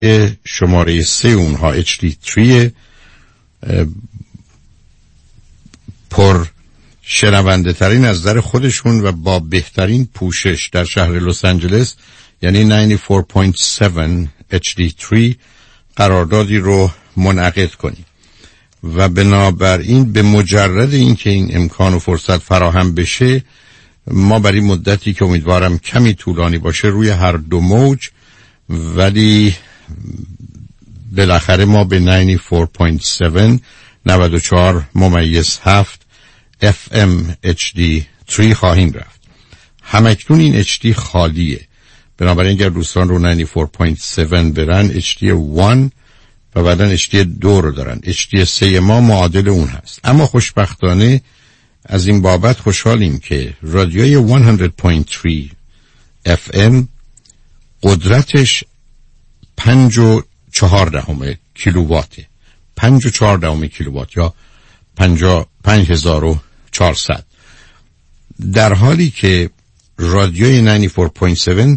شماره 3 اونها HD3 پر شنونده ترین از نظر خودشون و با بهترین پوشش در شهر لس آنجلس، یعنی 94.7 HD3 قراردادی رو منعقد کنیم و بنابراین به مجرد اینکه این امکان و فرصت فراهم بشه، ما برای مدتی که امیدوارم کمی طولانی باشه روی هر دو موج، ولی بالاخره ما به 94.7 94.7 FM HD3 خواهیم رفت. همکنون این HD خالیه، بنابراین اگر دوستان رو 94.7 برن HD1 و بعدن HD2 رو دارن. HD3 ما معادل اون هست. اما خوشبختانه از این بابت خوشحالیم که رادیوی 100.3 FM قدرتش 5.4 کیلوواته. 5.4 کیلووات یا 55,400، در حالی که رادیوی 94.7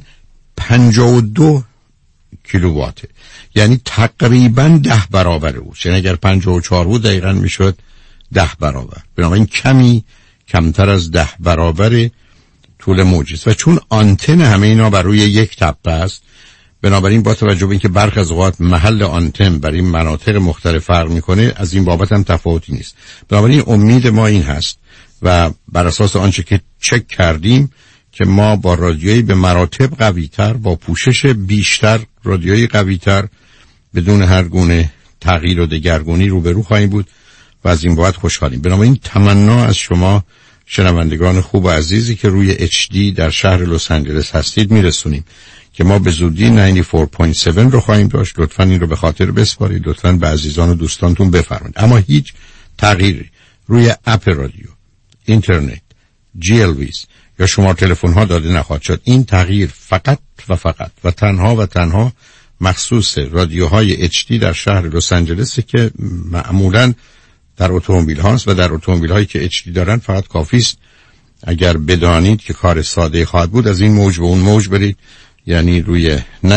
52 کیلوواته، یعنی تقریباً 10 برابر او. یعنی اگر 54 بود دقیقاً میشد 10 برابر. بنابراین کمی کمتر از 10 برابر طول موج است و چون آنتن همه اینا بر روی یک تپه است، بنابراین با توجه به اینکه برخی از اوقات محل آنتن برای مناطق مختلف فرق میکنه، از این بابت هم تفاوتی نیست. بنابراین امید ما این هست و بر اساس آنچه که چک کردیم که ما با رادیویی به مراتب قوی‌تر، با پوشش بیشتر، رادیویی قوی‌تر، بدون هر گونه تغییر و دگرگونی روبرو خواهیم بود و از این بابت خوشحالیم. بنابراین تمنا از شما شنوندگان خوب و عزیزی که روی HD در شهر لس آنجلس هستید میرسونیم که ما به زودی 94.7 رو خواهیم داشت. لطفاً این رو به خاطر بسپارید، لطفاً به عزیزان و دوستانتون بفرمایید. اما هیچ تغییری روی اپ رادیو، اینترنت، GLVs یا شماره تلفن ها داده نخواهد شد. این تغییر فقط و تنها مخصوص رادیوهای HD در شهر لس آنجلس که معمولاً در اتومبیل هاست و در اتومبیل هایی که HD دارن فقط کافی است اگر بدانید که کار ساده خواهد بود از این موج به اون موج برید، یعنی روی 94.7.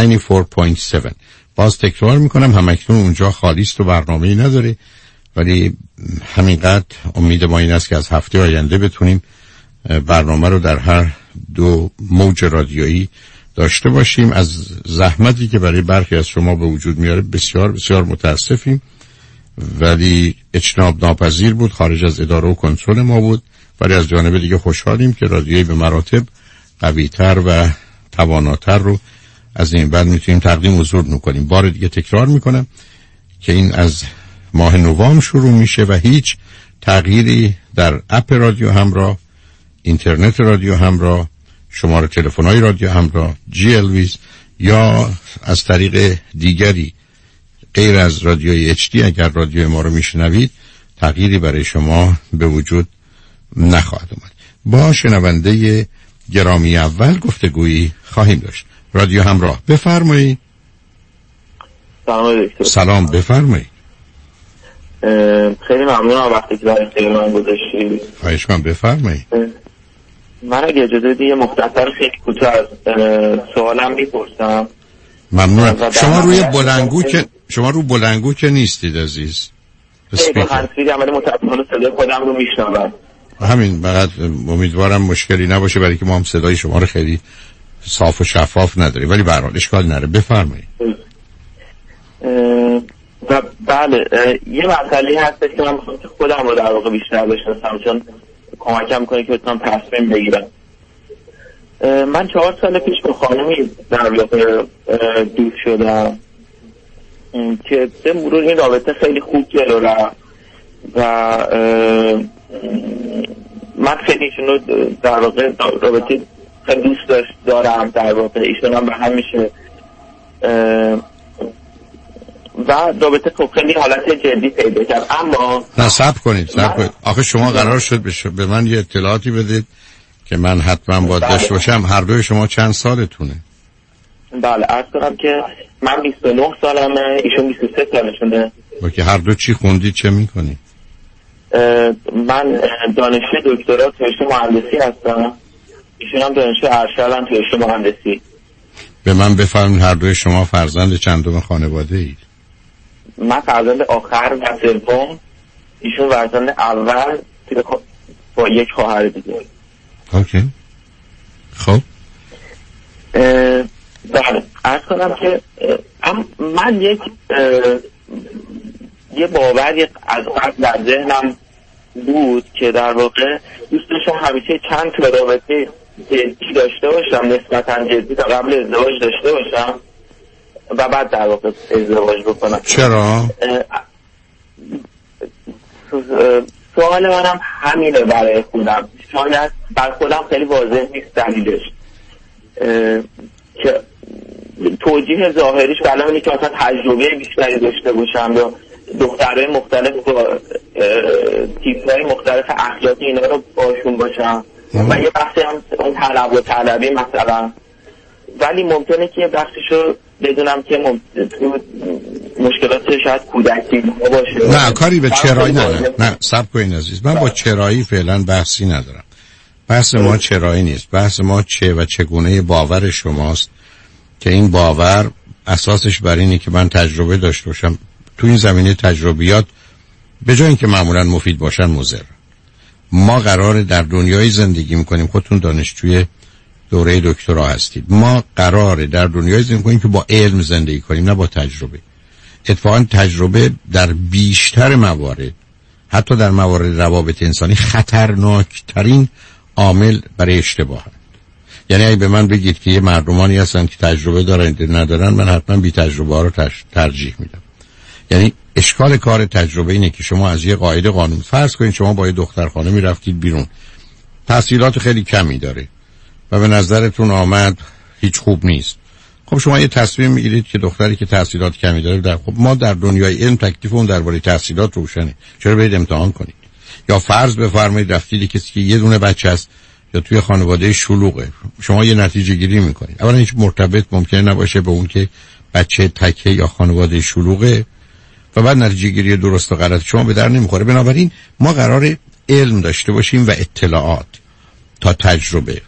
باز تکرار میکنم همکنون اونجا خالی است و برنامه‌ای نداره، ولی همینقدر امید ما این است که از هفته آینده بتونیم برنامه رو در هر دو موج رادیویی داشته باشیم. از زحمتی که برای برخی از شما به وجود میاره بسیار بسیار متاسفیم، ولی اجتناب ناپذیر بود، خارج از اداره و کنترل ما بود. ولی از جانب دیگه خوشحالیم که رادیویی به مراتب قوی‌تر و تواناتر رو از این بعد میتونیم تقدیم حضور میکنیم. بار دیگه تکرار میکنم که این از ماه نوامبر شروع میشه و هیچ تغییری در اپ رادیو همراه، اینترنت رادیو همراه، شماره تلفن‌های رادیو همراه، GLVs یا از طریق دیگری غیر از رادیوی HD اگر رادیو ما رو میشنوید تغییری برای شما به وجود نخواهد اومد. با شنونده گرامی اول گفتگویی خواهیم داشت. رادیو همراه، بفرمایید. سلام بفرمایید. خیلی ممنونم وقتی که برای من گذاشتید. خواهش کنم بفرمایید. من اگه اجازه بدید مختصر خیلی کوتاه از سوالم میپرسم. ممنونم. شما روی بلندگو که نیستید عزیز. هنسفری عملی متاسفانه صدای خودم رو میشنوم. همین، فقط امیدوارم مشکلی نباشه برای که ما هم صدای شما رو خیلی صاف و شفاف نداریم، ولی به هر حال اشکال نره. بفرمایید. و بله یه مسئله هست که من میخوام که خودم رو در واقع بیشتر بشناسم چون کمکم میکنه که بتونم تصمیم بگیرم. من 4 سال پیش با خانمی در واقع دوست شدم که به مرور این رابطه خیلی خوب جلو رفت و من خیلی ایشونو در واقع رابطه خیلی دوست دارم در واقع ایشون هم به هم میشه و رابطه خیلی حالت جدی پیدا کرد. اما صبر کنید. آخه شما قرار شد به من یه اطلاعاتی بدید که من حتما باید داشته باشم. هر دوی شما چند سالتونه؟ بله عرض کنم که من 29 سالمه، ایشون 23 سالشونه. با که هر دو چی خوندید، چه میکنی؟ من دانشجو دکترا تو رشته مهندسی هستم، ایشون هم دانشجو ارشدن تو رشته مهندسی. به من بفرمایید هر دوی شما فرزند چندم خانواده اید؟ من فرزند آخر و سوم، ایشون فرزند اول با یک خواهر دیگه. اوکی. خب بله، عرض کنم که من یه باوری از قبل در ذهنم بود که در واقع دوست داشتم همیشه چند تا رابطه جدی داشته باشم، نسبتا جدی تا قبل ازدواج داشته باشم و بعد در واقع ازدواج بکنم. چرا؟ سوال منم همینه برای خودم، شاید بر خودم خیلی واضح نیست دلیلش، که توجیه ظاهریش بلا اینه که اصلا تجربه بیشتری داشته باشم یا دخترهای مختلف با تیپ‌های مختلف اخلاقی اینا رو باشون باشم و یه بخشی هم اون طلب و طلبی مثلا، ولی ممکنه که یه بخشیشو بدونم که مشکلات شاید کودکی باشه. نه کاری به چرایی نه صبر کنید عزیز، من با چرایی فعلا بحثی ندارم. بحث ما چرایی نیست، بحث ما چه و چگونه باور شماست که این باور اساسش بر اینه که من تجربه داشته باشم. تو این زمینه تجربیات به جای اینکه معمولا مفید باشن مضر. ما قراره در دنیای زندگی میکنیم، خودتون دانشجوی دوره دکترا هستید، ما قراره در دنیای زندگی کنیم که با علم زندگی کنیم نه با تجربه. اتفاقا تجربه در بیشتر موارد، حتی در موارد روابط انسانی، خطرناکترین عامل برای اشتباه هست. یعنی اگه به من بگید که یه مردمانی هستن که تجربه دارن ندارن، من حتما بی تجربه ها رو ترجیح میدم. یعنی اشکال کار تجربه اینه که شما از یه قاعده قانون، فرض کنید شما با یه دختر خانه میرفتید بیرون، تحصیلات خیلی کمی داره و به نظرتون آمد هیچ خوب نیست. خب شما یه تصمیم میگیرید که دختری که تحصیلات کمی داره خب ما در دنیای علم تکلیفمون درباره تحصیلات روشنه، چرا برید امتحان کنید؟ یا فرض بفرمایید رفتید کسی که یه دونه بچه است یا توی خانواده شلوغه، شما یه نتیجه گیری میکنید. اولا هیچ مرتبط ممکنه نباشه به اون که بچه تکه یا خانواده شلوغه و بعد نتیجه گیری درست و غلط شما به در نمیخوره. بنابراین ما قراره علم داشته باشیم و اطلاعات تا تجربه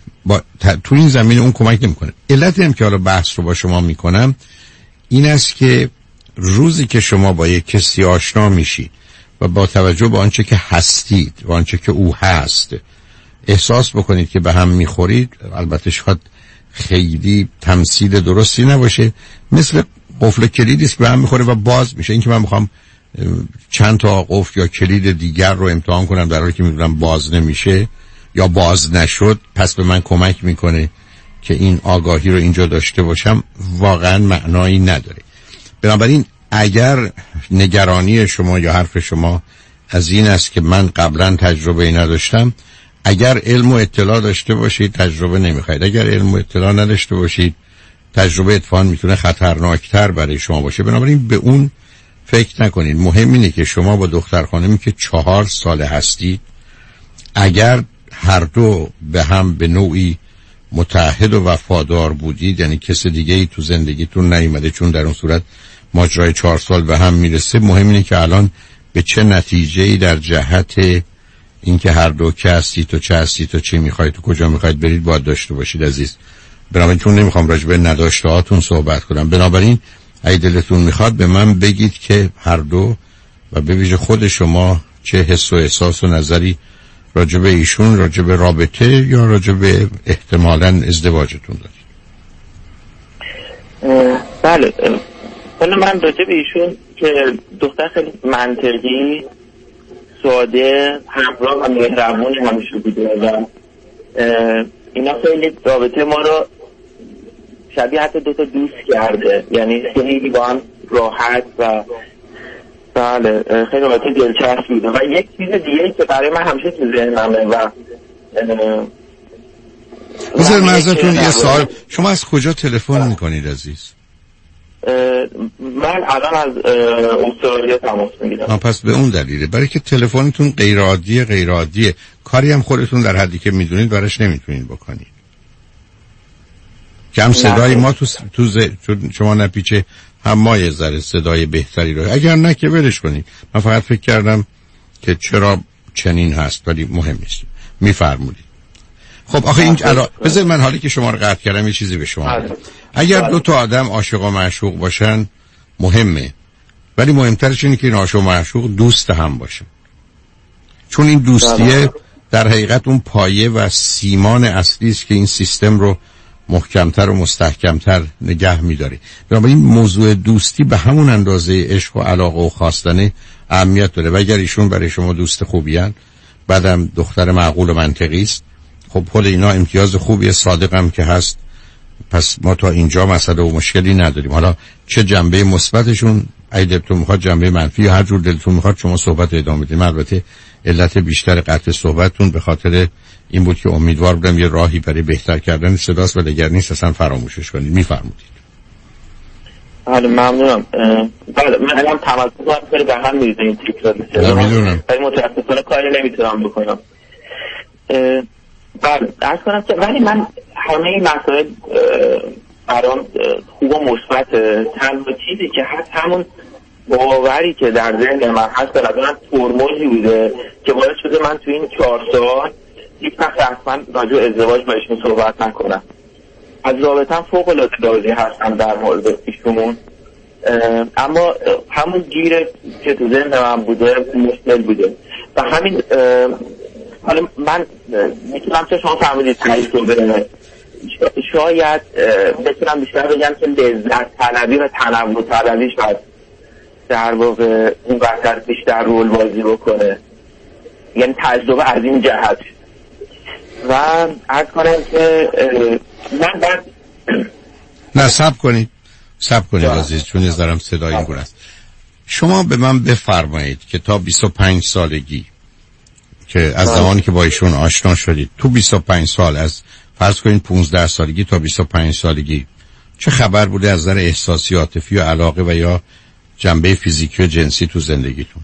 تو این زمینه اون کمک نمیکنه. علت هم که حالا بحث رو با شما میکنم این است که روزی که شما با یک کسی آشنا میشید و با توجه به آنچه که هستید و آنچه که او هست احساس بکنید که به هم میخورید، البته شاید خیلی تمثیل درستی نباشه، مثل قفل کلیدی است که به هم میخوره و باز میشه. این که من میخوام چند تا قفل یا کلید دیگر رو امتحان کنم در حالی که میدونم باز نمیشه یا باز نشد، پس به من کمک میکنه که این آگاهی رو اینجا داشته باشم، واقعا معنایی نداره. بنابراین اگر نگرانی شما یا حرف شما از این است که من قبلا تجربه ای نداشتم، اگر علم و اطلاع داشته باشید تجربه نمیخواید، اگر علم و اطلاع نداشته باشید تجربه اتفاقا میتونه خطرناکتر برای شما باشه. بنابراین به اون فکر نکنید. مهم اینه که شما با دختر خانمی که 4 ساله هستید، اگر هر دو به هم به نوعی متعهد و وفادار بودید، یعنی کس دیگه ای تو زندگیتون نیومده، چون در اون صورت ماجرای 4 سال به هم میرسه. مهم اینه که الان به چه نتیجه‌ای در جهت اینکه هر دو که هستید تو چه هستید تو چی میخواید تو کجا میخواید برید باید داشته باشید عزیز. بنابراین چون نمیخوام راجع به نداشته هاتون صحبت کنم، بنابراین اگه دلتون میخواد به من بگید که هر دو و به ویژه خود شما چه حس و احساس و نظری راجع به ایشون، راجع به رابطه یا راجع به احتمالاً ازدواجتون دارید. بله، حالا من راجع به ایشون که دختر خیلی منطقی، ساده، همراه و مهربون همیشه بوده و اینا خیلی رابطه ما رو شبیه حتی 2 تا دوست کرده، یعنی خیلی با هم راحت و بله خیلی رابطه دلچسب بوده. و یک چیز دیگه که برای من همیشه تو ذهنمه و بذار من ازتون یه سوال، شما از کجا تلفن میکنید عزیز؟ من الان از استرالیا تماس میگیرم. پس به اون دلیله، برای که تلفنتون غیر عادیه، کاری هم خودتون در حدی که میدونید براش نمیتونید بکنید. کم صدای ما تو شما نپیچه، هم ما یه ذره صدای بهتری رو، اگر نه که ولش کنید. من فقط فکر کردم که چرا چنین هست، ولی مهم نیست. میفرمودید. خب آخه این بذار من حالی که شما رو قطع کردم یه چیزی به شما بگم. اگر دو تا آدم عاشق و معشوق باشن مهمه، ولی مهمترش اینه که این عاشق و معشوق دوست هم باشن، چون این دوستیه در حقیقت اون پایه و سیمان اصلی است که این سیستم رو محکمتر و مستحکمتر نگه می‌داره. بنابراین موضوع دوستی به همون اندازه عشق و علاقه و خواستن اهمیت داره و اگر ایشون برای شما دوست خوبیان، بعدم دختر معقول و منطقی است، خب کل اینا امتیاز خوبیه، صادقم که هست، پس ما تا اینجا مسئله و مشکلی نداریم. حالا چه جنبه مثبتشون، اگه دلتون میخواد جنبه منفی یا هر جور دلتون میخواد شما صحبت ادامه بدید. البته علت بیشتر قطع صحبتتون به خاطر این بود که امیدوار بودم یه راهی برای بهتر کردن صداست و اگر نیست اصلا فراموشش کنید. میفرمودید. بله ممنونم. بله من الان تمرکزم خیلی به هم میریزه این تکرار میدونم، ولی متاسفانه کاری نمیتونم بکنم. بله عرض کنم که ولی من همه این مسائل برام خوب و مثبته. تنها چیزی که هست همون باوری که در ذهن من هست به نظرم ترمزی بوده که باعث شده من تو این 4 سال هیچ وقت اصلا راجع به ازدواج با ایشون صحبت نکنم. از رابطه‌ام فوق‌العاده راضی هستم در مورد ایشون، اما همون گیر که تو ذهن من بوده مشکل بوده و همین حالا من میتونم که شما فهمیدید تجربه شاید بتونم بیشتر بگم که لذت طلبی و تنوع طلبی شاید در واقع اون وقت بیشتر رول بازی بکنه، یعنی تجربه از این جهت. و عرض کنم که من بعد نه صبر کنید عزیز، چون از دارم صدای این گونه است. شما به من بفرمایید که تا 25 سالگی که از زمانی که با ایشون آشنا شدید، تو 25 سال از فرض کنید 15 سالگی تا 25 سالگی چه خبر بوده از نظر احساسی، عاطفی و علاقه و یا جنبه فیزیکی و جنسی تو زندگیتون؟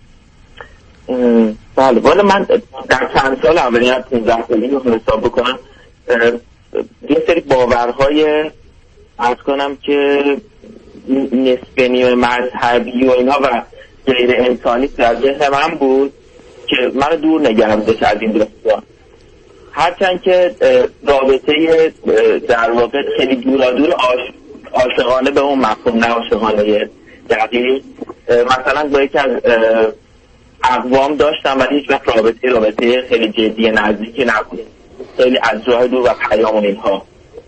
بله والا من در چند سال اولی از 15 سالگی رو حساب بکنم یه سری باورهای عرض کنم که نسبی نیمه مذهبی و اینا و غیر انسانی در ذهن من بود که منو دور نگه داشت از این داستان. هرچند که رابطه در واقع خیلی دورادور عاشقانه به اون مفهوم، نه عاشقانه دقیق، مثلا با یکی از اقوام داشتم ولی هیچ وقت رابطه خیلی جدی نزدیکی نبود، خیلی از راه دور و پیام و اینها.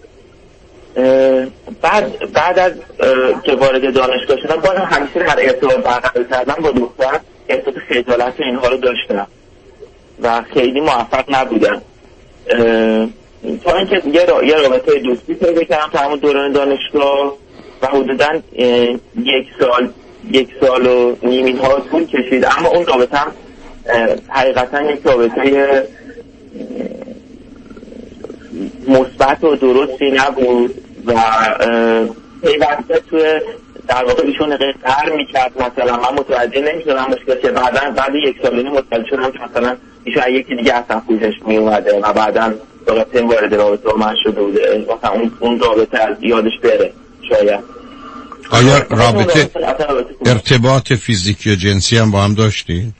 بعد از که وارد دانشگاه شدم بازم همیشه هر ارتباط برقرار کردم با دختر احساس خجالت اینها رو داشتم و خیلی موفق نبودم تا اینکه یه رابطه دوستی پیدا کردم تا همون دوران دانشگاه و حدوداً 1 سال و نیم اینها طول کشید، اما اون رابطه هم حقیقتا یک رابطه مثبت و درستی نبود و پیوسته توی در واقع ایشون قهر میکرد. مثلا من متوجه نمیشدم مشکل که بعد 1 سال و نیم متوجه شدم که مثلا ایشون یکی دیگه اصلا خوشش میومده و بعدا رابطه وارد رابطه با من شده بوده، مثلا اون رابطه از یادش بره شاید. آیا رابطه ارتباط فیزیکی و جنسی هم با هم داشتی؟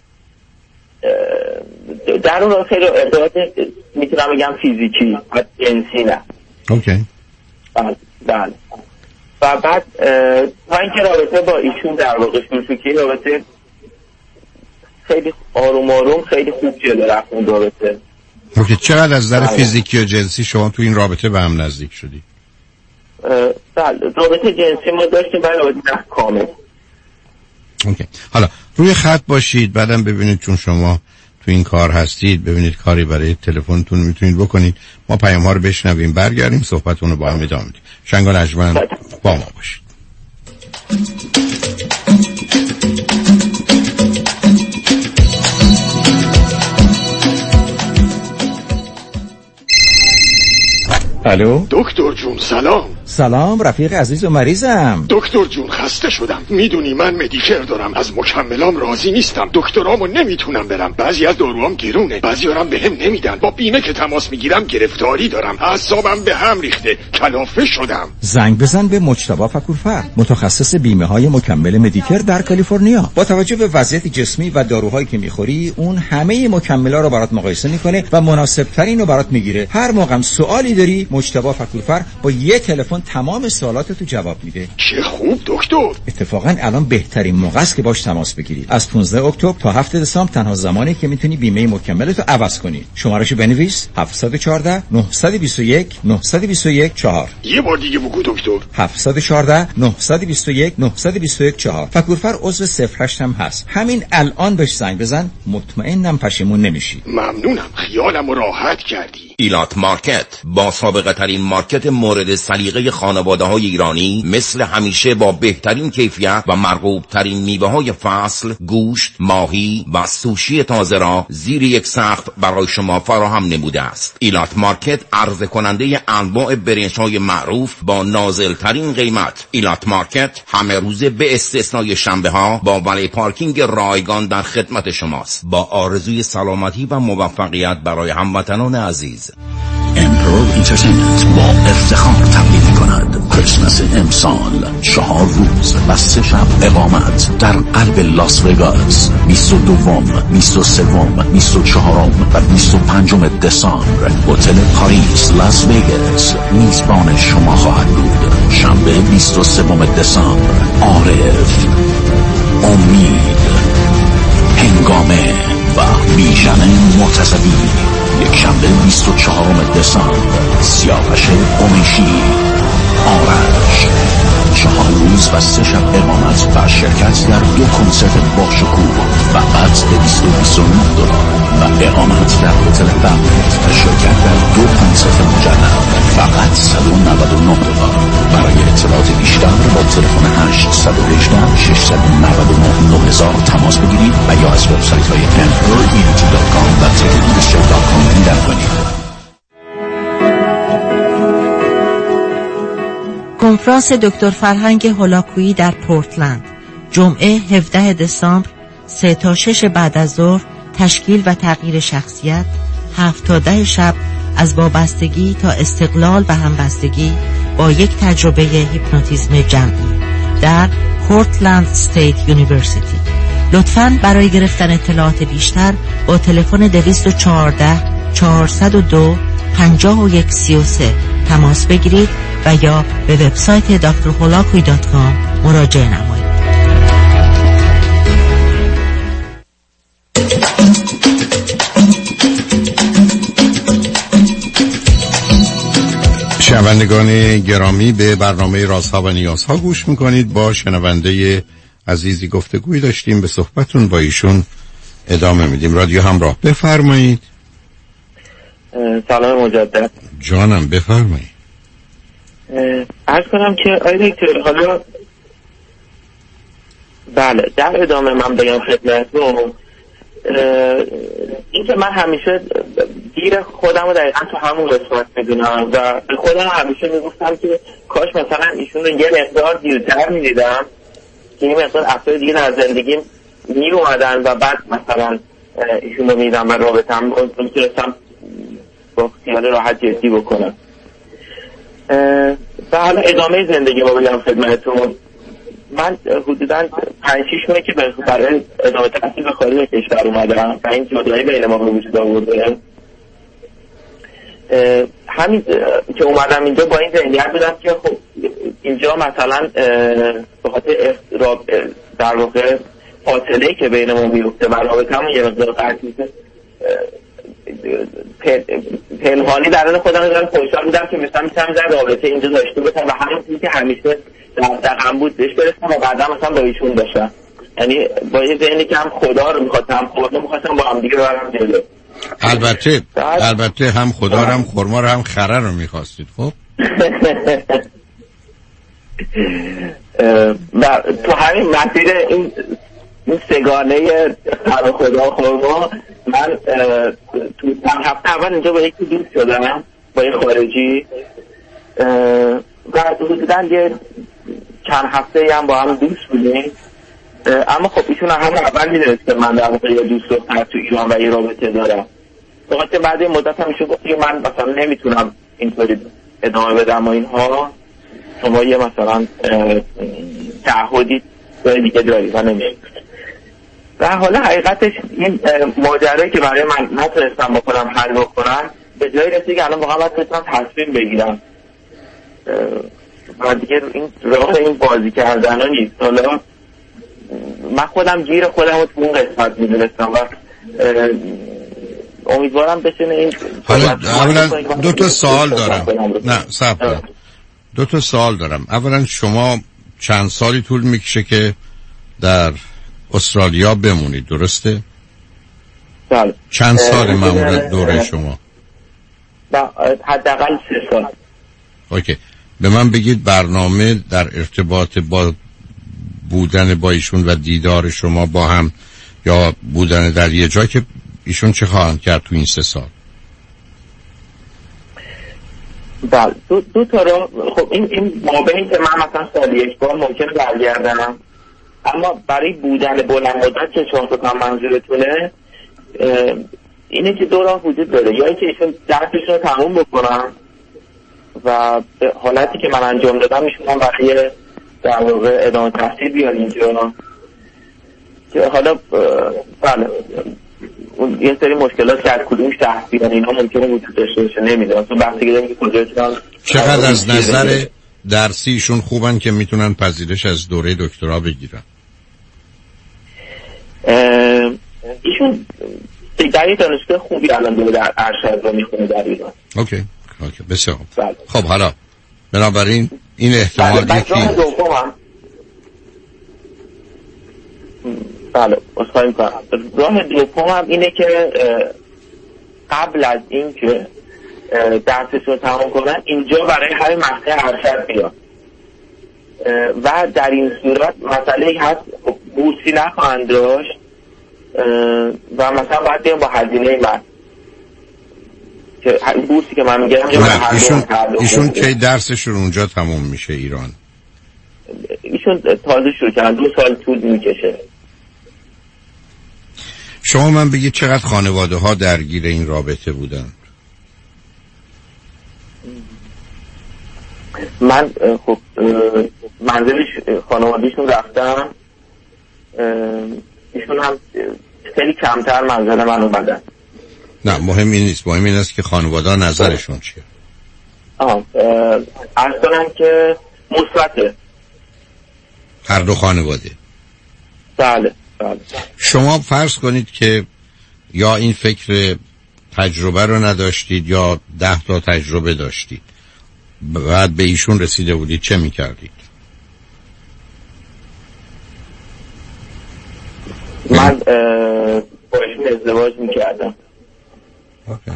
در اون خیلی ارتباط میتونم بگم فیزیکی و جنسی نه. اوکی. بله. و بعد تا اینکه رابطه با ایشون در واقع شروع شد، رابطه خیلی آروم خیلی خوب جلو رفت اون رابطه. اوکی. چقدر از نظر فیزیکی و جنسی شما تو این رابطه به هم نزدیک شدی؟ بله رابطه جنسی ما داشتیم ولی رابطه کامل. اوکی. حالا روی خط باشید، بعدم ببینید چون شما تو این کار هستید ببینید کاری برای تلفنتون میتونید بکنید. ما پیام ها رو بشنویم برگردیم صحبتون رو با هم ادامه بدیم. شنگ و نجمن با ما باشید. الو دکتر جون سلام. سلام رفیق عزیز و مریضم. دکتر جون خسته شدم. میدونی من مدیکر دارم، از مکملام راضی نیستم. دکترامو نمیتونم برم، بعضی از داروام گرونه، بعضیارم بهم نمیدن. با بیمه که تماس میگیرم گرفتاری دارم، اعصابم به هم ریخته، کلافه شدم. زنگ بزن به مجتبی فکورفر، متخصص بیمه های مکمل مدیکر در کالیفرنیا. با توجه به وضعیت جسمی و داروهایی که میخوری، اون همه مکمل‌ها رو برات مقایسه میکنه و مناسب ترین رو برات میگیره. هر موقع سوالی داری مجتبی فکورفر با یه تلفن تمام سوالاتتو جواب میده. چه خوب دکتر. اتفاقا الان بهترین موقع است که باش تماس بگیرید. از 15 اکتبر تا 7 دسامبر تنها زمانی که میتونی بیمه مکملتو عوض کنی. شمارهشو بنویس: 714 921 921 4. یه بار دیگه بگو دکتر. 714 921 921 4. فکورفر عضو 08 هم هست. همین الان بهش زنگ بزن، مطمئنم پشیمون نمیشی. ممنونم، خیالمو راحت کردی. ایلات مارکت با سابقه ترین مارکت مورد سلیقه خانواده های ایرانی، مثل همیشه با بهترین کیفیت و مرغوب ترین میوه های فصل، گوشت، ماهی و سوشی تازه را زیر یک سقف برای شما فراهم نموده است. ایلات مارکت عرضه کننده انواع برنج های معروف با نازل ترین قیمت. ایلات مارکت همه روزه به استثنای شنبه ها با ولی پارکینگ رایگان در خدمت شماست. با آرزوی سلامتی و موفقیت برای هموطنان عزیز. امپرور اینترتینمنت با افتخار تقدیم می‌کند کریسمس امسال 4 روز و 3 شب اقامت در قلب لاس وگاس 22 23 24 و 25 دسامبر. هتل پاریس لاس وگاس میزبان شما خواهد بود. شنبه 23 دسامبر عارف، امید، هنگامه و بیژن مرتضوی. یک شنبه 24 دسامبر سیاوش قمیشی، آرش. 4 روز و 3 شب اقامت و شرکت در 2 کنسرت با شکوه فقط $229 و اقامت در هتل بغداد و شرکت در 2 کنسرت مجدد فقط $199. برای اطلاعات بیشتر با تلفن 818 699 9000 تماس بگیرید و یا از وبسایت های emperorunity.com و ticketmaster.com دیدن کنید. کنفرانس دکتر فرهنگ هولاکویی در پورتلند، جمعه 17 دسامبر 3 تا 6 بعد از ظهر. تشکیل و تغییر شخصیت، 7 تا 10 شب از وابستگی تا استقلال و همبستگی با یک تجربه هیپنوتیزم جمعی در پورتلند استیت یونیورسیتی. لطفاً برای گرفتن اطلاعات بیشتر با تلفن 214 402 5133 تماس بگیرید و یا به وبسایت drholakui.com مراجعه نمایید. شنوندگان گرامی، به برنامه رازها و نیازها گوش میکنید. با شنونده عزیزی گفتگوی داشتیم، به صحبتون با ایشون ادامه میدیم. رادیو همراه، بفرمایید. سلام مجدد. جانم بفرمایید. عرض کنم که آقای دکتر، حالا بله در ادامه من بگم خدمتتون این که من همیشه گیر خودم رو دقیقا تو همون قسمت میدونم و به خودم همیشه میگفتم که کاش مثلا ایشون رو یه مقدار دیرتر میدیدم که یه مقدار افراد دیگه در زندگیم میومدن و بعد مثلا ایشون رو میدم و رابطم رو میتونستم با خیال راحت جدی بکنم. و حالا ادامه زندگی رو بگم خدمتتون. من حدوداً 5-6 ماه که برای ادامه تحصیل به خارج کشور اومدم و این جدایی بین ما به وجود آورده. همین که اومدم اینجا با این ذهنیت بودم که خب اینجا مثلا به خاطر در واقع فاصله که بین ما میفته و رابطه‌مون یه مقدار قطعی پنهانی درون خودم دارم خوشحال بودم که میتونم رابطه اینجا داشته باشم و همون چیزی که همیشه در هم بود بهش برسم و بعدا مثلا با ایشون باشم. یعنی با یه ذهنی که هم خدا رو میخواستم خورده میخواستم با هم دیگه برم جلو. البته هم خدا رو هم خرما رو هم خره رو میخواستید. خب تو همین مسیر این سگانه خدا خرما من تو هفته اول اینجا با یکی دوست شدم، با یه خارجی. و حدوداً یه چند هفته هم با هم دوست بودیم. اما خب ایشون هم اول میدونست که من در واقع یه دوست دختر تو ایران و یه رابطه دارم. فقط بعد این مدت هم ایشون گفت که من مثلا نمیتونم اینطوری ادامه بدم و اینها، شما یه مثلا تعهدی جای دیگه داری و نمیشه. و حالا حقیقتش این ماجرایی که برای من نتونستم بکنم حل بکنم به جایی رسید که الان واقعا باید بتونم تصمیم بگیرم و دیگه این راه این بازی کردن ها نیست. حالا من خودم گیر خودم رو تو اون قسمت میدونستم و امیدوارم بتونه این. حالا اولا 2 سوال دارم. نه صبر کن. 2 سوال دارم. اولا شما چند سالی طول میکشه که در استرالیا بمونید، درسته؟ بله. چند سال معمولا دوره شما؟ حداقل 3 سال. اوکی. به من بگید برنامه در ارتباط با بودن با ایشون و دیدار شما با هم یا بودن در یه جا که ایشون چه خواهند کرد تو این 3 سال؟ بله دو تا رو. خب این مابین که من مثلا سال 1 بار ممکنه برگردم، اما برای بودن بلند مدت که شما فکر منظورتونه اینه که 2 راه وجود داره. یا اینکه ایشون درسشون رو تموم بکنم و به حالتی که من انجام دادم ایشون برای در واقع ادامه تحصیل بیان اینجا، که حالا بله یه سری مشکلات که از کدوم شهر بیان اینا ممکنه وجود داشته باشه، نمیدونم چون بحثی داریم که کجا چقدر از نظر درسیشون خوبن که میتونن پذیرش از دوره دکترا بگیرن؟ ایشون در یک دانشگاه خوبی الان دوره در ارشد رو میخونه در ایران. اوکی بسیار خوب. خب حالا بنابراین این احتمال یکی راه دوم هم اینه که قبل از این که درسش رو تمام کنن اینجا برای همین مقطع ارشد بیان و در این صورت مسئله هست بورسی نخواهند داشت و مثلا باید بیان با هزینه من که بورسی که من میگم ایشون کی درسشون اونجا تموم میشه ایران؟ ایشون تازه شروع کردن 2 سال طول میکشه. شما من بگید چقدر خانواده ها درگیر این رابطه بودن؟ من خب منزلش خانوادهشون رفتم، ایشون هم خیلی کمتر منزل من اومدن. نه مهم این نیست، مهم این است که خانواده ها نظرشون چیه؟ اصلا که مثبته هر 2 خانواده. بله. شما فرض کنید که یا این فکر تجربه رو نداشتید یا 10 تا تجربه داشتید، بعد به ایشون رسیده بودید، چه میکردید؟ من با ایشون ازدواج میکردم. اوکی.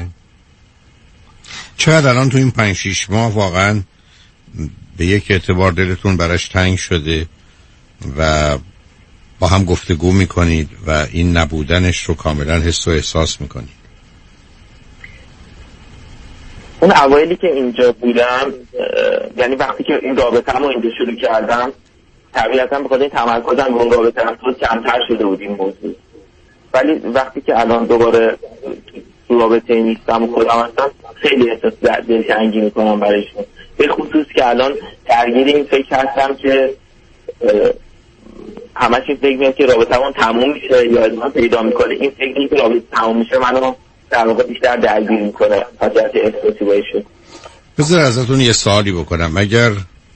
چقدر الان تو این 5-6 ماه واقعا به یک اعتبار دلتون براش تنگ شده و با هم گفتگو میکنید و این نبودنش رو کاملا حس و احساس میکنید؟ اون اوایلی که اینجا بودم، یعنی وقتی که این رابطه رو اینجا شروع کردم، طبیعتا بخاطر این تمرکزم رو اون رابطه کمتر شده بود این موضوع. ولی وقتی که الان دوباره تو رابطه نیستم و خودم هستم خیلی احساس دلتنگی میکنم برایشون، به خصوص که الان درگیر این فکر هستم که همش این فکر میاد که رابطه همون تموم میشه یا ادامه پیدا میکنه. این فکر این که رابطه تموم میشه منو در واقع بیشتر درگیر میکنه از جهت احساسی بایشون. بذار ازتون یه سوالی بکنم. اگر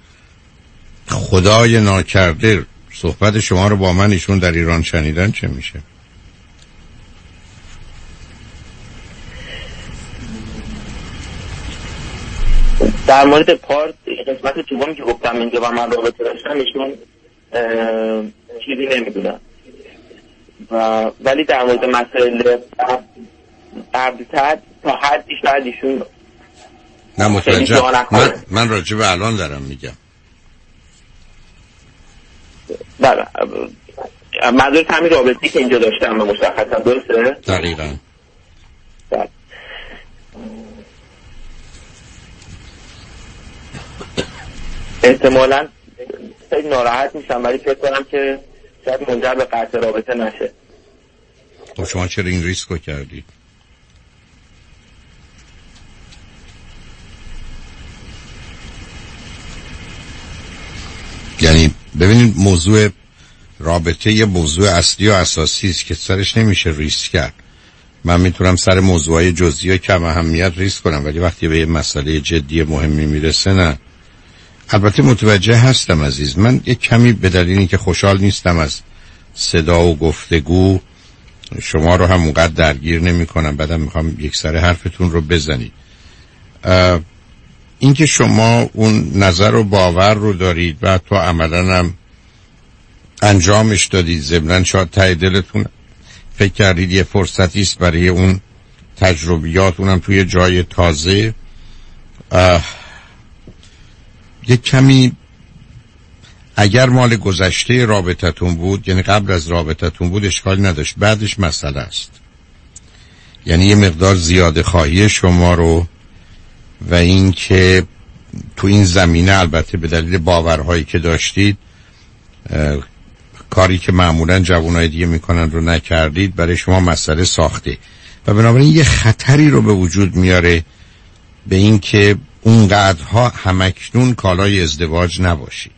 خدای ناکرده صحبت شما رو با من ایشون در ایران شنیدن چه میشه؟ در مورد پارت قسمت دومی که گفتم اینجا و من رابطه داشتم ایشون چیزی نمیدونم ولی در مورد مسائل قبلتر تا حدی شاید ایشون نه متوجه. من راجع به الان دارم میگم. بله منظور همین رابطه‌ای که اینجا داشتم به مشخصا درسته؟ دقیقاً. بله. احتمالاً خیلی ناراحت میشم، ولی فکر کنم که شاید منجر به قطع رابطه نشه. خب شما چرا این ریسکو کردید؟ یعنی ببینید موضوع رابطه یه موضوع اصلی و اساسی است که سرش نمیشه ریسک کرد. من میتونم سر موضوعای جزئی و کم اهمیت ریسک کنم، ولی وقتی به یه مسئله جدی مهمی میرسه نه. البته متوجه هستم عزیز، من یه کمی به دلیلی که خوشحال نیستم از صدا و گفتگو شما رو هم اونقدر درگیر نمی کنم، بعدم میخوام یک سر حرفتون رو بزنید. این که شما اون نظر و باور رو دارید و تو عملاً هم انجامش دادید، ضمناً شاید ته دلتون فکر کردید یه فرصتی است برای اون تجربیات، اونم توی جای تازه. یه کمی اگر مال گذشته رابطتون بود، یعنی قبل از رابطتون بود، اشکال نداشت، بعدش مسئله است. یعنی یه مقدار زیاده خواهی شما رو و این که تو این زمینه البته به دلیل باورهایی که داشتید کاری که معمولا جوانای دیگه میکنن رو نکردید، برای شما مسئله ساخته و بنابراین یه خطری رو به وجود میاره به این که اونقدرها همکنون کالای ازدواج نباشید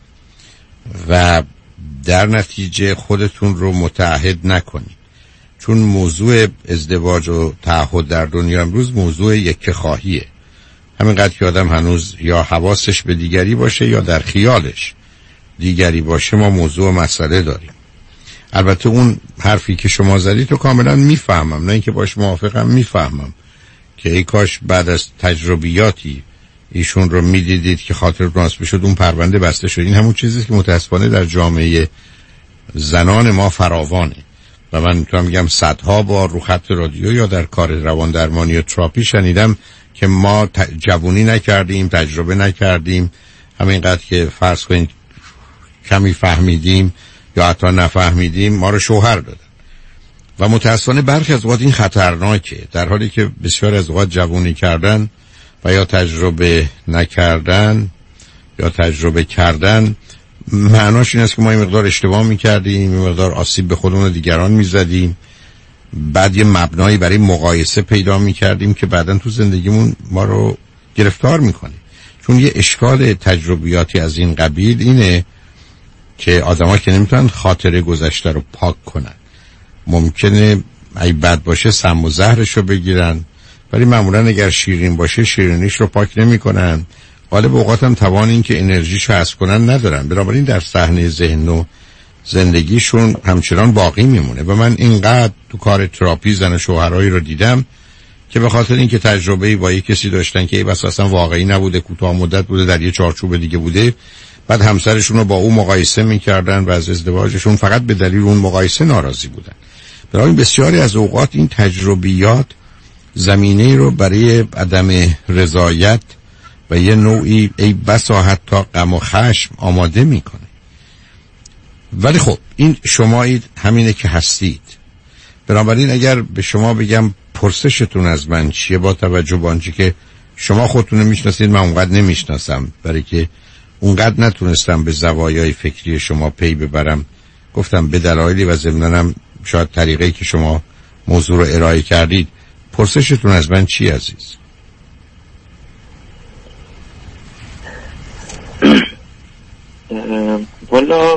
و در نتیجه خودتون رو متعهد نکنید، چون موضوع ازدواج و تعهد در دنیا امروز موضوع یکه خواهیه. همینقدر که آدم هنوز یا حواسش به دیگری باشه یا در خیالش دیگری باشه، ما موضوع مسئله داریم. البته اون حرفی که شما زدید تو کاملا میفهمم، نه اینکه باش موافقم، میفهمم که ای کاش بعد از تجربیاتی ایشون رو میدیدید که خاطرتون ناصب شد اون پرونده بسته شد. این همون چیزیه که متاسفانه در جامعه زنان ما فراوانه و من میتونم بگم صدها بار رو خط رادیو یا در کار روان درمانی و تراپی شنیدم که ما جوونی نکردیم، تجربه نکردیم، همینقدر که فرض کنید کمی فهمیدیم یا حتی نفهمیدیم ما رو شوهر دادن. و متاسفانه برخی از اوقات این خطرناکه، در حالی که بسیار از اوقات جوونی کردن و یا تجربه نکردن یا تجربه کردن معناش این است که ما این مقدار اشتباه میکردیم، این مقدار آسیب به خودمون و دیگران میزدیم، بعد یه مبنایی برای مقایسه پیدا میکردیم که بعداً تو زندگیمون ما رو گرفتار میکنه. چون یه اشکال تجربیاتی از این قبیل اینه که آدم‌ها که نمیتونن خاطره گذشته رو پاک کنن، ممکنه اگه بد باشه سم و زهرش رو بگیرن، ولی معمولا اگر شیرین باشه شیرینیش رو پاک نمی‌کنن. غالب اوقات هم توان این که انرژیشو حذف کنن ندارن، بنابراین در صحنه ذهن و زندگیشون همچنان باقی میمونه. و من اینقدر تو کار تراپی زن و شوهرایی رو دیدم که به خاطر اینکه تجربه‌ای با یک کسی داشتن که بس اصلا واقعی نبوده، کوتاه مدت بوده، در یه چارچوب دیگه بوده، بعد همسرشون رو با اون مقایسه میکردن و از ازدواجشون فقط به دلیل اون مقایسه ناراضی بودن. بنابراین بسیاری از اوقات این تجربیات زمینه رو برای عدم رضایت و یه نوعی ای بسا حتی غم و خشم آماده میکنه. ولی خب این شمایید، همینه که هستید. بنابراین اگر به شما بگم پرسشتون از من چیه، با توجه به آنچه که شما خودتون رو میشناسید من اونقدر نمیشناسم، برای که اونقدر نتونستم به زوایای فکری شما پی ببرم، گفتم به دلایلی و ضمناً هم شاید طریقه‌ای که شما موضوع رو ارائه کردید. پرسشتون از من چی عزیز؟ والا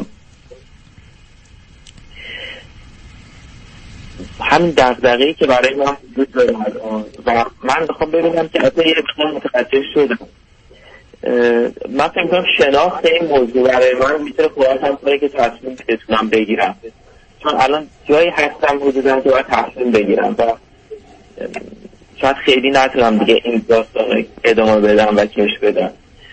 همین دغدغه‌ای که برای من وجود داره و من بخوام ببینم که اصلا یه بخوام متوجه شدم. من فکر می‌کنم شناخت این موضوع برای من میتونه کمکم کنه که تصمیم بتونم بگیرم، چون الان جایی هستم حدوداً که باید تصمیم بگیرم و شاید خیلی نتونم دیگه این داستان ادامه بدم و کش بدم.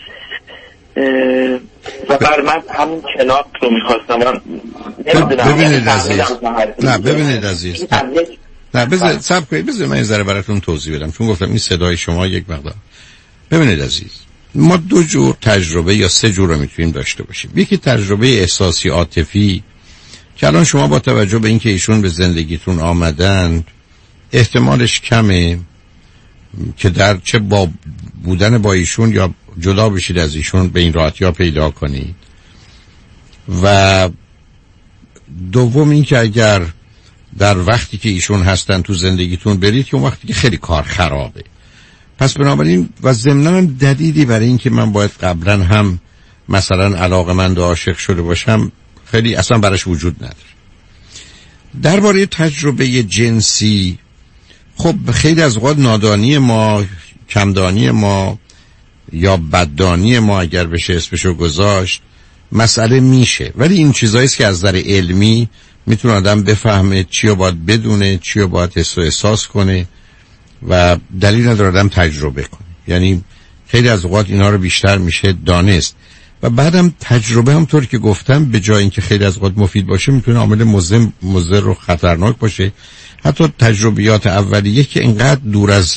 و بر من همون شناخت رو میخواستم. من نمیدونم. ببینید عزیز، نه ببینید عزیز، نه بذار صبر کنید، بذار من یه ذره براتون توضیح بدم، چون گفتم این صدای شما یک مقدار. ببینید عزیز، ما دو جور تجربه یا سه جور رو میتونیم داشته باشیم. یکی تجربه احساسی عاطفی که الان شما با توجه به اینکه ایشون به زندگیتون آمدن احتمالش کمه که در چه با بودن با ایشون یا جدا بشید از ایشون به این راحتی ها پیدا کنید. و دوم این که اگر در وقتی که ایشون هستن تو زندگیتون برید که اون وقتی که خیلی کار خرابه. پس بنابراین و ضمناً هم دلیلی برای این که من باید قبلا هم مثلا علاقه‌مند و عاشق شده باشم خیلی اصلا براش وجود نداره. درباره تجربه جنسی، خب خیلی از اوقات نادانی ما، کمدانی ما یا بددانی ما اگر بشه اسمشو گذاشت مسئله میشه، ولی این چیزایی است که از نظر علمی میتونه آدم بفهمه چی رو باید بدونه، چی رو باید حس و احساس کنه و دلیل نداره آدم تجربه کنه. یعنی خیلی از اوقات اینا رو بیشتر میشه دانست و بعدم تجربه همطور که گفتم به جای اینکه خیلی از اوقات مفید باشه میتونه عامل مضر و خطرناک باشه. حتی تجربیات اولیه که اینقدر دور از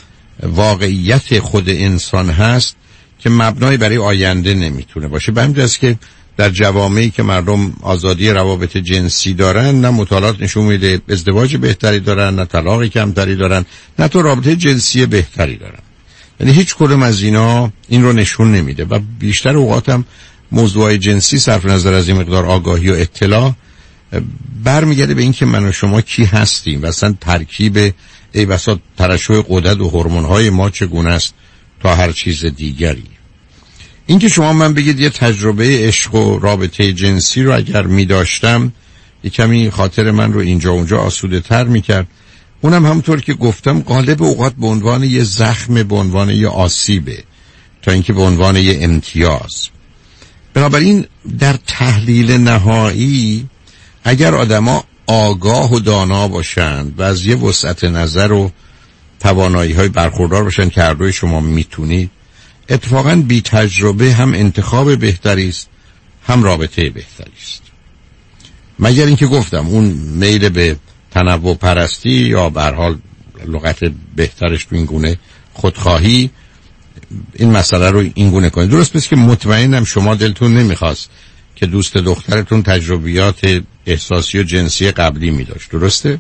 واقعیت خود انسان هست که مبنای برای آینده نمیتونه باشه. به همین جاست که در جوامعی که مردم آزادی روابط جنسی دارن نه مطالعات نشون میده ازدواج بهتری دارن، نه طلاق کمتری دارن، نه تو رابطه جنسی بهتری دارن. یعنی هیچ کدوم از اینا این رو نشون نمیده و بیشتر اوقات هم موضوع جنسی صرف نظر از این مقدار آگاهی و اطلاع برمیگرده به این که من و شما کی هستیم و اصلا ترکیب ای بسا ترشح غدد و هورمون‌های ما چگونه است تا هر چیز دیگری. این که شما من بگید یه تجربه عشق و رابطه جنسی رو اگر می داشتم یه کمی خاطر من رو اینجا اونجا آسوده تر می کرد، اونم همونطور که گفتم غالب اوقات به عنوان یه زخم، به عنوان یه آسیبه تا اینکه به عنوان یه امتیاز. بنابراین در تحلیل نهایی اگر آدما آگاه و دانا باشند و از یه وسعت نظر و توانایی‌های برخوردار باشن که هر دوی شما میتونید، اتفاقاً بی تجربه هم انتخاب بهتری است هم رابطه بهتری است. مگر اینکه گفتم اون میل به تنوع پرستی یا به هر حال لغت بهترش تو این گونه خودخواهی این مسئله رو این گونه کنید. درست پس که مطمئنم شما دلتون نمیخواست که دوست دخترتون تجربیات احساسی و جنسی قبلی میداشت، درسته؟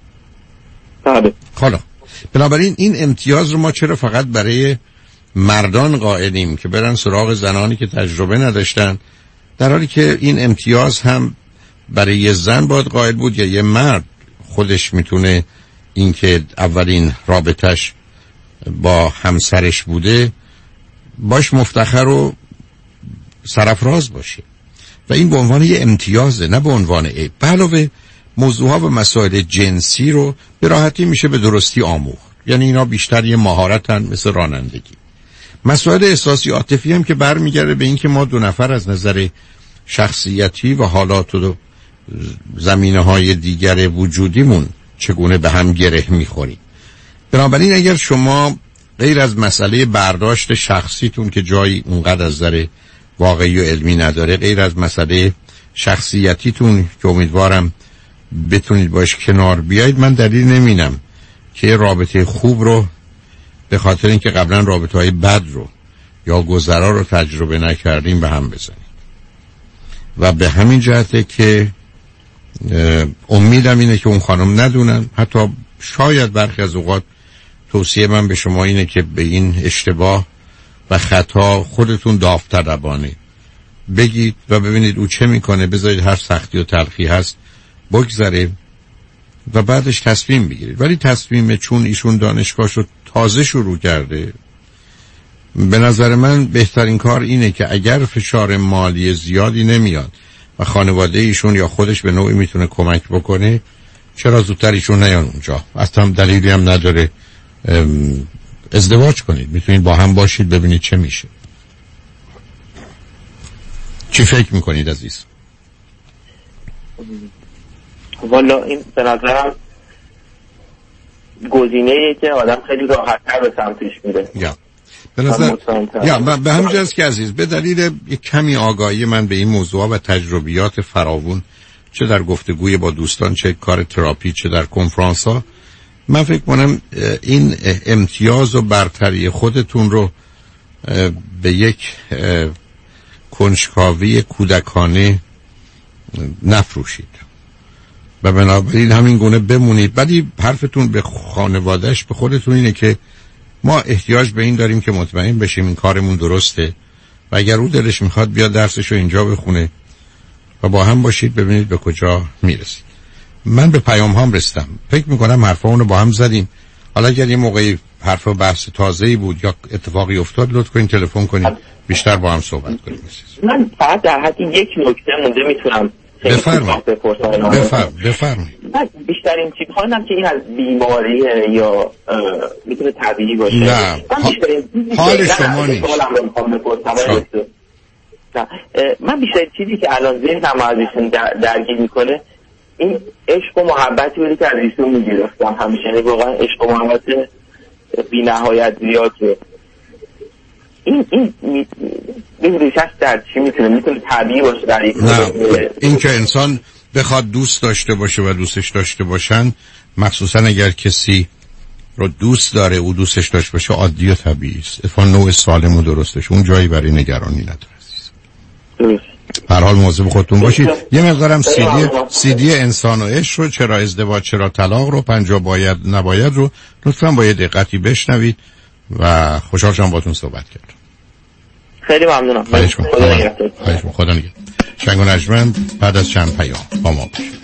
بله. حالا بنابراین این امتیاز رو ما چرا فقط برای مردان قائلیم که برن سراغ زنانی که تجربه نداشتن، در حالی که این امتیاز هم برای یه زن باید قائل بود یا یه مرد خودش میتونه این که اولین رابطش با همسرش بوده باش مفتخر و سرافراز باشه و این به عنوان یه امتیازه نه به عنوان عیب. به علاوه موضوعها و مسائل جنسی رو به راحتی میشه به درستی آموخت، یعنی اینا بیشتر یه مهارتن مثل رانندگی. مسائل احساسی عاطفی هم که برمیگرده به این که ما دو نفر از نظر شخصیتی و حالات و زمینه‌های دیگر وجودیمون چگونه به هم گره میخوریم. بنابراین اگر شما غیر از مسئله برداشت شخصیتون که جایی اونقدر از نظر واقعی و علمی نداره، غیر از مسئله شخصیتیتون که امیدوارم بتونید باش کنار بیایید، من دلیل نمی‌بینم که رابطه خوب رو به خاطر اینکه قبلا رابطه‌های بد رو یا گذرا رو تجربه نکردیم به هم بزنید. و به همین جهته که امیدم اینه که اون خانم ندونن، حتی شاید برخی از اوقات توصیه من به شما اینه که به این اشتباه و خطا خودتون داوطلبانه بگید و ببینید او چه میکنه، بذارید هر سختی و تلخی هست بگذره و بعدش تصمیم بگیرید. ولی تصمیم چون ایشون دانشگاهشو تازه شروع کرده، به نظر من بهترین کار اینه که اگر فشار مالی زیادی نمیاد و خانواده ایشون یا خودش به نوعی میتونه کمک بکنه، چرا زودتر ایشون نیان اونجا؟ اصلا دلیلی هم نداره ازدواج کنید، میتونید با هم باشید ببینید چه میشه. چی فکر میکنید عزیز؟ والا این به نظرم گزینه‌ایه که آدم خیلی راحت‌تر به سمتش میره. به نظر به همین جاست که عزیز به دلیل یک کمی آگاهی من به این موضوع و تجربیات فراوون، چه در گفتگوی با دوستان، چه کار تراپی، چه در کنفرانس ها، من فکر کنم این امتیاز و برتری خودتون رو به یک کنجکاوی کودکانه نفروشید و بنابراین همین گونه بمونید. ولی حرفتون به خانوادهش به خودتون اینه که ما احتیاج به این داریم که مطمئن بشیم این کارمون درسته و اگر او دلش میخواد بیاد درسشو اینجا بخونه و با هم باشید ببینید به کجا میرسید. من به پیام هام رسیدم. فکر میکنم حرفامونو با هم زدیم. حالا اگر یه موقعی حرف و بحث تازه‌ای بود یا اتفاقی افتاد لطف کنید تلفن کنید بیشتر با هم صحبت کنیم. من فقط در حد یک نکته مونده میتونم بفرمایید. من بیشترین چیز خواندم که این از بیماریه یا میتونه طبیعی باشه. نه حال شما نیست. من بیشترین چیزی که الان ذهنم ازشون درگیر میکنه این عشق و محبتی بوده که از ایشون میگرفتم همیشه. واقعا عشق و محبت بی نهایت زیاده. این ریشش در چی میتونه طبیعی باشه در یک این که انسان بخواد دوست داشته باشه و دوستش داشته باشن، مخصوصا اگر کسی رو دوست داره او دوستش داشته باشه، عادی و طبیعی است. اتفاقا نوع سالم و درستش اون جایی برای نگرانی نداره. درست. هر حال مواظب خودتون باشید. یه مقدارم CD انسان و عشق رو، چرا ازدواج چرا طلاق رو، 50 باید نباید رو لطفاً با یه دقتی بشنوید و خوشحال شدم باهاتون صحبت کردم. خیلی ممنونم. خدا نگهدار. شنگ و نجمند بعد از چند پیام با ما باشید.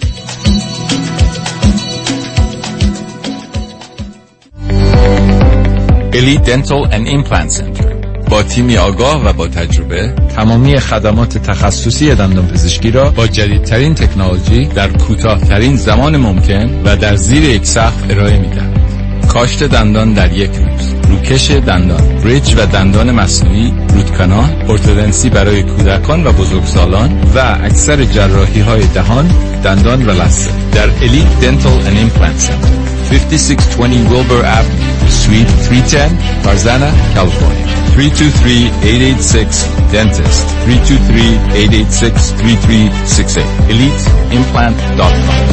Elite Dental and Implant Center با تیمی آگاه و با تجربه تمامی خدمات تخصصی دندانپزشکی را با جدیدترین تکنولوژی در کوتاه‌ترین زمان ممکن و در زیر یک سقف ارائه می‌دهند. کاشت دندان در یک روز، روکش دندان، بریج و دندان مصنوعی، روت کانال، ارتودنسی برای کودکان و بزرگسالان و اکثر جراحی‌های دهان، دندان و لثه در Elite Dental and Implant Center 5620 Wilbur Avenue, Suite 310, Tarzana, California. 323-886-DENTIST 323-886-3368 EliteImplant.com.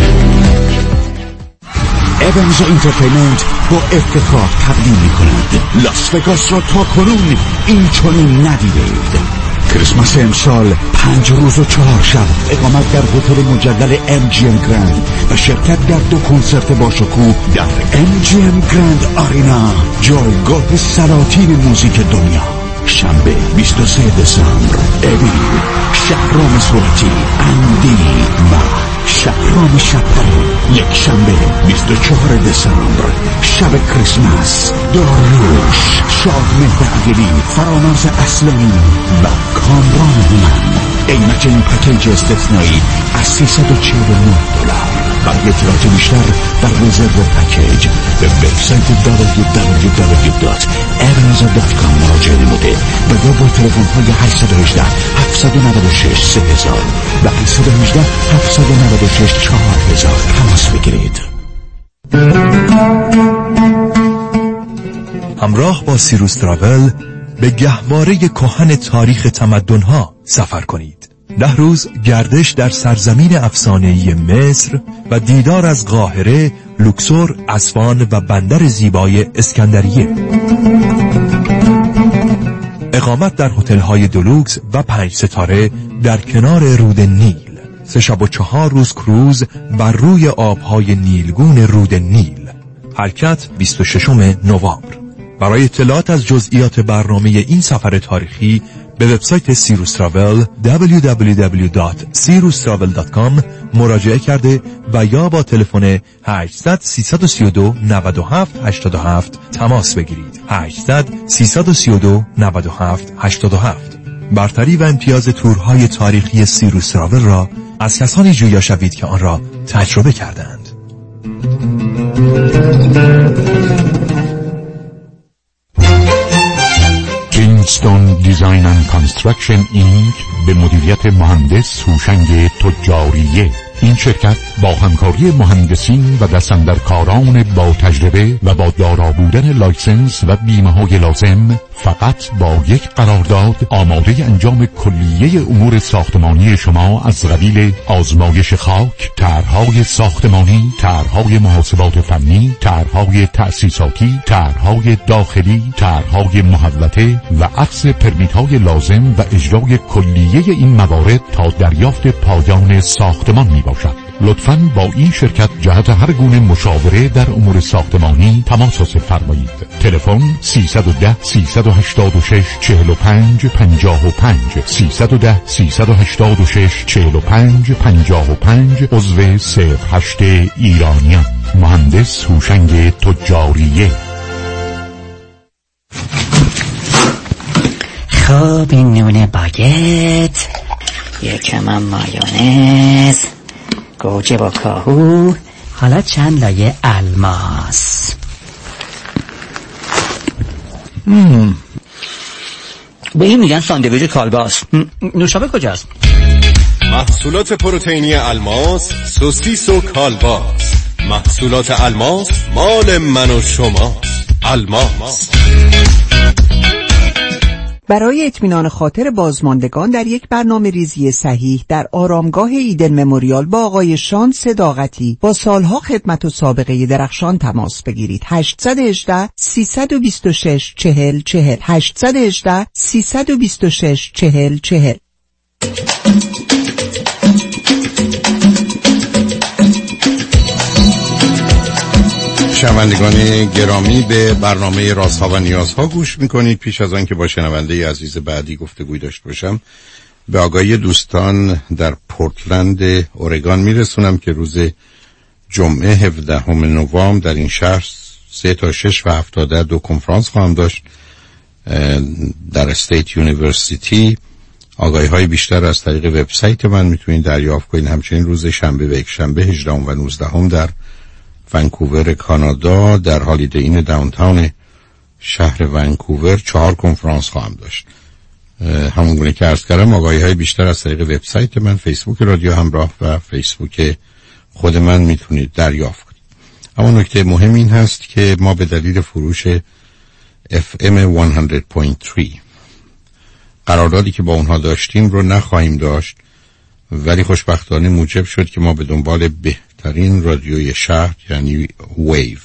ایونز انترتینمنت با افتخار تقدیم می‌کند لاس وگاس را تا کنون این چنین ندیدید. کریسمس امسال 5 روز و 4 شب اقامت در هتل مجلل MGM گرند و شرکت در 2 کنسرت باشکوه در MGM گرند آرینا، جایگاه سلاطین موزیک دنیا. شنبه 23 دسامبر اوی، شهرام صورتی، اندی و شهرام شپری. یک شنبه 24 دسامبر شب کریسمس، داریوش، شادمهر عقیلی، فراناز اصلانی و کامران هومن. قیمت این پکیج استثنایی از $349. برای اطلاعات بیشتر بر رزرو پکیج به وبسایت www.ebenezer.com مراجعه نموده و یا با تلفن های 818 796 3000 و 818 796 4000 تماس بگیرید. همراه با سیروس تراول به گهواره کهن تاریخ تمدن‌ها سفر کنید. 10 روز گردش در سرزمین افسانه‌ای مصر و دیدار از قاهره، لوکسور، اصفهان و بندر زیبای اسکندریه. اقامت در هتل‌های دولوکس و 5 ستاره در کنار رود نیل. 3 شب و 4 روز کروز بر روی آب‌های نیلگون رود نیل. حرکت 26 نوامبر. برای اطلاعات از جزئیات برنامه این سفر تاریخی به وبسایت سیروس تراول www.sirustravel.com مراجعه کرده و یا با تلفن 800 332 97 87 تماس بگیرید. 800 332 97 87. برتری و امتیاز تورهای تاریخی سیروس تراول را از کسانی جویا شوید که آن را تجربه کردند. کینگستون دیزاین اند کانستراکشن اینک به مدیریت مهندس هوشنگ تجاریه. این شرکت با همکاری مهندسین و دستاندرکاران با تجربه و با دارا بودن لایسنس و بیمه‌های لازم فقط با یک قرارداد آماده انجام کلیه امور ساختمانی شما از قبیل آزمایش خاک، طرح‌های ساختمانی، طرح‌های محاسبات فنی، طرح‌های تأسیساتی، طرح‌های داخلی، طرح‌های محوطه و اخذ پرمیت‌های لازم و اجرای کلیه این موارد تا دریافت پایان ساختمان میباشد. لطفاً با این شرکت جهت هر گونه مشاوره در امور ساختمانی تماس حاصل فرمایید. تلفن 310 386 45 55 310 386 45 55 عضو 08 ایرانیان. مهندس هوشنگ تجاریه. خب این نون باگت، یکم هم مایونز، گوجه با کاهو، حالا چند لایه الماس. به این میگن ساندویچ کالباس. نوشابه کجاست؟ محصولات پروتئینی الماس، سوسیس و کالباس. محصولات الماس مال من و شما. الماس. برای اطمینان خاطر بازماندگان در یک برنامه ریزی صحیح در آرامگاه ایدن مموریال با آقای شان صداقتی با سالها خدمت و سابقه درخشان تماس بگیرید. 818 326 40 40 818 326 40 40. شنوندگان گرامی، به برنامه رازها و نیازها گوش میکنید. پیش از آن که با شنونده عزیز بعدی گفتگوی داشته باشم، به آگاهی دوستان در پورتلند اورگان میرسونم که روز جمعه 17 نوامبر در این شهر 3 تا 6 و 72 کنفرانس خواهم داشت در استیت یونیورسیتی. آگاهی های بیشتر از طریق وبسایت من میتونید دریافت کنید. همچنین روز شنبه و یکشنبه 18 و 19 در ونکوور کانادا در هالیدی این داونتاون شهر ونکوور 4 کنفرانس خواهم داشت. همونگونه که عرض کردم آگاهی های بیشتر از طریق وبسایت من، فیسبوک رادیو همراه و فیسبوک خود من میتونید دریافت کنید. اما نکته مهم این هست که ما به دلیل فروش FM 100.3 قراردادی که با اونها داشتیم رو نخواهیم داشت، ولی خوشبختانه موجب شد که ما به دنبال بهترین رادیوی شهر یعنی ویو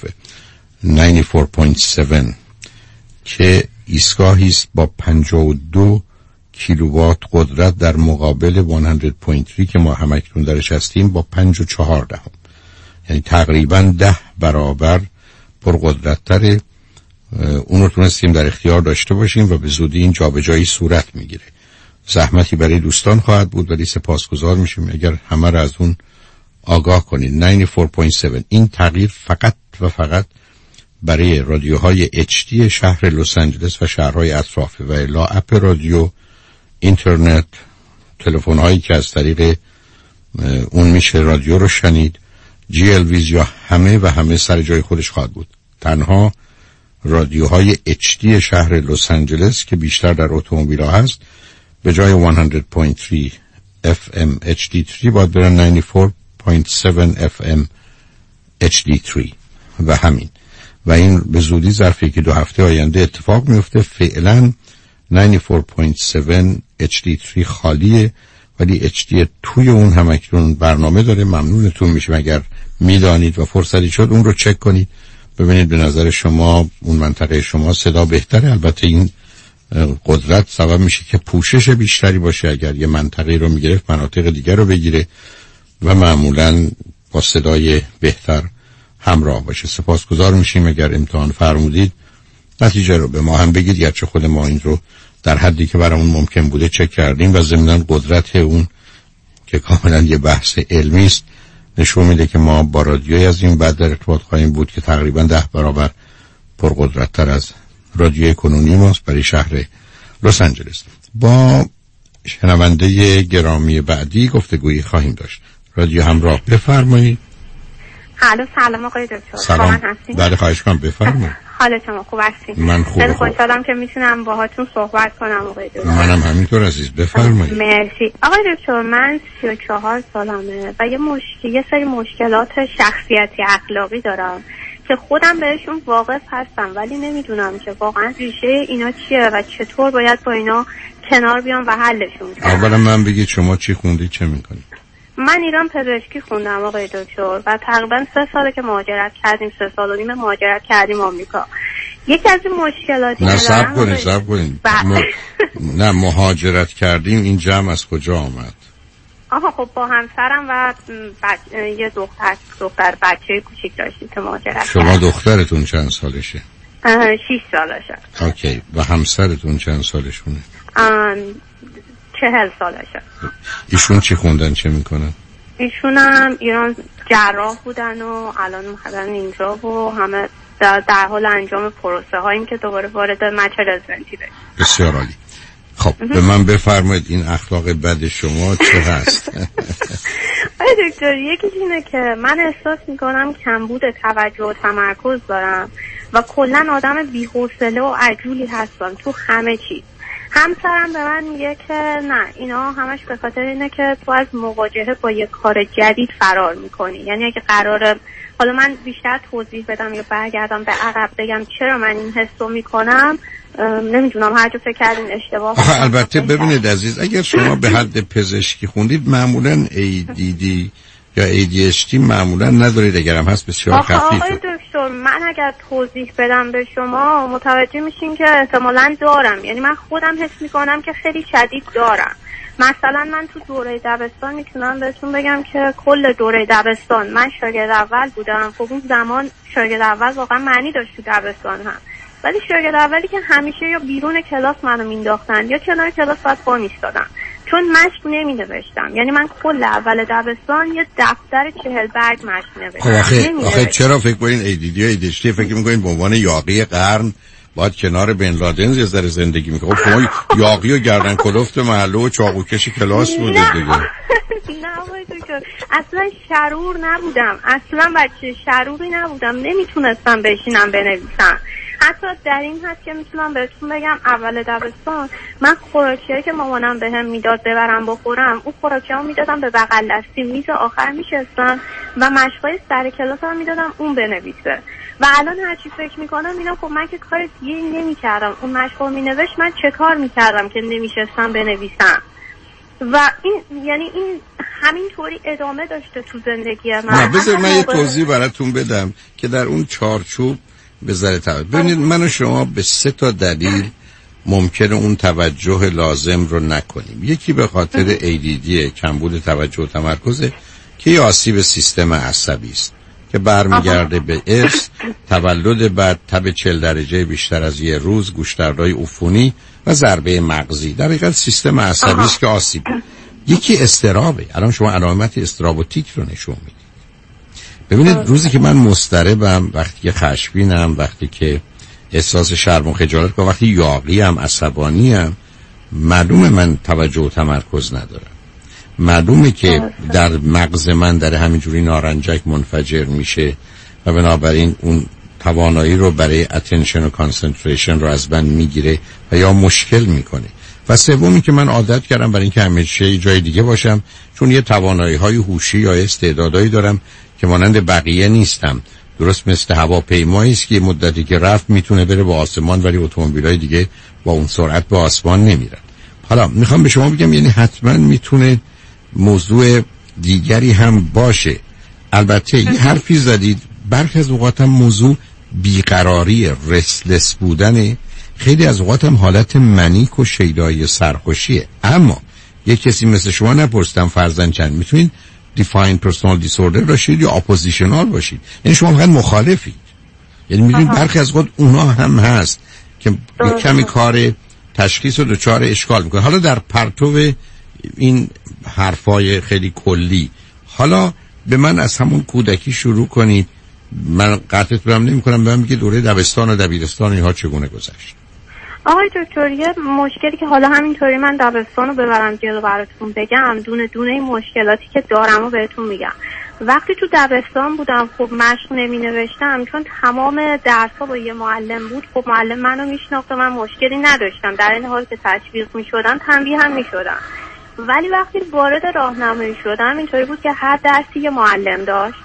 94.7 که ایستگاهی است با 52 کیلووات قدرت در مقابل 100.3 که ما همکنون درش هستیم با 5.4، یعنی تقریبا 10 برابر پرقدرت‌تره. اون رو تونستیم در اختیار داشته باشیم و به زودی این جابجایی صورت میگیره. زحمتی برای دوستان خواهد بود، ولی سپاسگزار میشیم اگر همه را از اون آگاه کنید. 94.7 این تغییر فقط و فقط برای رادیوهای HD شهر لس آنجلس و شهرهای اطرافه و الا اپ رادیو، اینترنت، تلفن هایی که از طریق اون میشه رادیو رو شنید، GLVs یا همه سر جای خودش خواهد بود. تنها رادیوهای HD شهر لس آنجلس که بیشتر در اتومبیل‌ها هست به جای 100.3 FM HD3 باید برن 94.7 FM HD3 و همین. و این به زودی ظرف یکی 2 هفته آینده اتفاق میفته. فعلا 94.7 HD3 خالیه، ولی HD توی اون همکنون برنامه داره. ممنونتون میشم اگر میدانید و فرصتی شد اون رو چک کنید ببینید به نظر شما اون منطقه شما صدا بهتره. البته این قدرت سبب میشه که پوشش بیشتری باشه. اگر یه منطقه رو میگرفت مناطق دیگر رو بگیره و معمولاً با صدای بهتر همراه باشه. سپاسگزار میشیم اگر امتحان فرمودید نتیجه رو به ما هم بگید، گرچه خود ما این رو در حدی که برامون ممکن بوده چک کردیم و ضمناً قدرت اون که کاملاً یه بحث علمی است نشون میده که ما با رادیویی از این بعد در ارتباط خواهیم بود که تقریباً 10 برابر پرقدرت‌تر از رادیوی کنونی ماست برای شهر لس آنجلس. با شنونده گرامی بعدی گفتگویی خواهیم داشت. رادیو همراه، بفرمایید. الو، سلام آقای دکتر. سلام. بله خواهش کنم بفرمایید. حال شما خوب هستید؟ من خوبم. خیلی خوشحالم که میتونم باهاتون صحبت کنم آقای دکتر. منم همینطور عزیز، بفرمایید. مرسی. آقای دکتر من 34 سالمه و یه سری مشکلات شخصیتی اخلاقی دارم که خودم بهشون واقف هستم، ولی نمیدونم که واقعا ریشه اینا چیه و چطور باید با اینا کنار بیام و حلشون کنم. اولا من بگید شما چی خوندید، چه میکنید؟ من ایران پزشکی خوندم آقای دکتر و تقریبا 3 ساله که مهاجرت کردیم، 3 سال و نیم مهاجرت کردیم آمریکا. یکی از این مشکلاتی نه صبر کنید نه مهاجرت کردیم این جمع از کجا آمد؟ آها خب با همسرم و یه دختر بچه کوچیک داشتیم که مهاجرت. شما دخترتون چند سالشه؟ 6 سالشه. اوکی. و همسرتون چند سالشونه؟ 40 سالشه. ایشون چی خوندن، چه میکنن؟ ایشون هم ایران جراح بودن و الان اومدن اینجا و همه در حال انجام پروسه هاییم که دوباره وارد مچ رزیدنتی بشیم. بسیار عالی. خب به من بفرمایید این اخلاق بد شما چه هست؟ آقای دکتر، یکیش اینه که من احساس میکنم کمبود توجه و تمرکز دارم و کلا آدم بی‌حوصله و عجولی هستم تو همه چیز. همسرم به من میگه که نه، اینا همش به خاطر اینه که تو از مواجهه با یک کار جدید فرار میکنی. یعنی اگه قراره حالا من بیشتر توضیح بدم یا برگردم به عقب بگم چرا من این حسو میکنم، نمیدونم، هر جا فکر کردین اشتباه. البته ببینید عزیز، اگر شما به حد پزشکی خوندید معمولا ADD یا ADHD معمولا ندارید، اگر هم هست بسیار خفیفه. آقای دکتر، من اگر توضیح بدم به شما متوجه میشین که احتمالاً دارم. یعنی من خودم حس میکنم که خیلی شدید دارم. مثلا من تو دوره دبستان میتونم بهتون بگم که کل دوره دبستان من شاگرد اول بودم. خب اون زمان شاگرد اول واقعا معنی داشت تو دبستان هم، ولی شاگرد اولی که همیشه یا بیرون کلاس منو مینداختن یا کنار کلاس باید پا میستادم چون مشق نمی‌نوشتم. یعنی من کل اول دبستان یه دفتر 40 برگ مشق نوشتم. خب آخه چرا فکر کنین ADD یا ADHD فکر می‌کنین به عنوان یاغی قرن باید کنار بن لادن یه ذره زندگی می‌کنه؟ خب شما یاغی و گردن کلفت محله و چاقوکش کلاس بودید دیگه. نه آقای دکتر، اصلا شرور نبودم، اصلا بچه شروری نبودم، نمیتونستم بشینم بنویسم. حتی در این حد که میتونم بهتون بگم اول دبستان من خوراکیایی که مامانم بهم میداد ببرم بخورم، اون خوراکی‌ها میدادم به بغل دستی میز آخر میشستم و مشقای سر کلاسم میدادم اون بنویسه. و الان هر چی فکر میکنم اینا خب من که کار دیگه نمیکردم، اون مشقا مینوشت، من چه کار میکردم که نمیشستم بنویسم؟ و این یعنی این همینطوری ادامه داشته تو زندگی من. بذار من یه توضیح براتون بدم که در اون چارچوب بذاره توجه. ببینید من و شما به 3 تا دلیل ممکنه اون توجه لازم رو نکنیم. یکی به خاطر ADD کمبود توجه و تمرکزه که یه آسیب سیستم عصبی است که برمیگرده به ارث، تولد بعد، تب 40 درجه بیشتر از یه روز، گوشتردهای عفونی و ضربه مغزی. در حقیقت سیستم عصبی است که آسیب. یکی اضطرابه. الان شما علامت اضطراب و تیک رو نشون میدید. ببینید روزی که من مضطربم، وقتی که خشمگینم، وقتی که احساس شرم و خجالت کنم، وقتی یاغیم، عصبانیم، معلومه من توجه و تمرکز ندارم. معلومه که در مغز من در همینجوری نارنجک منفجر میشه و بنابراین اون توانایی رو برای اتنشن و کانسنتریشن رو از من میگیره و یا مشکل میکنه. و سومی که من عادت کردم برای اینکه همیشه جای دیگه باشم، چون یه توانایی‌های هوشی یا استعدادایی دارم که مانند بقیه نیستم. درست مثل هواپیمایی است که مدتی که رفت میتونه بره با آسمان، ولی اتومبیل‌های دیگه با اون سرعت به آسمان نمیرن. حالا میخوام به شما بگم یعنی حتما میتونه موضوع دیگری هم باشه. البته یه حرفی زدید، برخی از اوقات هم موضوع بیقراری، رستلس بودنه، خیلی از اوقات هم حالت منیک و شیدایی سرخوشیه. اما یه کسی مثل شما نپرسیدم فرضاً چند میتونید دیفاین پرسونال دیسوردر باشید یا اپوزیشنال باشید، یعنی شما فقط مخالفید. یعنی میدونید برخی از اوقات اونا هم هست که کمی کار تشخیص و دچار اشکال میکنه. حالا در پرتو این حرفای خیلی کلی، حالا به من از همون کودکی شروع کنید. من قطعت برم نمی کنم، به من میگه دوره دبستان و دبیرستان اینها چگونه گذشت. آقای دکتر، یه مشکلی که حالا همینطوری من دبستان رو ببرم جلو براتون بگم، دونه دونه این مشکلاتی که دارم رو بهتون میگم. وقتی تو دبستان بودم خب مشق نمی نوشتم چون تمام درس‌ها با یه معلم بود. خب معلم منو میشناخت و من مشکلی نداشتم، در این حال که تشویق میشدم تنبیه هم میشدم. ولی وقتی وارد راهنمایی شدم اینطوری بود که هر درسی یه معلم داشت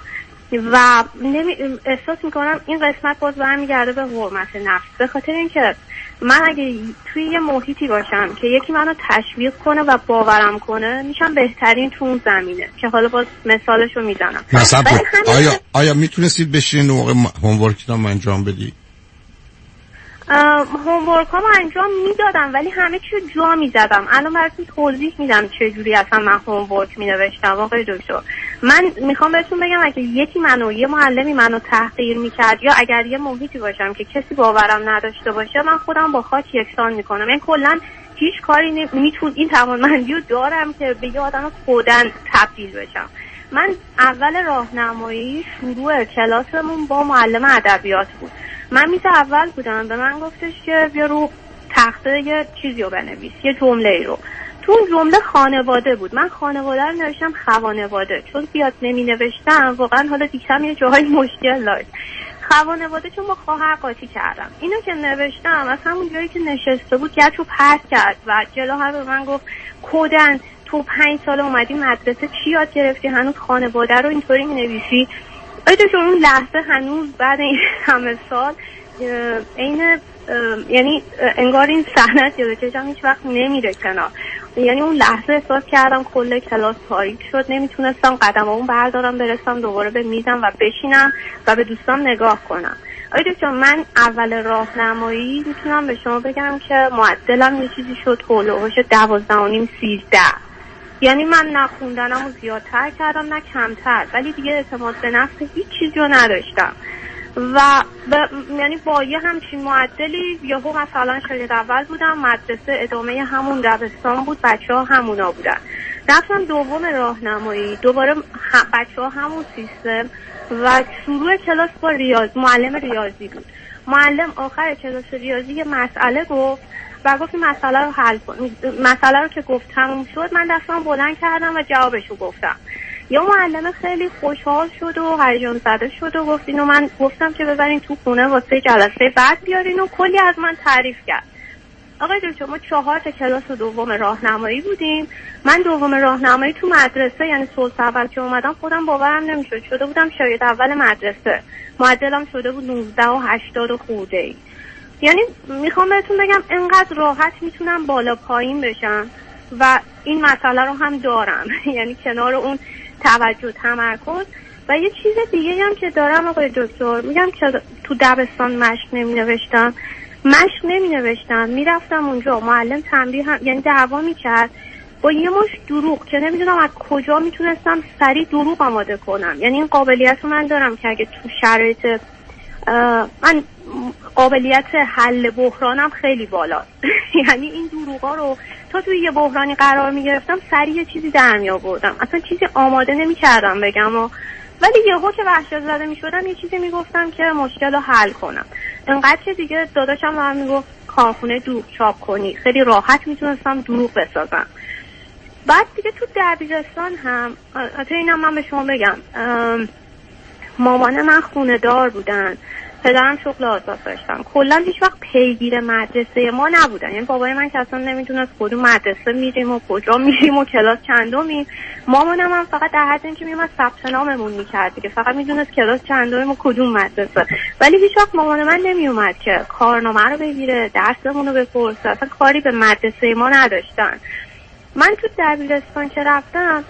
و احساس میکنم این قسمت باز برمیگرده به حرمت نفس، به خاطر اینکه من اگه توی یه محیطی باشم که یکی منو تشویق کنه و باورم کنه میشم بهترین تو اون زمینه، که حالا باز مثالشو میزنم. مثلا آیا میتونستید بشین موقع هومورکتون انجام بدید؟ هومورک ها انجام میدادم ولی همه چی جا میزدم. الان براتون توضیح میدم چه جوری اصلا من هومورک مینوشتم. آقای دکتر من میخوام بهتون بگم اگه یه معلمی منو تحقیر میکرد یا اگر یه محیطی باشم که کسی باورم نداشته باشه من خودم با خاک یکسان میکنم. یعنی کلا هیچ کاری نمیتون این توانمندی رو دارم که به یه آدم خودن تبدیل بشم. من اول راهنمایی شروع کلاسمون با معلم ادبیات بود. من میز اول بودم، به من گفتش که بیا رو تخته یه چیزی رو بنویس، یه جمله رو. تو اون جمله خانواده بود. من خانواده رو نوشتم خوانواده، چون زیاد نمی نوشتم واقعا. حالا دیدم یه جاهای مشکل داشت. خوانواده چون با خواهر قاطی کردم. اینو که نوشتم از همون جایی که نشسته بود گچو پرت کرد و جلو هم به من گفت کودن تو 5 سال اومدی مدرسه چی یاد گرفتی هنوز خانواده رو اینطوری می‌نویسی؟ چون اون لحظه هنوز بعد این همه سال یعنی انگار این صحنه یاد چشم هیچ وقت نمیره کنار. یعنی اون لحظه احساس کردم کل کلاس تاریک شد، نمیتونستم قدمامو بردارم برسم دوباره به میزم و بشینم و به دوستام نگاه کنم. دکتر من اول راهنمایی میتونم به شما بگم که معدلم یه چیزی شد هولوش 12.5-13. یعنی من نخوندنم رو زیادتر کردم نه کمتر، ولی دیگه اعتماد به نفس هیچ چیزی رو نداشتم و یعنی با یه همچین معدلی یهو مثلا شاگرد اول بودم، مدرسه ادامه همون دبستان بود، بچه‌ها همونا بودن. رفتم دوم راهنمایی، دوباره بچه‌ها همون سیستم و شروع کلاس با معلم ریاضی بود. معلم آخر کلاس ریاضی یه مسئله گفت و گفت مسئله رو حل کن. مسئله رو که گفت تموم شد من دستم بلند کردم و جوابشو گفتم. یا معلم خیلی خوشحال شد و هیجان زده شد و گفت اینو من گفتم که ببرین تو خونه واسه جلسه بعد بیارین و کلی از من تعریف کرد. آقای دکتر ما 4 تا کلاس دوم راهنمایی بودیم. من دوم راهنمایی تو مدرسه یعنی سال اول که اومدم خودم باورم نمیشد، شده بودم شاگرد اول مدرسه، معدلم شده بود 19 و 80 خورده. یعنی میخوام بهتون بگم انقدر راحت میتونم بالا پایین بشم و این مسئله رو هم دارم. یعنی کنار اون توجه تمرکز. و یه چیز دیگه هم که دارم آقای دکتر، میگم که تو دبستان مشق نمی نوشتم میرفتم اونجا معلم تنبیه هم یعنی دعوا میکرد با یه مش دروغ که نمیدونم از کجا میتونستم سریع دروغ آماده کنم. یعنی این قابلیت رو من دارم که اگه تو شرایط من قابلیت حل بحرانم خیلی بالاست. یعنی این دروغا رو تا توی یه بحرانی قرار میگرفتم سریع یه چیزی در می آوردم، اصلا چیزی آماده نمی کردم بگم ولی یهو که وحشت زده می شدم یه چیزی می گفتم که مشکل رو حل کنم. انقدر که دیگه داداشم هم می گفت کارخونه دروغ چاپ کنی، خیلی راحت میتونستم دروغ بسازم. بعد دیگه تو دبیرستان هم حتی اینم من به شما بگم مامان من خونه دار بودن، پدرم شغل آزاد داشتن، کلا هیچ وقت پیگیر مدرسه ما نبودن. یعنی بابای من که اصلا نمیدونست کدوم مدرسه میریم و کجا میریم و کلاس چندمیم. مامانم هم فقط در حد اینکه میومد ثبت ناممون میکرد که فقط میدونست کلاس چندمیم و کدوم مدرسه، ولی هیچ وقت مامان من نمیومد که کارنامه رو بگیره، درسمون رو بپرسه، اصلا کاری به مدرسه ما نداشتن. من تو دبیرستان که رفتم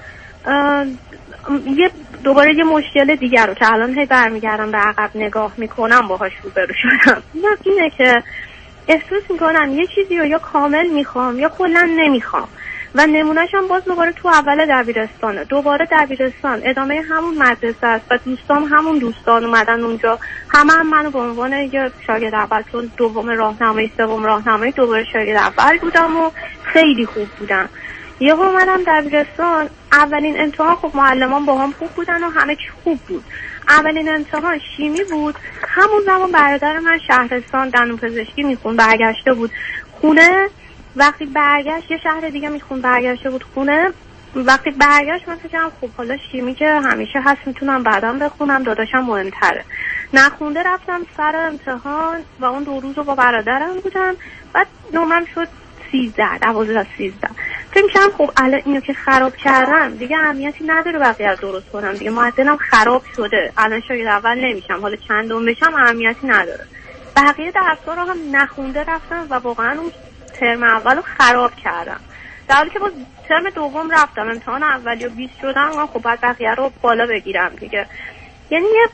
دوباره یه مشکل دیگر رو که الان هی برمیگردم به عقب نگاه میکنم باهاش روبرو شدم. اینه که احساس میکنم یه چیزی رو یا کامل میخوام یا کلا نمیخوام و نمونهش هم باز دوباره تو اول دبیرستانه. دوباره دبیرستان ادامه همون مدرسه است و دوستام همون دوستان اومدن اونجا، همه منو به عنوان یه شاگرد اول، چون دوم راهنمایی سوم راهنمایی دوباره شاگرد اول بودم و خیلی خوب بودم. یه اومدم دبیرستان، اولین امتحان خب معلمان با هم خوب بودن و همه چی خوب بود. اولین امتحان شیمی بود. همون زمان برادر من شهرستان دندونپزشکی میخوند، برگشته بود خونه. وقتی برگشت یه شهر دیگه میخوند، برگشته بود خونه. وقتی برگشت من فکرم خب حالا شیمی که همیشه هست میتونم بعدم بخونم، داداشم مهمتره. نخونده رفتم سر امتحان و اون 2 روز رو با برادرم بودم. بعد نمرم شد 13. فکر می‌کردم خب الان اینو که خراب کردم دیگه اهمیتی نداره بقیه رو درست کنم، دیگه معدلم خراب شده، الان شاگرد اول نمیشم، حالا چندم بشم اهمیتی نداره. بقیه درس‌ها رو هم نخونده رفتم و واقعا اون ترم اولو خراب کردم. در حالی که با ترم دوم رفتم امتحان اولی و 20 شدم و خب بعد بقیه رو بالا بگیرم دیگه. یعنی یه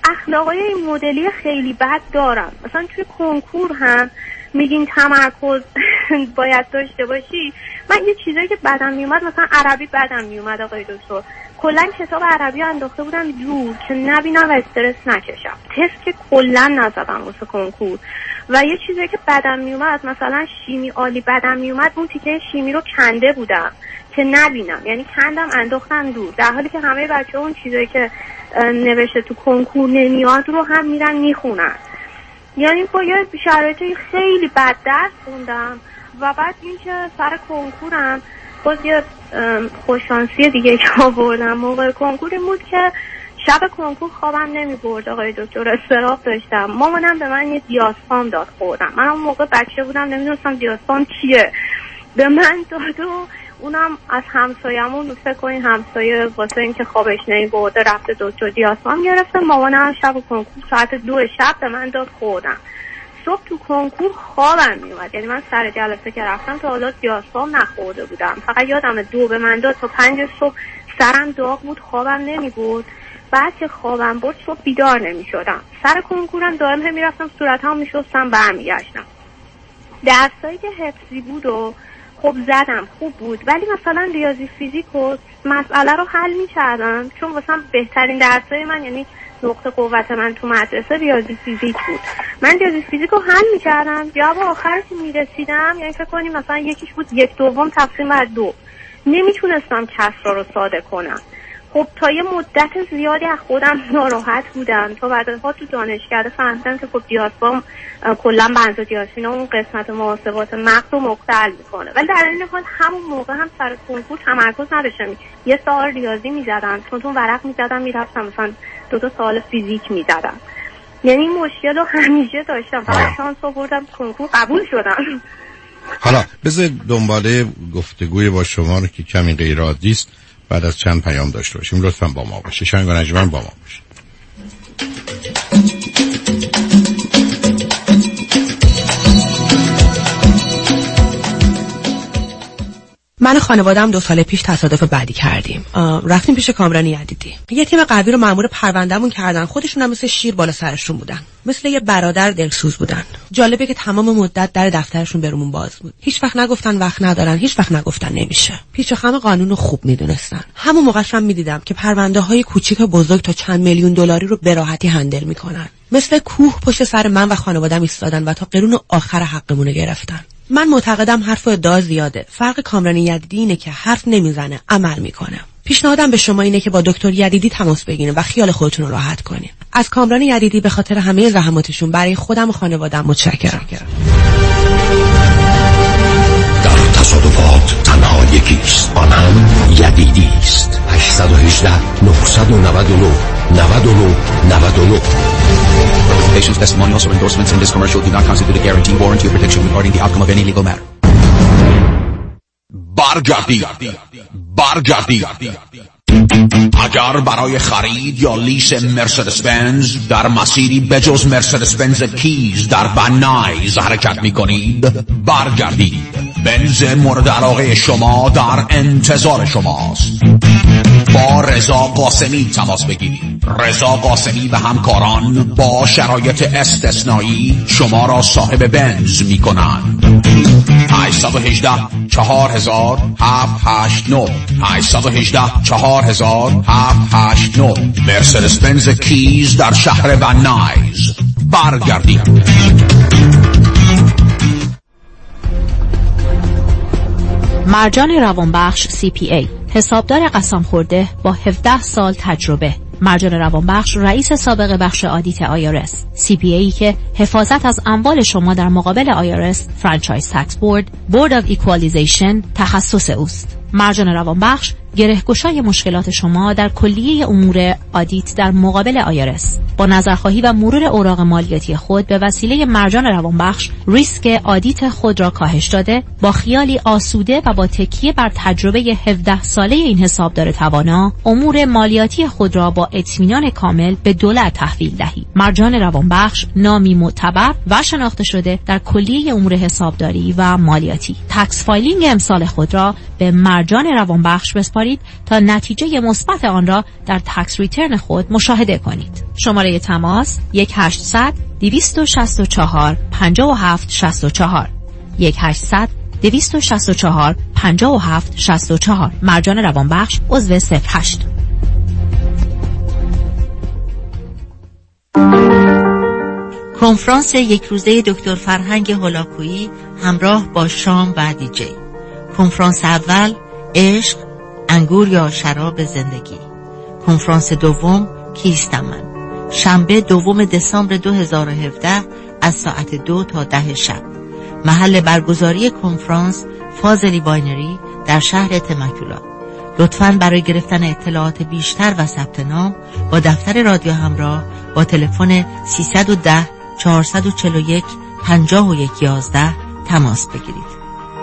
اخلاقای این مدلی خیلی بد دارم. مثلا توی کنکور هم میگین تمرکز باید داشته باشی. من یه چیزایی که بدم میومد، مثلا عربی بدم میومد آقای دکتر، کلا کتاب عربی انداخته بودم دور که نبینم و استرس نکشم. تست که کلا نزدم واسه کنکور. و یه چیزایی که بدم میومد، مثلا شیمی عالی بدم میومد، اون تیکه شیمی رو کنده بودم که نبینم، یعنی کندم انداختم دور، در حالی که همه بچه اون چیزایی که نوشته تو کنکور نمیاد رو هم میرن میخونن. یعنی با یه شرایطی خیلی بد درس خوندم. و بعد اینکه سر کنکورم باز یه خوششانسی دیگه که آوردم موقع کنکور این بود که شب کنکور خوابم نمی برد آقای دکتر، استراب داشتم. مامانم به من یه دیاسپام داد خوردم. من اون موقع بچه بودم نمیدونستم دیاسپام چیه، به من داد و اونم از همسایمون، فکر کنین همسایه واسه اینکه خوابش نمی برده رفته دکتر دیاسپام گرفته. مامانم شب کنکور ساعت 2 شب به من داد خوردم. صبح تو کنکور خوابم میومد، یعنی من سر جلسه که رفتم تا حالا دیاسپام نخورده بودم، فقط یادم 2 به من داد تا 5 صبح سرم داغ بود، خوابم نمی بود. بعد که خوابم برد صبح بیدار نمی شدم. سر کنکورم دائم هم میرفتم صورتم میشستم برمیگشتم. درسایی که حفظی بود و خب زدم خوب بود، ولی مثلا ریاضی فیزیک و مسئله رو حل می‌کردم، چون مثلا بهترین درسای من، یعنی نقطه قوت من تو مدرسه ریاضی فیزیک بود. من ریاضی فیزیک رو حل می‌کردم، جواب آخرش می‌رسیدم، یعنی فکر کنیم مثلا یکیش بود 1/2 تقسیم بر 2. نمیتونستم کسرا رو ساده کنم. خب تا یه مدت زیادی از خودم ناراحت بودم، تا بعدها تو دانشکده فهمیدم که خب دیاسپام کلا بنزودیازپین اون قسمت محاسبات مغز رو مختل میکنه. ولی در این حال همون موقع هم سر کنکور تمرکز نداشتم، یه سوال ریاضی میزدم، تون ورق میزدم میرفتم مثلا 2 سوال فیزیک میزدم. یعنی این مشکل رو همیشه داشتم، فقط شانس آوردم کنکور قبول شدم. حالا بذار دنباله گفتگوی با شما رو که کمی غیر عادی است بعد از چند پیام داشته باشیم. لطفاً با ما باشید. شنگ و نجمن با ما باشید. من و خانواده‌ام 2 سال پیش تصادف بعدی کردیم. رفتیم پیش کامران یدیدی. یه تیم قوی رو مأمور پروندهمون کردن. خودشون هم مثل شیر بالا سرشون بودن. مثل یه برادر دلسوز بودن. جالبه که تمام مدت در دفترشون برامون باز بود. هیچ وقت نگفتن وقت ندارن، هیچ وقت نگفتن نمیشه. پیچ و خم قانون رو خوب میدونستن. همون موقعش هم میدیدم که پرونده‌های کوچیک و بزرگ تا چند میلیون دلاری رو به راحتی هندل میکنن. مثل کوه پشت سر من و خانواده‌ام ایستادن و تا قرون آخر حقمون رو گرفتن. من معتقدم حرف و ادعا زیاده. فرق کامران یدیدی اینه که حرف نمیزنه، عمل میکنه. پیشنهادم به شما اینه که با دکتر یدیدی تماس بگیرید و خیال خودتون رو راحت کنید. از کامران یدیدی به خاطر همه زحماتشون برای خودم و خانواده‌ام متشکرم. در تصادفات تنها یکیست، آنم یدیدی است. 818 999 99 99. Patients' testimonials or endorsements in this commercial do not constitute a guarantee, warranty, or protection regarding the outcome of any legal matter. برگردی اگر برای خرید یا لیس مرسدس بنز در مسیری بجز مرسدس بنز کیز در بنایز حرکت می کنید، برگردید. بنز مورد علاقه شما در انتظار شماست. با رضا قاسمی تماس بگیرید. رضا قاسمی و همکاران با شرایط استثنایی شما را صاحب بنز می کنند. 818 4000 789 818 4000 789 مرسدس بنز کیز در شهر ونایز. برگردید. مرجان روانبخش CPA، حسابدار قسم خورده با 17 سال تجربه. مرجان روانبخش رئیس سابق بخش آدیت IRS، CPAی که حفاظت از اموال شما در مقابل IRS، فرانچایز تکس بورد، بورد آف ایکوالیزیشن تخصص اوست. مرجان روانبخش گره‌گشای مشکلات شما در کلیه امور آدیت در مقابل IRS. با نظرخواهی و مرور اوراق مالیاتی خود به وسیله مرجان روانبخش ریسک آدیت خود را کاهش داده، با خیالی آسوده و با تکیه بر تجربه 17 ساله این حسابدار توانا، امور مالیاتی خود را با اطمینان کامل به دولت تحویل دهید. مرجان روانبخش نامی معتبر و شناخته شده در کلیه امور حسابداری و مالیاتی. تکس فایلینگ امسال خود را به مرجان روانبخش بسپارید بسپارید تا نتیجه مثبت آن را در تکس ریترن خود مشاهده کنید. شماره تماس 1-800-264-5764 1-800-264-5764. مرجان روانبخش، عضو 08. کنفرانس یک روزه دکتر فرهنگ هولاکویی همراه با شام و دیجی. کنفرانس اول عشق، انگور یا شراب زندگی. کنفرانس دوم کیستم من. شنبه 2 دسامبر 2017 از ساعت 2 تا 10 شب. محل برگزاری کنفرانس فاضلی باینری در شهر تمکولا. لطفاً برای گرفتن اطلاعات بیشتر و ثبت نام با دفتر رادیو همراه با تلفن 310 441 5111 تماس بگیرید.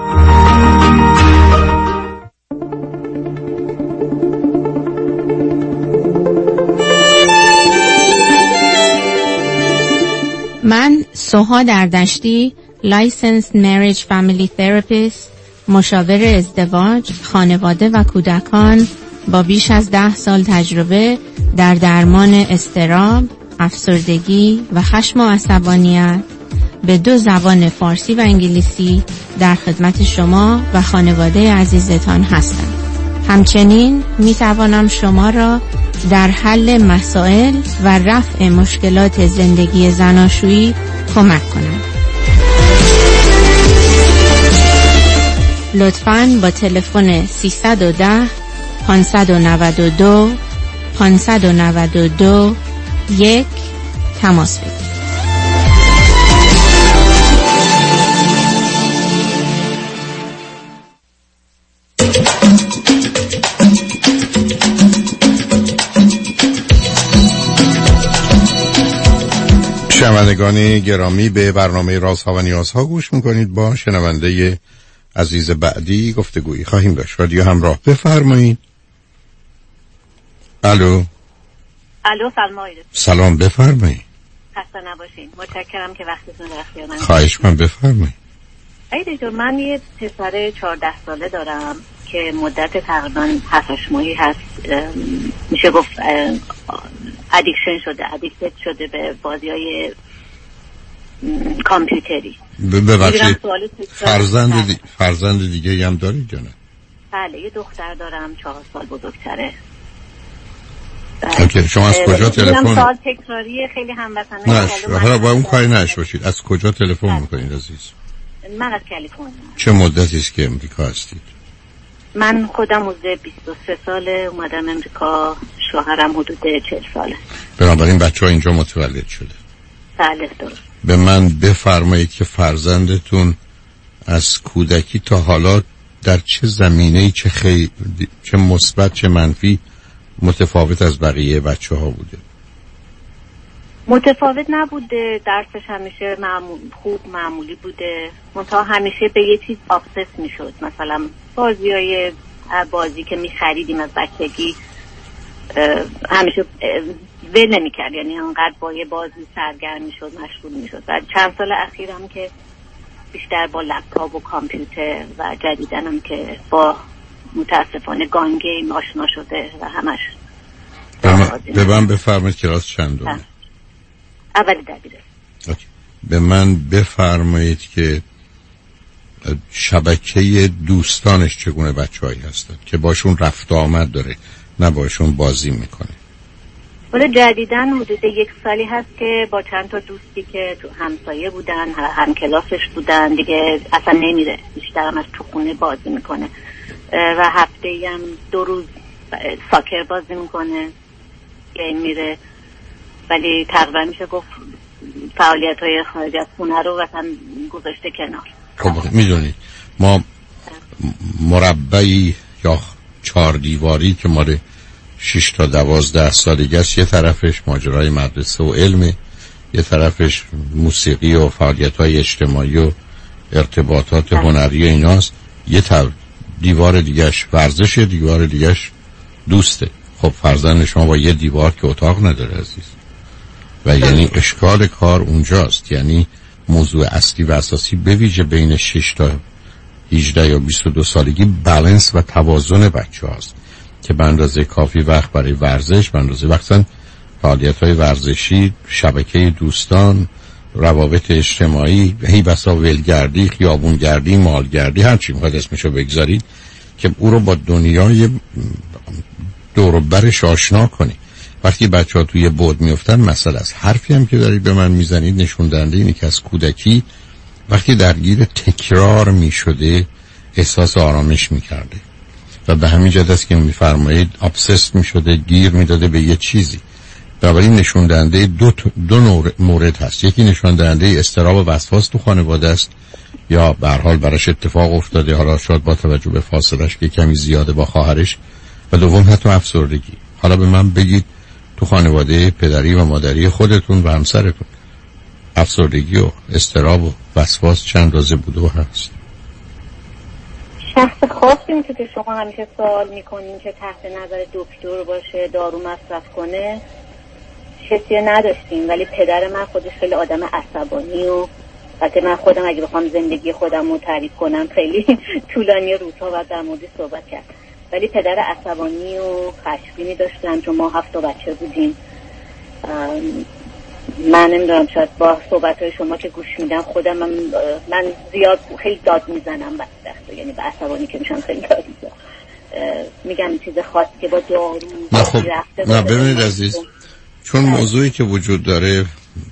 من سوها دردشتی، Licensed Marriage Family Therapist، مشاور ازدواج، خانواده و کودکان با بیش از 10 سال تجربه در درمان اضطراب، افسردگی و خشم و عصبانیت به 2 زبان فارسی و انگلیسی در خدمت شما و خانواده عزیزتان هستم. همچنین می توانم شما را در حل مسائل و رفع مشکلات زندگی زناشویی کمک کنم. لطفاً با تلفن 310 592 592 1 تماس بگیرید. شنوندگان گرامی، به برنامه رازها و نیازها گوش میکنید. با شنونده عزیز بعدی گفتگویی خواهیم داشت. رادیو همراه، بفرمایید. الو. سلام، بفرمایید. خسته نباشین. متشکرم که وقتتون رو اختیار من. خواهش من، بفرمایید. دکتر، من یه پسر 14 ساله دارم که مدت تقریبا 7-8 ماهی هست میشه گفت ادیکتد شده به بازی‌های کامپیوتری. ببخشید، فرزند دیگه هم داری جانم؟ بله، یه دختر دارم 4 سال بزرگتره. اوکی، شما از کجا تلفن؟ سوال تکراری خیلی هموطنه. نه، حالا با اون کاری نشه باشید. از کجا تلفن میکنید عزیز؟ من از کالیفرنیا. چه مدتی است که امریکا هستید؟ من خودم حدود 23 ساله اومدم امریکا، شوهرم حدود 40 ساله. بنابراین بچه‌ها اینجا متولد شده. بله درست. به من بفرمایید که فرزندتون از کودکی تا حالا در چه زمینه‌ای، چه مثبت چه منفی متفاوت از بقیه بچه‌ها بوده؟ متفاوت نبوده، درسش همیشه خوب معمولی بوده، منتها همیشه به یه چیز ابسس میشد. مثلا بازی که میخریدیم از بچگی همیشه ول نمیکرد، یعنی انقدر با یه بازی سرگرم میشد، مشغول میشد. و چند سال اخیرم که بیشتر با لپتاپ و کامپیوتر و جدیدنم که با متاسفانه گان گیم آشنا شده و همش. به من بفرمایید کلاس چندمه؟ اولی دبیرستان. به من بفرمایید که شبکه دوستانش چگونه بچه‌هایی هستن که باشون رفت آمد داره، نه باشون بازی میکنه؟ ولی جدیدن حدود 1 سالی هست که با چند تا دوستی که تو همسایه بودن، هم کلاسش بودن، دیگه اصلا نمیره، بیشتر هم از تو خونه بازی میکنه و هفته‌ای هم 2 روز ساکر بازی میکنه، گیم میره، ولی تقریبا میشه گفت فعالیت‌های خارج از خونه رو مثلا گذاشته کنار. خب میدونید ما مربعی یا 4 دیواری که مال 6 تا 12 سالگی است، یه طرفش ماجرای مدرسه و علمه، یه طرفش موسیقی و فعالیت‌های اجتماعی و ارتباطات هنری ایناست، یه دیوار دیگهش ورزش، دیوار دیگهش دوسته. خب فرزند شما با یه دیوار که اتاق نداره عزیز، و یعنی اشکال کار اونجاست. یعنی موضوع اصلی و اساسی به ویژه بین 6 تا 18 یا 22 سالگی بالانس و توازن بچه هاست. که به اندازه کافی وقت برای ورزش، به اندازه وقتاً فعالیت‌های ورزشی، شبکه دوستان، روابط اجتماعی، هی بسا ولگردی، خیابونگردی، مالگردی، هر چی میخواد اسمشو بگذارید، که او رو با دنیای دور و برش آشنا کنی. وقتی بچه‌ها توی بعد میافتن، مسئله است. حرفی هم که دارید به من میزنید نشون دهنده اینه که از کودکی وقتی درگیر تکرار میشده احساس آرامش میکرده و به همین جهت است که میفرمایید ابسست میشده، گیر میداده به یه چیزی. بنابراین نشون دهنده دو مورد هست. یکی نشون دهنده اضطراب و وسواس تو خانواده است، یا به هر حال براش اتفاق افتاده، حالا شاید با توجه به فاصله‌اش که کمی زیاده با خواهرش، و دوم حتی افسردگی. حالا به من بگید تو خانواده پدری و مادری خودتون و همسرتون افسردگی و اضطراب و وسواس چند روزه بوده و هست؟ شخص خاصی که شما همیشه سوال میکنین که تحت نظر دکتر باشه، دارو مصرف کنه، کسی نداشتیم. ولی پدر من خودش خیلی آدم عصبانی و حتی من خودم اگه بخوام زندگی خودم رو تعریف کنم خیلی طولانی روزها و در موردی صحبت کرد. ولی پدر عصبانی و خشمگینی داشتم، چون ما 7 بچه بودیم. من نمیدونم، شاید با صحبت‌های شما که گوش میدم خودم من زیاد خیلی داد میزنم بدبخت، یعنی به عصبانی که میشم خیلی داد میزنم. میگم چیز خاصی که با دارو نه. خب نه، ببینید عزیز، چون موضوعی که وجود داره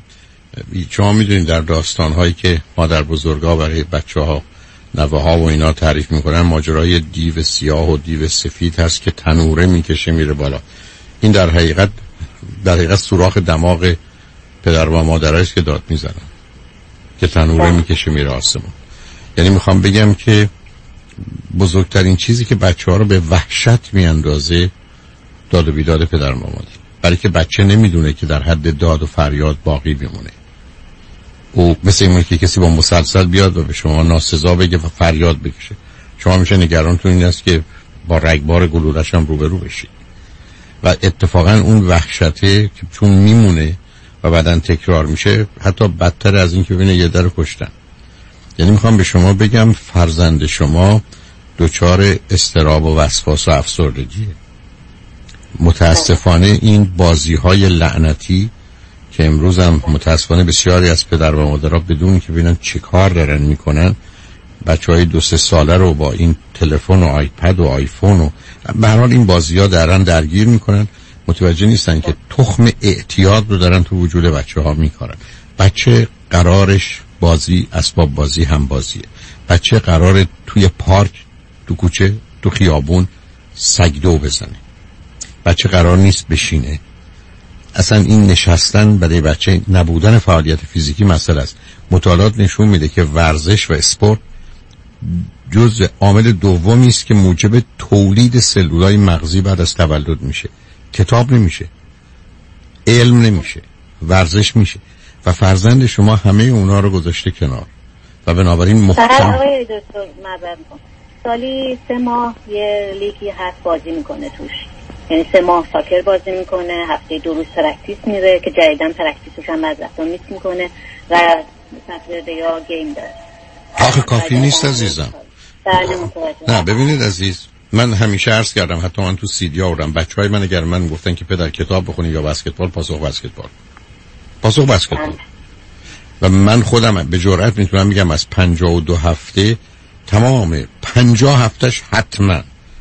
شما میدونید در داستان‌هایی که مادر بزرگا برای بچه‌ها، نوه‌ها و اینا تعریف میکنن، ماجرای دیو سیاه و دیو سفید هست که تنوره میکشه میره بالا. این در حقیقت سوراخ دماغ پدر و مادر است که داد میزنن که تنوره میکشه میره آسمون. یعنی میخوام بگم که بزرگترین چیزی که بچه‌ها رو به وحشت میاندازه داد و بیداد پدر و مادر، برای که بچه نمیدونه که در حد داد و فریاد باقی بمونه. او مثل اینه که کسی با مسلسل بیاد و به شما ناسزا بگه و فریاد بکشه، شما میشه نگرانتون این است که با رگبار گلولش هم روبرو بشید. و اتفاقا اون وحشته که چون میمونه و بعدن تکرار میشه، حتی بدتر از این که ببینه یه در کشتن. یعنی میخوام به شما بگم فرزند شما دچار اضطراب و وسواس و افسردگیه. متاسفانه این بازی‌های لعنتی که امروز هم متاسفانه بسیاری از پدر و مادرها بدون که ببینن چه کار دارن میکنن، بچه‌های 2-3 ساله رو با این تلفن و آیپد و آیفون و به هر حال این بازی‌ها درگیر میکنن، متوجه نیستن که تخم اعتیاد رو دارن تو وجود بچه‌ها میکارن. بچه قرارش بازی، اسباب بازی هم بازیه. بچه قرار توی پارک، تو کوچه، تو خیابون سگدو بزنه. بچه قرار نیست بشینه. اصلا این نشستن برای بچه، نبودن فعالیت فیزیکی مسئله است. مطالعات نشون میده که ورزش و اسپورت جزء عامل دومی است که موجب تولید سلولای مغزی بعد از تولد میشه. کتاب نمیشه، علم نمیشه، ورزش میشه. و فرزند شما همه اونا رو گذاشته کنار و بنابراین محکم. آقای دکتر سالی 3 ماه یه لیگی هست بازی میکنه توش، یعنی 3 ماه ساکر بازی میکنه، هفته 2 روز پرکتیس میره که جدیدن پرکتیسش هم از وقتا میس میکنه و ساتردی یا گیم داره. آخه کافی نیست عزیزم. نه ببینید عزیز، من همیشه عرض کردم، حتی من تو CD آوردم، بچهای من اگر من گفتن که پدر کتاب بخونی یا بسکتبال، پاسخ بسکتبال. و من خودم به جرئت میتونم میگم از 52 هفته تمام 50 هفتهش حتما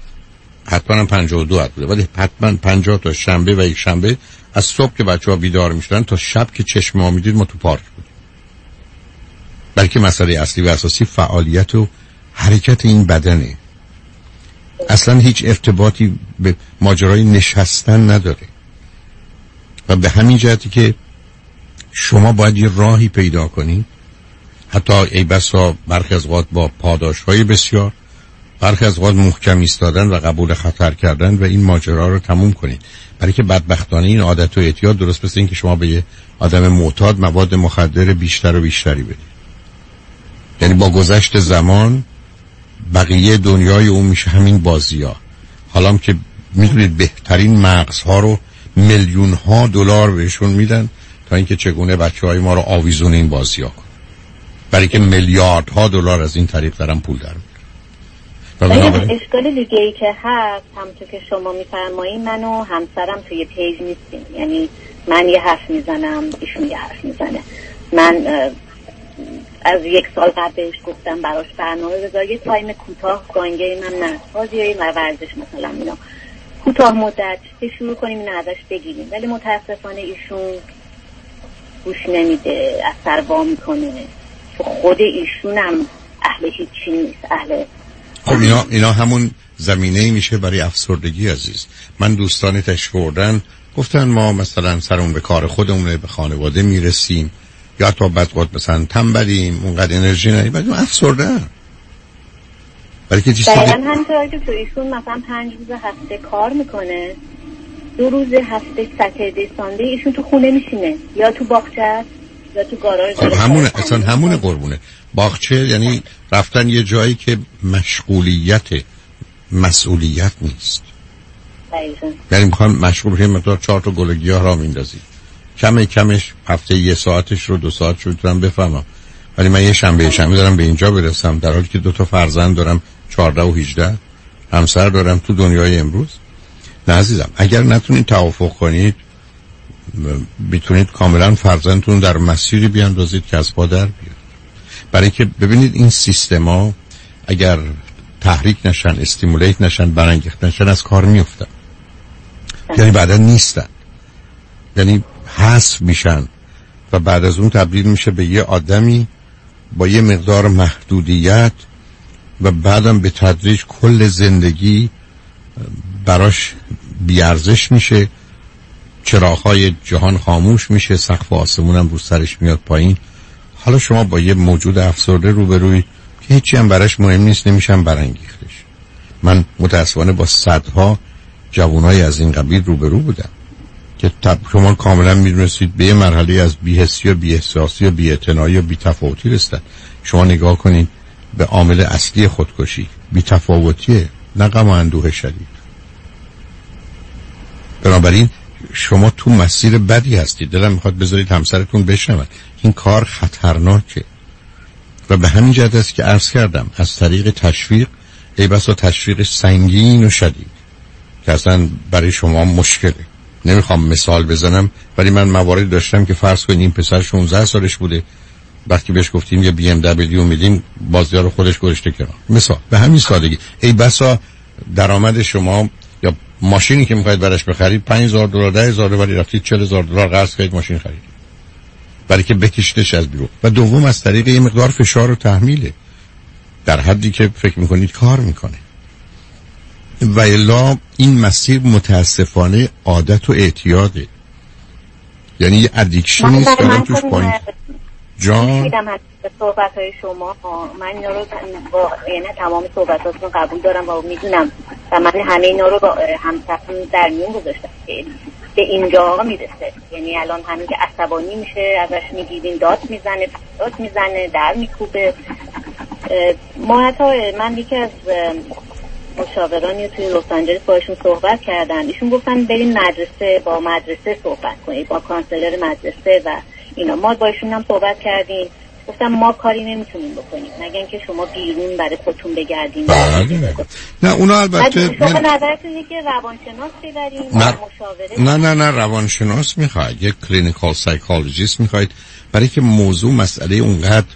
52 هفته بوده، ولی حتما 50 تا شنبه و یک شنبه از صبح که بچه‌ها بیدار میشدن تا شب که چشم ما میدید ما تو پارک بودیم. بلکه مسئله اصلی و اساسی فعالیت و حرکت این بدنه. اصلا هیچ ارتباطی به ماجرای نشستن نداره. و به همین جهتی که شما باید یه راهی پیدا کنید، حتی ای بسا برخی از اوقات با پاداش‌های بسیار، برخی از اوقات محکم ایستادن و قبول خطر کردن و این ماجرا رو تموم کنید. برای که بدبختانه این عادت و اعتیاد درست مثل این که شما به یه آدم معتاد مواد مخدر بیشتر و بیشتری بدید. یعنی با گذشت زمان بقیه دنیای اون میشه همین بازی‌ها. حالا که میدونید بهترین مغزها رو میلیون‌ها دلار بهشون میدن تا اینکه چگونه بچه‌های ما رو آویزون این بازی‌ها کنن، برای که میلیاردها دلار از این طریق دارن پول در میارن. اشکال دیگه ای که هست همونطور که شما میفرمایید، من و همسرم توی پیج نیستیم. یعنی من یه حرف میزنم ایشون یه حرف میزنه. من از 1 سال قبل بهش گفتم براش برنامه بذار یه تایم کوتاه گانگیم هم نه بازی و ورزش مثلا اینا کوتاه مدت که شروع کنیم این ازش بگیریم، ولی متاسفانه ایشون گوش نمیده، اثر وا میکنه. خود ایشون هم اهل هیچی نیست، اهل خب اینا همون زمینه میشه برای افسردگی عزیز. من دوستان تشکردن گفتن ما مثلا سرمون به کار خودمونه، به خانواده میرسیم، یا تا بعد مثلا تنبلیم، اونقدر انرژی نداریم، بعد افسردن. برای که چیزی دقیقا همینطور که تو ایشون مثلا 5 روز هفته کار میکنه، 2 روز هفته ساتردی ساندی ایشون تو خونه میشینه، یا تو باغچه یا تو گاراژ. خب همونه، اصلا همونه قربونه. باغچه یعنی رفتن یه جایی که مشغولیت مسئولیت نیست. یعنی میخوان مشغول بشین، مقدار 4 تا گل گیاه را میندازی، کمش هفته 1 ساعتش رو 2 ساعت رو میتونم بفهمم، ولی من یه شنبه دارم به اینجا برسم در حالی که 2 تا فرزند دارم 14 و 18 همسر دارم تو دنیای امروز. نه عزیزم، اگر نتونید توافق کنید میتونید کاملا فرزندتون در مسیری بیاندازید که از پا در بیاد. برای که ببینید این سیستما اگر تحریک نشن، استیمولیت نشن، برانگیخت نشن، از کار میافتن. یعنی بعدا نیستن، یعنی حذف میشن و بعد از اون تبدیل میشه به یه آدمی با یه مقدار محدودیت و بعدم به تدریج کل زندگی براش بیارزش میشه، چراغ‌های جهان خاموش میشه، سقف آسمون هم رو سرش میاد پایین. حالا شما با یه موجود افسرده روبروی که هیچی هم براش مهم نیست، نمیشم برانگیختش. من متاسفانه با صدها جوانای از این قبیل روبرو بودم که شما کاملا میدونستید به یه مرحله از بی‌حسی و بی‌احساسی و بی‌اعتنایی و بی‌تفاوتی رسیدن. شما نگاه کنید به عامل اصلی خودکشی، بی‌تفاوتیه، نه غم و اندوه شدید. بنابراین شما تو مسیر بدی هستید. دلم میخواد بذارید همسرتون بشنون این کار خطرناکه و به همین جهت است که عرض کردم از طریق تشویق، ای بسا تشویق سنگین و شدید که اصلا برای شما مشکله. نمیخوام مثال بزنم، ولی من مواردی داشتم که فرض کنید این پسر 16 سالش بوده، وقتی بهش گفتیم یه BMW میدیم بازیار رو خودش گذاشته کنار. مثال به همین سادگی. ای بسا درآمد شما یا ماشینی که میخواید براش بخرید $5,000 $10,000 ولی رفتید $40,000 قرض کردید ماشین خریدید برای که بکشیدش از بیرون. و دوم از طریق یه مقدار فشار و تحمیله در حدی که فکر میکنید کار میکنه. و الا این مسیر متاسفانه عادت و اعتیاده، یعنی یه ادیکشن نیست که توش پایین جان. دیدم به صحبت‌های شما، من اینا رو با یعنی تمام صحبتاتون قبول دارم و میدونم و من همه اینا رو با همسرم در میون گذاشتم که به اینجا میرسه. یعنی الان همین که عصبانی میشه ازش میگیرین، داد میزنه در میکوبه. ما حتی من یکی از مشاورانی توی لس آنجلس باشون صحبت کردم، ایشون گفتن بریم مدرسه، با مدرسه صحبت کنید، با کانسلر مدرسه و اینا. ما با ایشون هم صحبت کردیم، گفتم ما کاری نمیتونیم بکنیم مگر اینکه شما بیرون برای خودتون بگردین. نه اونا البته شما نظرتون اینه که روانشناس ببرین؟ نه روانشناس میخواید، یک کلینیکال سایکولوژیست میخواید، برای که موضوع مسئله اونقدر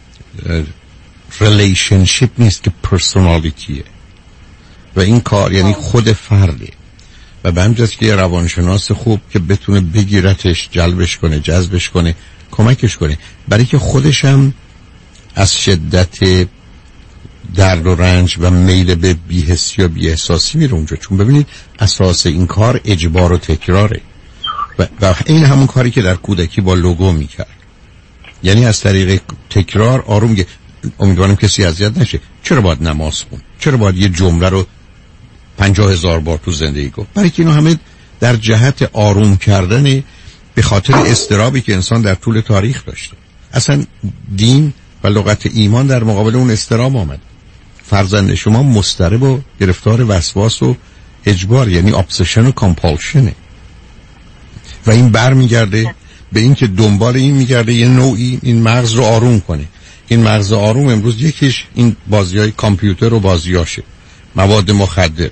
ریلیشنشیپ نیست که پرسونالیتیه و این کار یعنی خود فرده و به همجاست که یه روانشناس خوب که بتونه بگیرتش، جلبش کنه، جذبش کنه، کمکش کنه، برای که خودش هم از شدت درد و رنج و میل به بی‌حسی و بی‌احساسی میره اونجا. چون ببینید اساس این کار اجبار و تکراره و این همون کاری که در کودکی با لوگو میکرد، یعنی از طریق تکرار آروم امیدوارم کسی اذیت نشه. چرا باید نماز خون؟ چرا باید یه جمله رو 50,000 بار تو زندگی گفت؟ برای که اینو همه در جهت آروم کردن به خاطر اضطرابی که انسان در طول تاریخ داشته. اصلا دین و لغت ایمان در مقابل اون اضطراب آمد. فرزند شما مضطرب و گرفتار وسواس و اجبار، یعنی ابسشن و کامپالشنه و این برمیگرده به این که دنبال این میگرده یه نوعی این مغز رو آروم کنه این مغز آروم امروز یکیش این بازی‌های کامپیوتر و بازیاشه، مواد مخدر،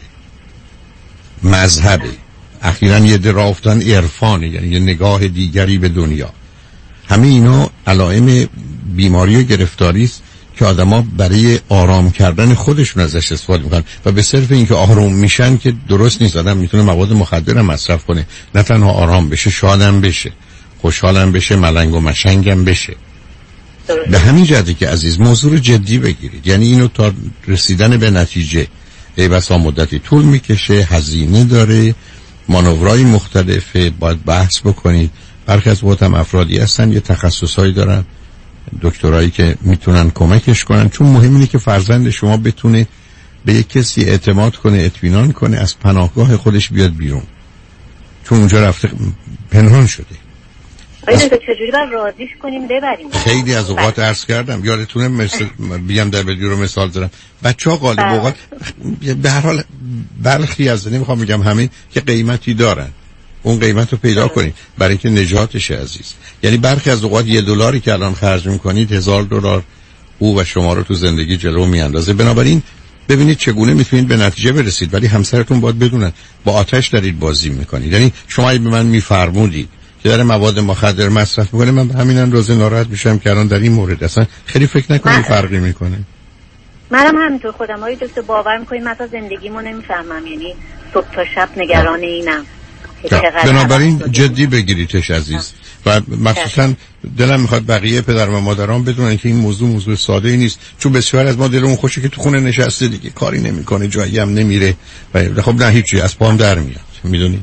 مذهبه، اخیراً یه درافتن عرفانه، یعنی یه نگاه دیگری به دنیا. همه اینا علائم بیماری و گرفتاری است که آدما برای آرام کردن خودشون ازش استفاده میکنن و به صرف اینکه آروم میشن که درست نیست. آدم میتونه مواد مخدر هم مصرف کنه، نه تنها آرام بشه، شادم بشه، خوشحالم بشه، ملنگ و مشنگم بشه. به همین جهته که عزیز موضوع رو جدی بگیرید. یعنی اینو تا رسیدن به نتیجه ای بسا مدتی طول میکشه، هزینه داره، مانورهای مختلفه، باید بحث بکنید. برخی از وقت هم افرادی هستن یه تخصصایی دارن، دکترایی که میتونن کمکش کنن، چون مهم اینه که فرزند شما بتونه به یک کسی اعتماد کنه، اطمینان کنه، از پناهگاه خودش بیاد بیرون، چون اونجا رفته پنهان شده. آیا چجوری باید راضیش کنیم ببریم؟ خیلی از اوقات عرض کردم، یادتونه مثل بیام در بدی رو مثال زدم، بچه‌ها غالب اوقات به هر حال برخی از نمیخوام بگم همه که قیمتی دارن، اون قیمت رو پیدا کنید برای اینکه نجاتش عزیز. یعنی برخی از اوقات $1 که الان خرج میکنید $1000 او و شما رو تو زندگی جلو میاندازه. بنابراین ببینید چگونه میتونید به نتیجه برسید، ولی همسرتون باید بدونن با آتش دارید بازی میکنید. یعنی شما به من میفرمودید که داره مواد مخدر مصرف میکنه، من به همین اندازه ناراحت میشم که الان در این مورد اصلا خیلی فکر نکنید فرقی میکنه. منم همینطور خودم های دوست باور میکنید، من تا زندگیمو نمیفهمم، یعنی صبح تا شب نگران اینم. بنابراین جدی بگیریدش عزیز، و مخصوصا دلم میخواد بقیه پدر و مادران بدونن که این موضوع ساده ای نیست، چون بسیار از ما دلمون خوشه که تو خونه نشسته دیگه کاری نمیکنه، جایی هم نمیره و خب نه هیچی، از پام در میاد، میدونی.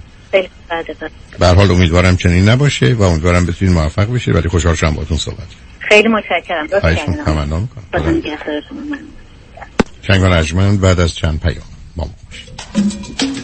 به هر حال امیدوارم چنین نباشه و امیدوارم بتونید موفق بشید، ولی خوشحال شدم باهاتون صحبت کردم. خیلی متشکرم. تمنا میکنم. چنگال ارجمند بعد از چند پیام با ما باشید.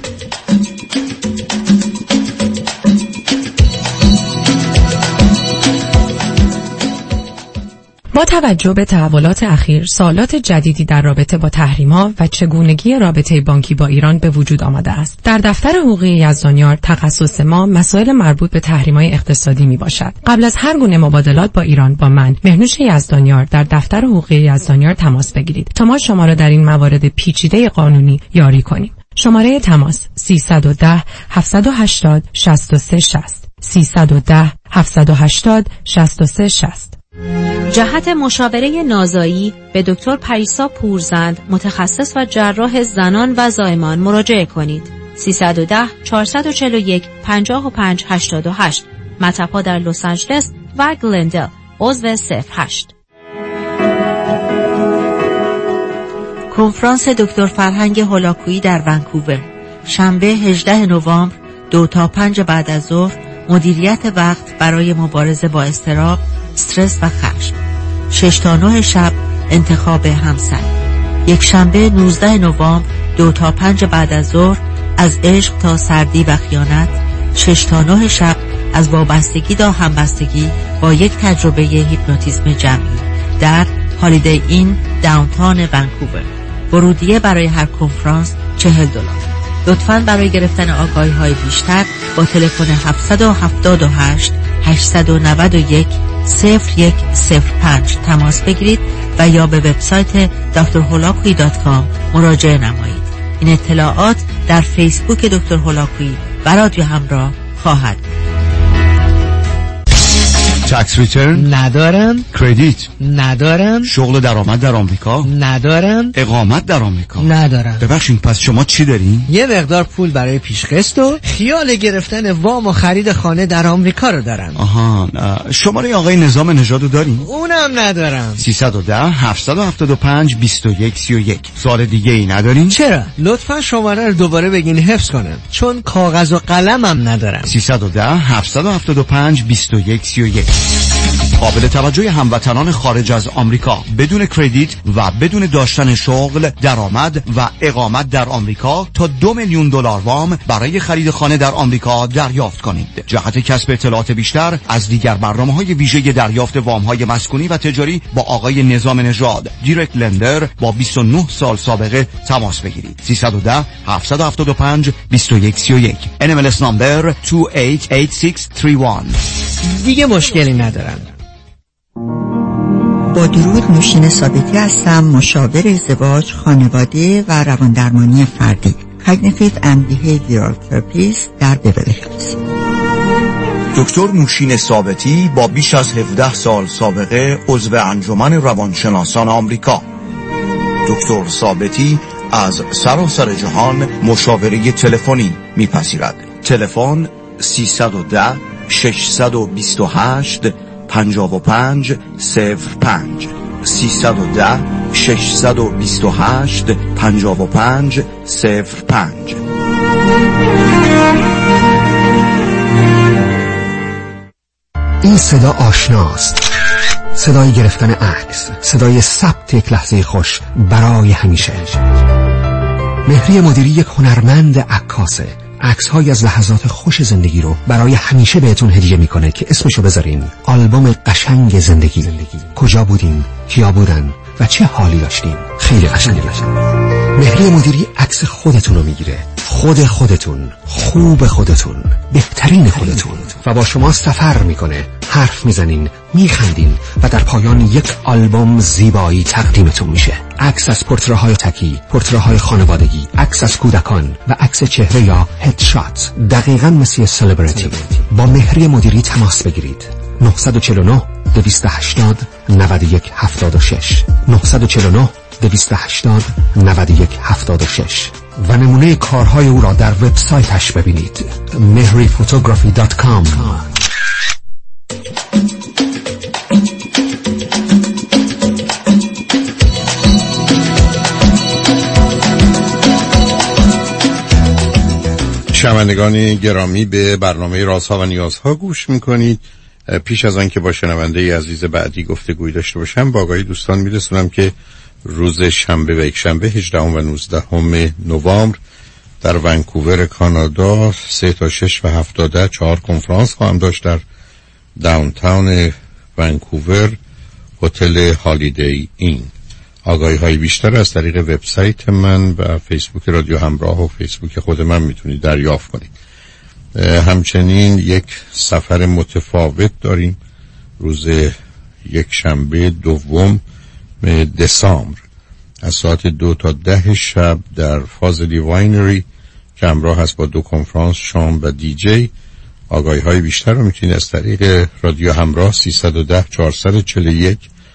با توجه به تحولات اخیر، سوالات جدیدی در رابطه با تحریم‌ها و چگونگی رابطه بانکی با ایران به وجود آمده است. در دفتر حقوقی یزدانیار تخصص ما مسائل مربوط به تحریم‌های اقتصادی میباشد. قبل از هر گونه مبادلات با ایران با من، مهنوش یزدانیار، در دفتر حقوقی یزدانیار تماس بگیرید تا ما شما را در این موارد پیچیده قانونی یاری کنیم. شماره تماس 310 780 6360 310 780 6360. جهت مشاوره نازایی به دکتر پریسا پورزند، متخصص و جراح زنان و زایمان مراجعه کنید. 310 441 5588. مطب‌ها در لس آنجلس و گلندل. عضو 08. کنفرانس دکتر فرهنگ هولاکویی در ونکوور، شنبه 18 نوامبر 2 تا 5 بعد از ظهر. مدیریت وقت برای مبارزه با اضطراب، استرس و خشم. 6 تا 9 شب انتخاب همسر. یک شنبه 19 نوامبر 2 تا 5 بعد از ظهر، از عشق تا سردی و خیانت. 6 تا 9 شب از وابستگی تا همبستگی با یک تجربه هیپنوتیزم جمعی در هالیدی این داونتاون ونکوور. ورودیه برای هر کنفرانس $40. لطفاً برای گرفتن آگاهی‌های بیشتر با تلفن 778 891 0105 تماس بگیرید و یا به وبسایت drholakui.com مراجعه نمایید. این اطلاعات در فیسبوک دکتر هولاکویی و رادیو همراه خواهد بود. تکس ریترن ندارم. کردیت ندارم. شغل درآمد در آمریکا ندارم. اقامت در آمریکا ندارم. ببخشید پس شما چی دارین؟ یه مقدار پول برای پیشقسط و خیال گرفتن وام و خرید خانه در آمریکا رو دارم. آها، شماره آقای نظام نژاد رو دارین؟ اونم ندارم. 310 775 2131. سوال دیگه ای ندارین؟ چرا؟ لطفا شماره رو دوباره بگین حفظ کنم، چون کاغذ و قلمم ندارم. 310 775 2131. قابل توجه هموطنان خارج از آمریکا بدون کردیت و بدون داشتن شغل، درآمد و اقامت در آمریکا تا $2 میلیون وام برای خرید خانه در آمریکا دریافت کنید. جهت کسب اطلاعات بیشتر از دیگر برنامه‌های ویژه دریافت وام‌های مسکونی و تجاری با آقای نظام نژاد، دایرکت لندر با 29 سال سابقه تماس بگیرید. 310 775 2131. NMLS نمبر 288631. دیگه مشکلی ندارم. با درود، نوشین ثابتی هستم، مشاور ازدواج، خانواده و رواندرمانی فردی، Cognitive and Behavioral Therapist در بیورلی هیلز. دکتر نوشین ثابتی با بیش از 17 سال سابقه عضو انجمن روانشناسان آمریکا. دکتر ثابتی از سراسر جهان مشاوره تلفنی میپذیرد. تلفن 310 628 55 05 310 628 55 05. این صدا آشناست، صدای گرفتن عکس، صدای ثبت یک لحظه خوش برای همیشه. مهری مدیری یک هنرمند عکاسه، عکس‌هایی از لحظات خوش زندگی رو برای همیشه بهتون هدیه میکنه که اسمشو بذارین آلبوم قشنگ زندگی. کجا بودین، کیا بودن و چه حالی داشتین. خیلی قشنگه. مهری مدیری عکس خودتون رو میگیره، خودتون، خوب خودتون، بهترین خودتون، و با شما سفر میکنه. حرف میزنین، میخندین و در پایان یک آلبوم زیبایی تقدیمتون میشه. عکس از پورتره‌های تکی، پورتره‌های خانوادگی، عکس از کودکان و عکس چهره یا هدشات، دقیقاً مثل سلبریتی. با مهری مدیری تماس بگیرید. 949 280 91 76 949 280 91 76 و نمونه کارهای او را در وبسایتش ببینید mehriphotography.com. شنوندگان گرامی، به برنامه رازها و نیازها گوش میکنید. پیش از آن که با شنونده عزیز بعدی گفتگوی داشته باشم، با آگاهی دوستان میرسونم که روز شنبه و یک شنبه 18 و 19 نوامبر در ونکوور کانادا 3 تا 6 و 7 تا 10 4 کنفرانس خواهم داشت در داونتاون ونکوور هتل هالیدی این. آگاهی های بیشتر از طریق وبسایت من و فیسبوک رادیو همراه و فیسبوک خود من میتونید دریافت کنید. همچنین یک سفر متفاوت داریم روز یک شنبه 2 دسامبر از ساعت 2 تا 10 شب در فاضلی واینری که همراه هست با 2 کنفرانس شام و دیجی. آگاهی های بیشتر رو میتونید از طریق رادیو همراه 310 441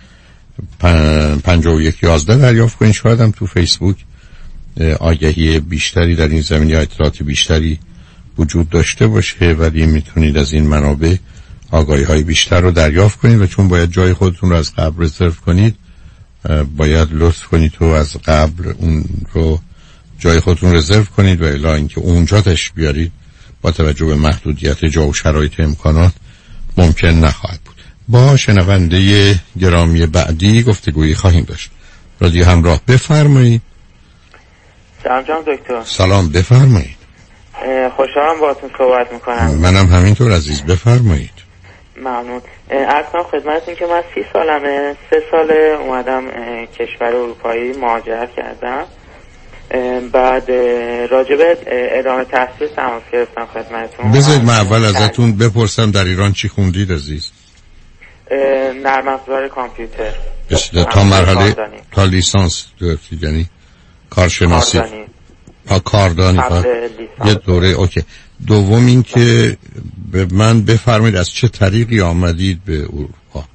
5111 دریافت کنید. شاید هم تو فیسبوک آگهی بیشتری در این زمینه یا اطلاعات بیشتری وجود داشته باشه، ولی میتونید از این منابع آگاهی های بیشتر رو دریافت کنید و چون باید جای خودتون رو از قبل رزرو کنید، باید لطف کنید تو از قبل اون رو جای خودتون رزرو کنید و الا اینکه اونجا تش بیارید با توجه به محدودیت جا و شرایط امکانات ممکن نخواهد بود. با شنونده گرامی بعدی گفتگویی خواهیم داشت. رادیو همراه، بفرمایید. سلام جان دکتر. سلام، بفرمایید. خوشحالم باهاتون صحبت میکنم. منم همینطور عزیز، بفرمایید. ممنون. عرض کنم خدمتتون که من 30 سالمه، 3 سال اومدم کشور اروپایی مهاجرت کردم. بعد راجب ادامه تحصیل تماس گرفتم خدمتتون. بذارید من اول ازتون بپرسم در ایران چی خوندید عزیز؟ نرم افزار کامپیوتر. تا مرحله تا لیسانس گرفتید، یعنی کارشناسی؟ کاردانی. یه دوره. اوکی. دوم این که به من بفرمایید از چه طریقی آمدید به اروپا؟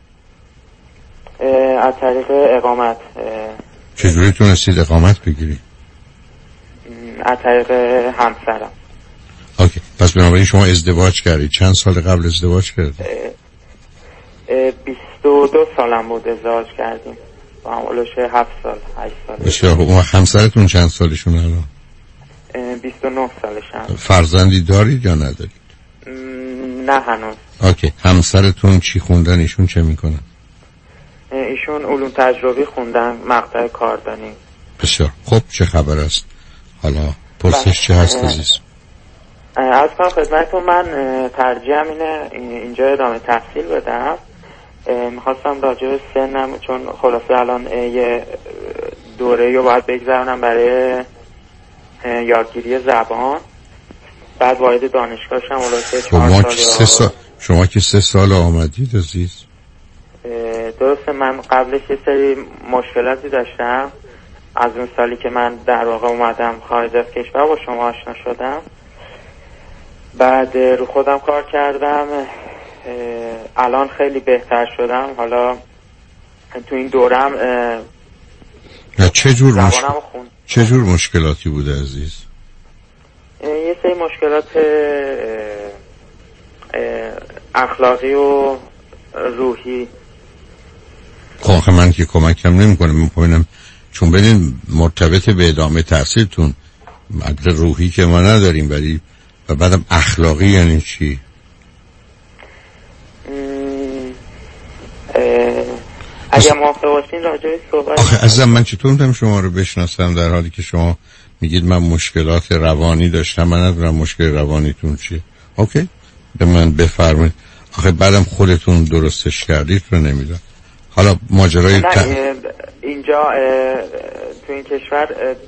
از طریق اقامت. چجوری تونستید اقامت بگیرید؟ از طریق همسرم. اوکی. پس بنابراین شما ازدواج کردید. چند سال قبل ازدواج کردید؟ 22 سالم بود ازدواج کردیم. با هم اولوش 7 سال 8 سال. بسیار خوب. همسرتون چند سالشون الان؟ 29 سالشم. فرزندی دارید یا ندارید؟ نه هنوز. اوکی. همسرتون چی خوندن؟ ایشون چه میکنن؟ ایشون علوم تجربی خوندن، مقطع کاردانی. بسیار خب. چه خبر است حالا؟ پرسش چه هست عزیز؟ از کنم خدمتتون، من ترجیحم اینه اینجا ادامه تحصیل بدم. میخواستم راجع به سنم، چون خلاصه الان یه دوره رو باید بگذرونم برای یادگیری زبان، بعد وارد دانشگاه شم. شما که 3 سال آمدید عزیز؟ درسته، من قبلش یه سری مشکلاتی داشتم. از اون سالی که من در واقع اومدم خارج از کشور با شما آشنا شدم. بعد رو خودم کار کردم، الان خیلی بهتر شدم. حالا تو این دورم چه جور مشکلاتی بوده عزیز؟ یه سری مشکلات اخلاقی و روحی. خب من که کمکم نمی‌کنه، من پوینم چون بدین مرتبط به ادامه تحصیلتون. مدل روحی که ما نداریم، ولی و بعدم اخلاقی یعنی چی؟ اگه موافق باشین راجعش صحبت. آخه عزیزم من چطور میتونم شما رو بشناسم در حالی که شما میگید من مشکلات روانی داشتم؟ من ندارم مشکل روانیتون چیه. اوکی به من بفرمایید. آخه بعدم خودتون درستش کردید رو نمیدونم. حالا ماجرای اینجا تو این کشور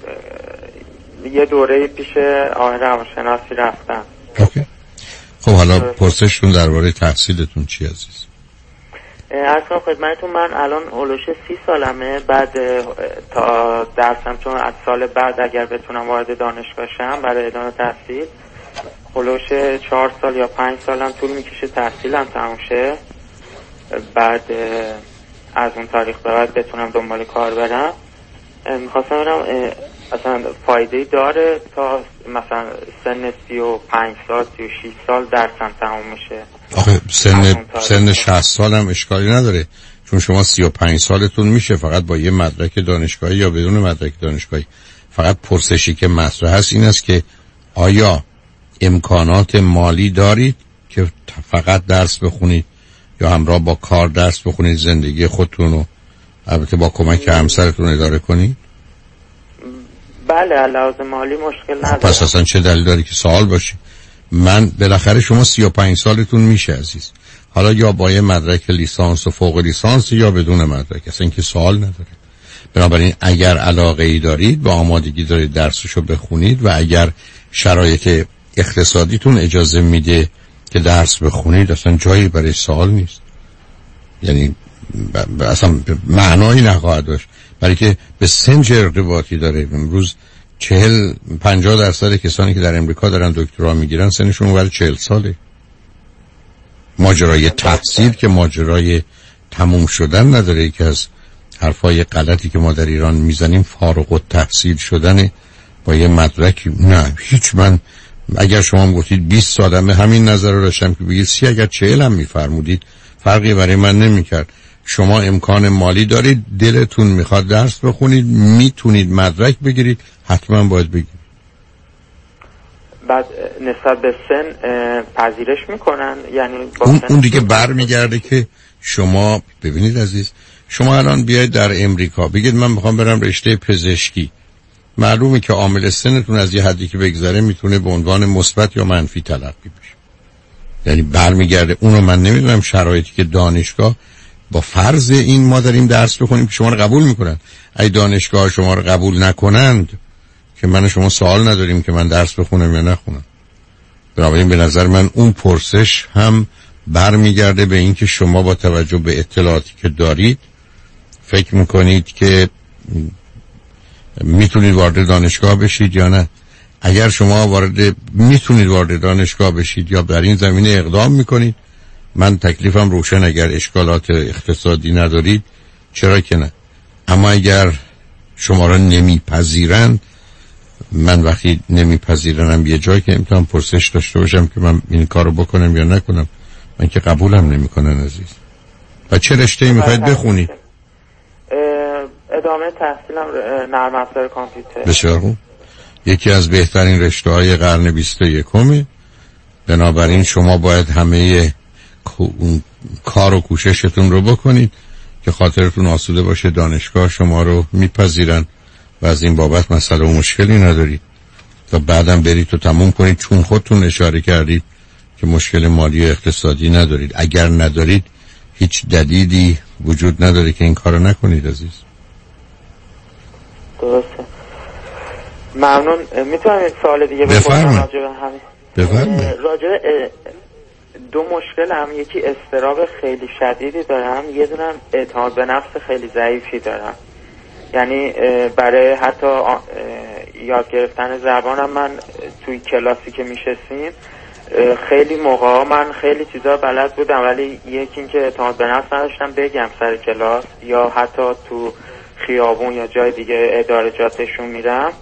یه دوره پیش آقای روانشناسی رفتم. اوکی. خب حالا پرسشتون درباره تحصیلتون چی عزیز؟ اصلا خدمتتون من الان اولوش 30 سالمه. بعد تا درسم، چون از سال بعد اگر بتونم وارد دانشگاه شم برای ادامه تحصیل، اولوش 4 سال یا 5 سالم طول میکشه تحصیلم تموم شه. بعد از اون تاریخ به بعد بتونم دنبال کار برم. میخواستم ببینم اصلا فایده داره تا مثلا سن 35 سال 36 سال درسم تموم میشه. آخه سن 60 سال هم اشکالی نداره، چون شما 35 سالتون میشه فقط با یه مدرک دانشگاهی یا بدون مدرک دانشگاهی. فقط پرسشی که مطرح هست این است که آیا امکانات مالی دارید که فقط درس بخونید یا همراه با کار درس بخونید، زندگی خودتون رو البته با کمک همسرتون اداره کنید؟ بله لازم مالی مشکل نداره. پس اصلا چه دلیل داری که سوال باشه؟ من بالاخره شما 35 سالتون میشه عزیز، حالا یا با یه مدرک لیسانس و فوق لیسانس یا بدون مدرک، اصلا که سوال نداره. بنابراین اگر علاقه ای دارید و آمادگی دارید درسشو بخونید و اگر شرایط اقتصادیتون اجازه میده که درس بخونید، اصلا جایی برای سوال نیست. یعنی اصلا معنایی نخواهد داشت، برای که به سنج ارتباطی داره. امروز 40-50% کسانی که در امریکا دارن دکترا میگیرن سنشون اونور 40 ساله. ماجرای تحصیل که ماجرای تموم شدن نداره. یکی از حرفای غلطی که ما در ایران میزنیم فارغ التحصیل شدن با یه مدرک. نه هیچ. من اگر شما هم گفتید 20 سالمه همین نظر رو داشتم که بگید 30 اگر 40 هم میفرمودید فرقی برای من نمیکرد. شما امکان مالی دارید، دلتون میخواد درس بخونید، میتونید مدرک بگیرید، حتما باید بگیرید. بعد نسبت به سن پذیرش میکنن، یعنی اون دیگه برمیگرده که شما ببینید عزیز، شما الان بیاید در امریکا بگید من میخوام برم رشته پزشکی، معلومه که عامل سنتون از یه حدی که بگذره میتونه به عنوان مثبت یا منفی تلقی بشه. یعنی برمیگرده اونو. من نمیدونم شرایطی که دانشگاه با فرض این ما داریم درس بخونیم که شما رو قبول میکنن، اگه دانشگاه شما رو قبول نکنند که من شما سوال نداریم که من درس بخونم یا نخونم. بنابراین به نظر من اون پرسش هم برمیگرده به این که شما با توجه به اطلاعاتی که دارید فکر میکنید که میتونید وارد دانشگاه بشید یا نه. اگر شما میتونید وارد دانشگاه بشید یا در این زمینه اقدام میکنید، من تکلیفم روشن. اگر اشکالات اقتصادی ندارید چرا که نه. اما اگر شما را نمیپذیرن، من وقتی نمیپذیرنم یه جایی که نمیتونم پرسش داشته باشم که من این کارو بکنم یا نکنم. من که قبولم نمیکنن عزیز. و چه رشته‌ای میخواید بخونید؟ ادامه تحصیلم نرم افزار کامپیوتر. بسیار خوب. یکی از بهترین رشته‌های قرن 21. بنابراین شما باید همه کار و کوششتون رو بکنید که خاطرتون آسوده باشه. دانشگاه شما رو میپذیرن و از این بابت مسئله و مشکلی ندارید تا بعدم برید تو تموم کنید، چون خودتون اشاره کردید که مشکل مالی و اقتصادی ندارید. اگر ندارید هیچ دلیلی وجود نداره که این کارو نکنید عزیز. درسته. ممنون. میتونم این سوال دیگه بپرسم راجع به همین؟ راجع دو مشکل هم، یکی اضطراب خیلی شدیدی دارم، یه دونم اعتماد به نفس خیلی ضعیفی دارم. یعنی برای حتی یاد گرفتن زبانم من توی کلاسی که میشستیم خیلی موقعا من خیلی چیزا بلد بودم ولی یکی این که اعتماد به نفس نداشتم بگم سر کلاس یا حتی تو خیابون یا جای دیگه ادارجاتشون میرم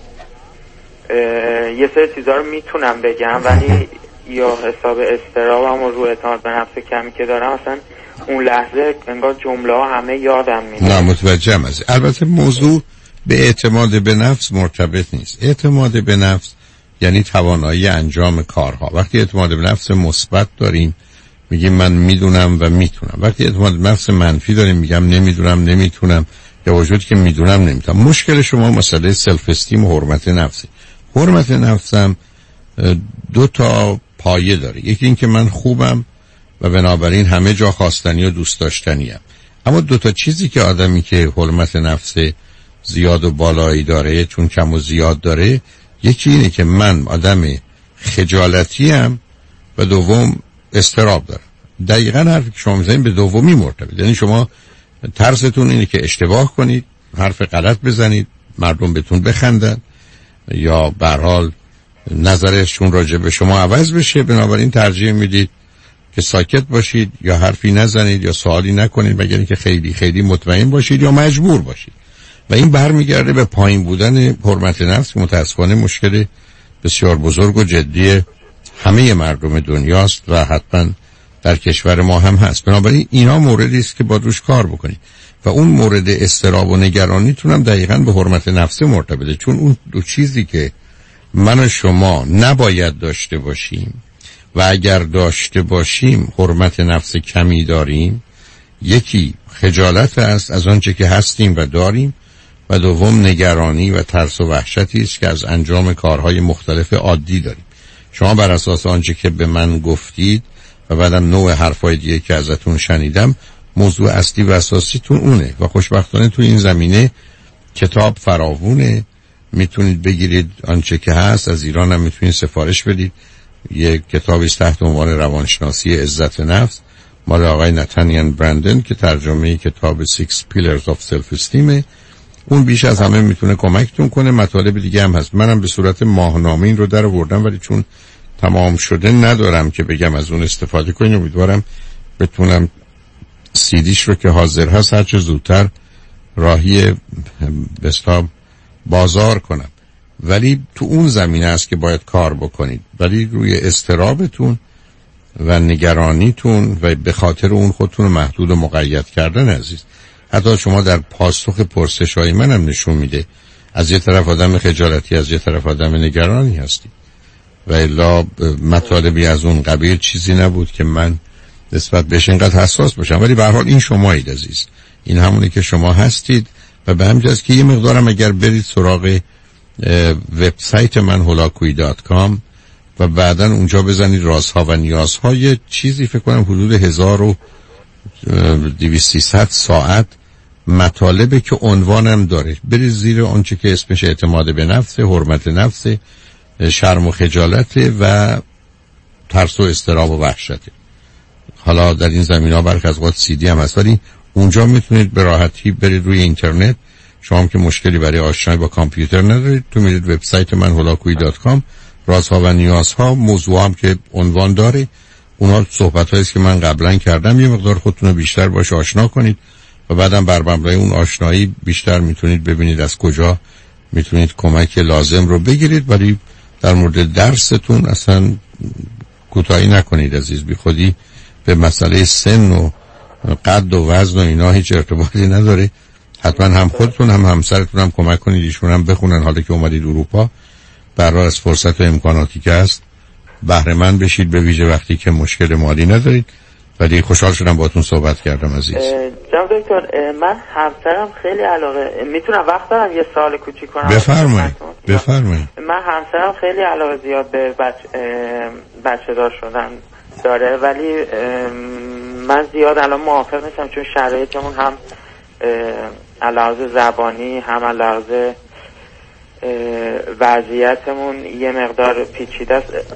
یه سری چیزا رو میتونم بگم ولی یا حساب استرابم و رو اعتماد به نفس کمی که دارم اصلا اون لحظه انگار جمله ها همه یادم میاد. نه متوجهم از البته موضوع به اعتماد به نفس مرتبط نیست. اعتماد به نفس یعنی توانایی انجام کارها. وقتی اعتماد به نفس مثبت داریم میگیم من میدونم و میتونم. وقتی اعتماد به نفس منفی داریم میگم نمیدونم نمیتونم یا وجود که میدونم نمیتونم. مشکل شما مسئله سلف استیم و حرمت نفسی. حرمت نفسم دو تا پایه داره. یکی این که من خوبم و بنابراین همه جا خواستنی و دوست داشتنی هم. اما دو تا چیزی که آدمی که حرمت نفس زیاد و بالایی داره چون کم و زیاد داره، یکی اینه که من آدم خجالتی ام و دوم اضطراب دارم. دقیقاً حرفی که شما میزنید به دومی مرتبط. یعنی شما ترستون اینه که اشتباه کنید، حرف غلط بزنید، مردم بهتون بخندن یا به هر حال نظرشون راجع به شما عوض بشه، بنابراین ترجیح میدید که ساکت باشید یا حرفی نزنید یا سوالی نکنید مگر اینکه خیلی خیلی مطمئن باشید یا مجبور باشید. و این برمیگرده به پایین بودن حرمت نفس. متاسفانه مشکل بسیار بزرگ و جدی همه مردم دنیاست و حتما در کشور ما هم هست. بنابراین اینا موردی است که باید روش کار بکنید و اون مورد اضطراب و نگرانیتون هم دقیقاً به حرمت نفس مرتبطه، چون اون دو چیزی که من و شما نباید داشته باشیم و اگر داشته باشیم حرمت نفس کمی داریم. یکی خجالت است از آنچه که هستیم و داریم و دوم نگرانی و ترس و وحشتی است که از انجام کارهای مختلف عادی داریم. شما بر اساس آنچه که به من گفتید و بعدم نوع حرفای دیگه که ازتون شنیدم موضوع اصلی و اساسیتون اونه و خوشبختانه تو این زمینه کتاب فراوونه، میتونید بگیرید آنچه که هست. از ایران هم میتونید سفارش بدید. یک کتابی است تحت عنوان روانشناسی عزت نفس مال آقای نتانیان برندن که ترجمه کتاب Six Pillars of Self-Esteem. اون بیش از همه میتونه کمکتون کنه. مطالب دیگه هم هست. منم به صورت ماهنامه این رو در آوردم ولی چون تمام شده ندارم که بگم از اون استفاده کنید. امیدوارم بتونم سیدیش رو که حاضر هست هرچه زودتر راهی بستاب بازار کنم. ولی تو اون زمینه است که باید کار بکنید. ولی روی اضطرابتون و نگرانیتون و به خاطر اون خودتون رو محدود و مقید کردن عزیز. حتی شما در پاسخ پرسش‌های منم نشون میده از یه طرف آدم خجالتی، از یه طرف آدم نگرانی هستی و الا مطالبی از اون قبیل چیزی نبود که من نسبت بهش اینقدر حساس باشم. ولی به هر حال این شمایید عزیز، این همونی که شما هستید و به همین جاست که یه مقدارم اگر برید سراغ وبسایت من holakuyi.com و بعداً اونجا بزنید رازها و نیازها، یه چیزی فکر کنم حدود 1200 ساعت مطالبه که عنوانم داره. برید زیر آنچه که اسمش اعتماد به نفس، حرمت نفس، شرم و خجالت و ترس و اضطراب و وحشته. حالا در این زمینه‌ها برخی از اوقات CD هم هست ولی اونجا میتونید به راحتی برید روی اینترنت. شما هم که مشکلی برای آشنایی با کامپیوتر ندارید، تو میرید وبسایت من holakuyi.com، رازها و نیازها، موضوع هم که عنوان داره اونا صحبت‌هایی است که من قبلا کردم. یه مقدار خودتون رو بیشتر باش آشنا کنید و بعدم بر مبنای اون آشنایی بیشتر میتونید ببینید از کجا میتونید کمک لازم رو بگیرید. ولی در مورد درستون اصلا کوتاهی نکنید عزیز. بی خودی به مسئله سن و قد و وزن و اینا هیچ ارتباطی نداره. حتما هم خودتون هم همسرتون هم کمک کنید ایشون هم بخونن. حالا که اومدید اروپا برای از فرصت و امکاناتی که هست بهره مند بشید، به ویژه وقتی که مشکل مالی ندارید. ولی خوشحال شدم باهاتون صحبت کردم عزیز. جناب دکتر من همسرم خیلی علاقه، میتونم وقت دارم یه سوال کوچیک کنم؟ بفرمایید. من همسرم خیلی علاقه زیاد به بچه دار شدن داره ولی من زیاد الان موافق نیستم چون شرایطمون هم علاوه زبانی هم علاوه وضعیتمون یه مقدار پیچیده است.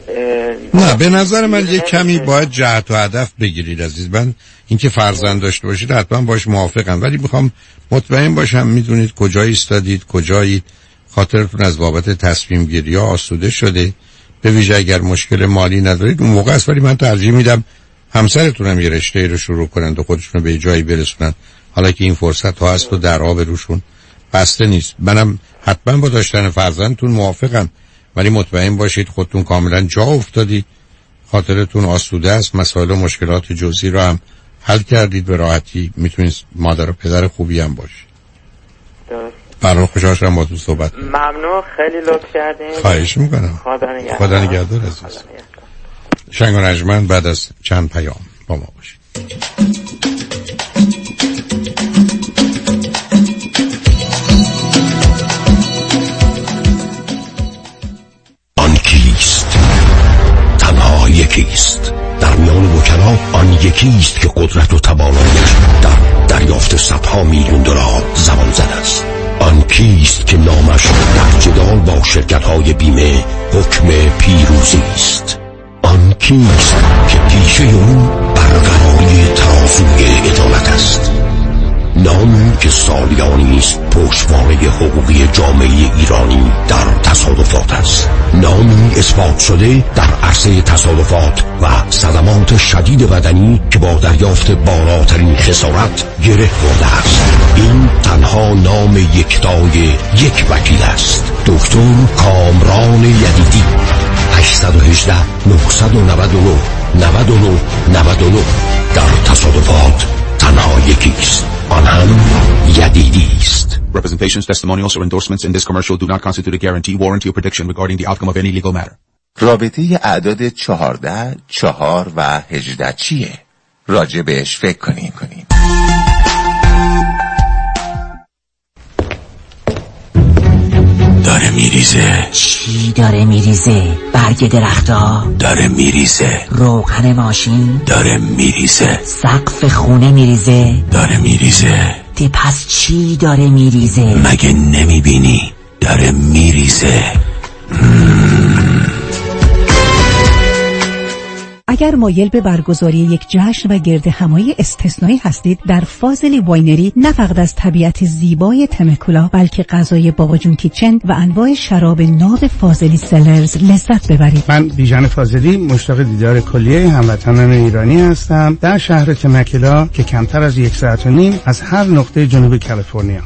نه به نظر من یک کمی باید جهت و هدف بگیرید عزیز. من اینکه فرزند داشته باشید حتما باش موافقم، ولی میخوام مطمئن باشم میدونید کجا ایستادید، کجایید، خاطرتون از بابت تصمیم گیری ها آسوده شده، به ویژه اگر مشکل مالی ندارید اون موقع است. ولی من ترجیح میدم همسرتونم یه رشته رو شروع کنند و خودشون به جایی برسونن، حالا که این فرصت ها هست و در آب روشون بسته نیست. منم حتما با داشتن فرزندتون موافقم، ولی مطمئن باشید خودتون کاملا جا افتادید، خاطرتون آسوده است، مسائل و مشکلات جزئی رو هم حل کردید، به راحتی میتونید مادر و پدر خوبی هم باشید. برای خوشحال شدم با تو صحبت. ممنون، خیلی لطف کردین. خواهش میکنم. خدا نگهدار عزیز. شنگ و نجمن بعد از چند پیام با ما باشید. آن کیست؟ تنها یکیست در میان وکلا، آن یکیست که قدرت و تواناییش در دریافت صدها میلیون دلار زمان زده است. آن کیست که نامش در جدال با شرکت‌های بیمه حکم پیروزی است؟ آن کیست که پیشه او برقراری ترازوی عدالت است؟ نامی که سالیانی است پشتوانه حقوقی جامعه ایرانی در تصادفات است. نامی اثبات شده در عرصه تصادفات و صدمات شدید بدنی که با دریافت بالاترین خسارت گره خورده است. این تنها نام یکتای یک وکیل است، دکتر کامران یدیدی. 818 999 99 99. در تصادفات تنها یکیست، آن هم یدیدی است. Representations, testimonials or endorsements in this commercial do not constitute a guarantee, warranty or prediction regarding the outcome of any legal matter. رابطه اعداد 14، 4 و 18 چیه؟ راجع بهش فکر کنیم. داره میریزه. چی داره میریزه؟ برگ درختا داره میریزه. روغن ماشین داره میریزه. سقف خونه میریزه داره میریزه. پس چی داره میریزه؟ مگه نمیبینی؟ داره میریزه. اگر مایل به برگزاری یک جشن و گرد همایی استثنایی هستید، در فاضلی واینری نه فقط از طبیعت زیبای تمکولا بلکه غذای بابا جون کیچن و انواع شراب ناب فاضلی سلرز لذت ببرید. من بیژن فاضلی مشتاق دیدار کلیه هموطنان ایرانی هستم در شهر تمکولا که کمتر از 1.5 ساعت از هر نقطه جنوب کالیفرنیا.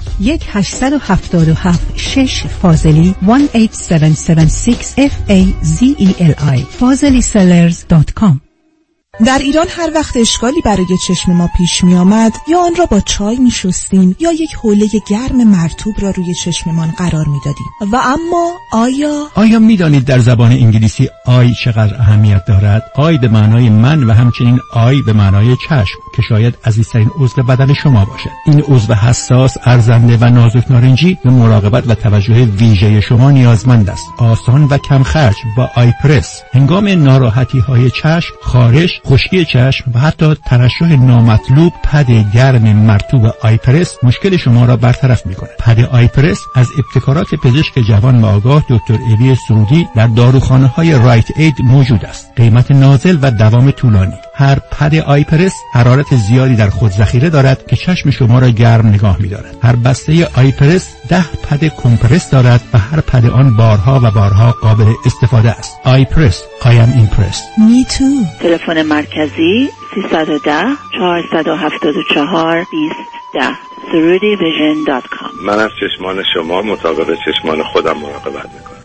1-877-6 فاضلی 18776 FAZELI FazeliSellers.com. در ایران هر وقت اشکالی برای چشم ما پیش می آمد، یا آن را با چای می شستیم یا یک حوله گرم مرطوب را روی چشممان قرار می دادیم. و اما آیا می دانید در زبان انگلیسی آی چقدر اهمیت دارد؟ آی به معنای من و همچنین آی به معنای چشم که شاید عزیزترین عضو بدن شما باشد. این عضو حساس، ارزنده و نازک نارنجی به مراقبت و توجه ویژه شما نیازمند است. آسان و کم خرج با آی پرس. هنگام ناراحتی های چشم، خارش، خشکی چشم و حتی ترشح نامطلوب، پد گرم مرطوب آی پرس مشکل شما را برطرف می‌کند. پد آی پرس از ابتکارات پزشک جوان و آگاه دکتر الی سرودی در داروخانه‌های رایت اید موجود است. قیمت نازل و دوام طولانی. هر پد آی پرس حرارت زیادی در خود ذخیره دارد که چشم شما را گرم نگاه می‌دارد. هر بسته آی پرس 10 پد کمپرس دارد و هر پد آن بارها و بارها قابل استفاده است. آی پرس. I am impressed. Me too. تلفن مرکزی 310 474 2010 surudivision.com. من از چشمان شما مطابق چشمان خودم مراقبت میکنم.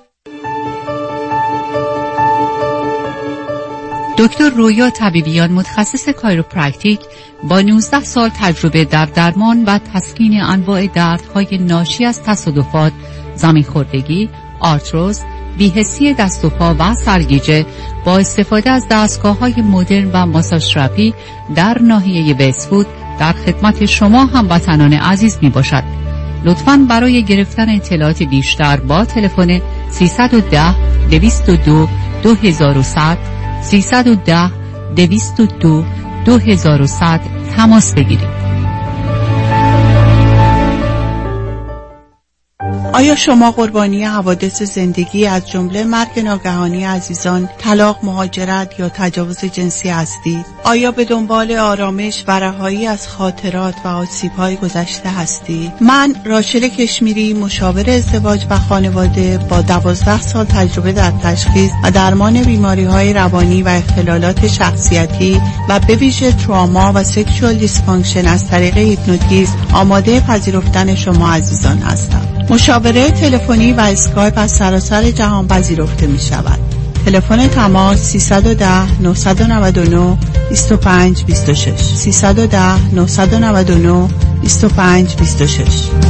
دکتر رویا طبیبیان متخصص کایروپرکتیک با 19 سال تجربه در درمان و تسکین انواع دردهای ناشی از تصادفات، زمین خوردگی، آرتروز، بی‌حسی دست و پا و سرگیجه با استفاده از دستگاه‌های مدرن و ماساژ تراپی در ناحیه وست‌وود در خدمت شما هموطنان عزیز میباشد. لطفاً برای گرفتن اطلاعات بیشتر با تلفن 310 202 2100 310 202 2100 تماس بگیرید. آیا شما قربانی حوادث زندگی از جمله مرگ ناگهانی عزیزان، طلاق، مهاجرت یا تجاوز جنسی هستید؟ آیا به دنبال آرامش و رهایی از خاطرات و آسیب‌های گذشته هستید؟ من راشل کشمیری، مشاور ازدواج و خانواده با 12 سال تجربه در تشخیص و درمان بیماری‌های روانی و اختلالات شخصیتی و به ویژه تراما و سکشوال دیسفانکشن از طریق هیپنوتیزم آماده پذیرفتن شما عزیزان هستم. مشاوره تلفنی و اسکایپ از سراسر جهان پذیرفته می شود. تلفن تماس 310 999 25 26 310 999 25 26.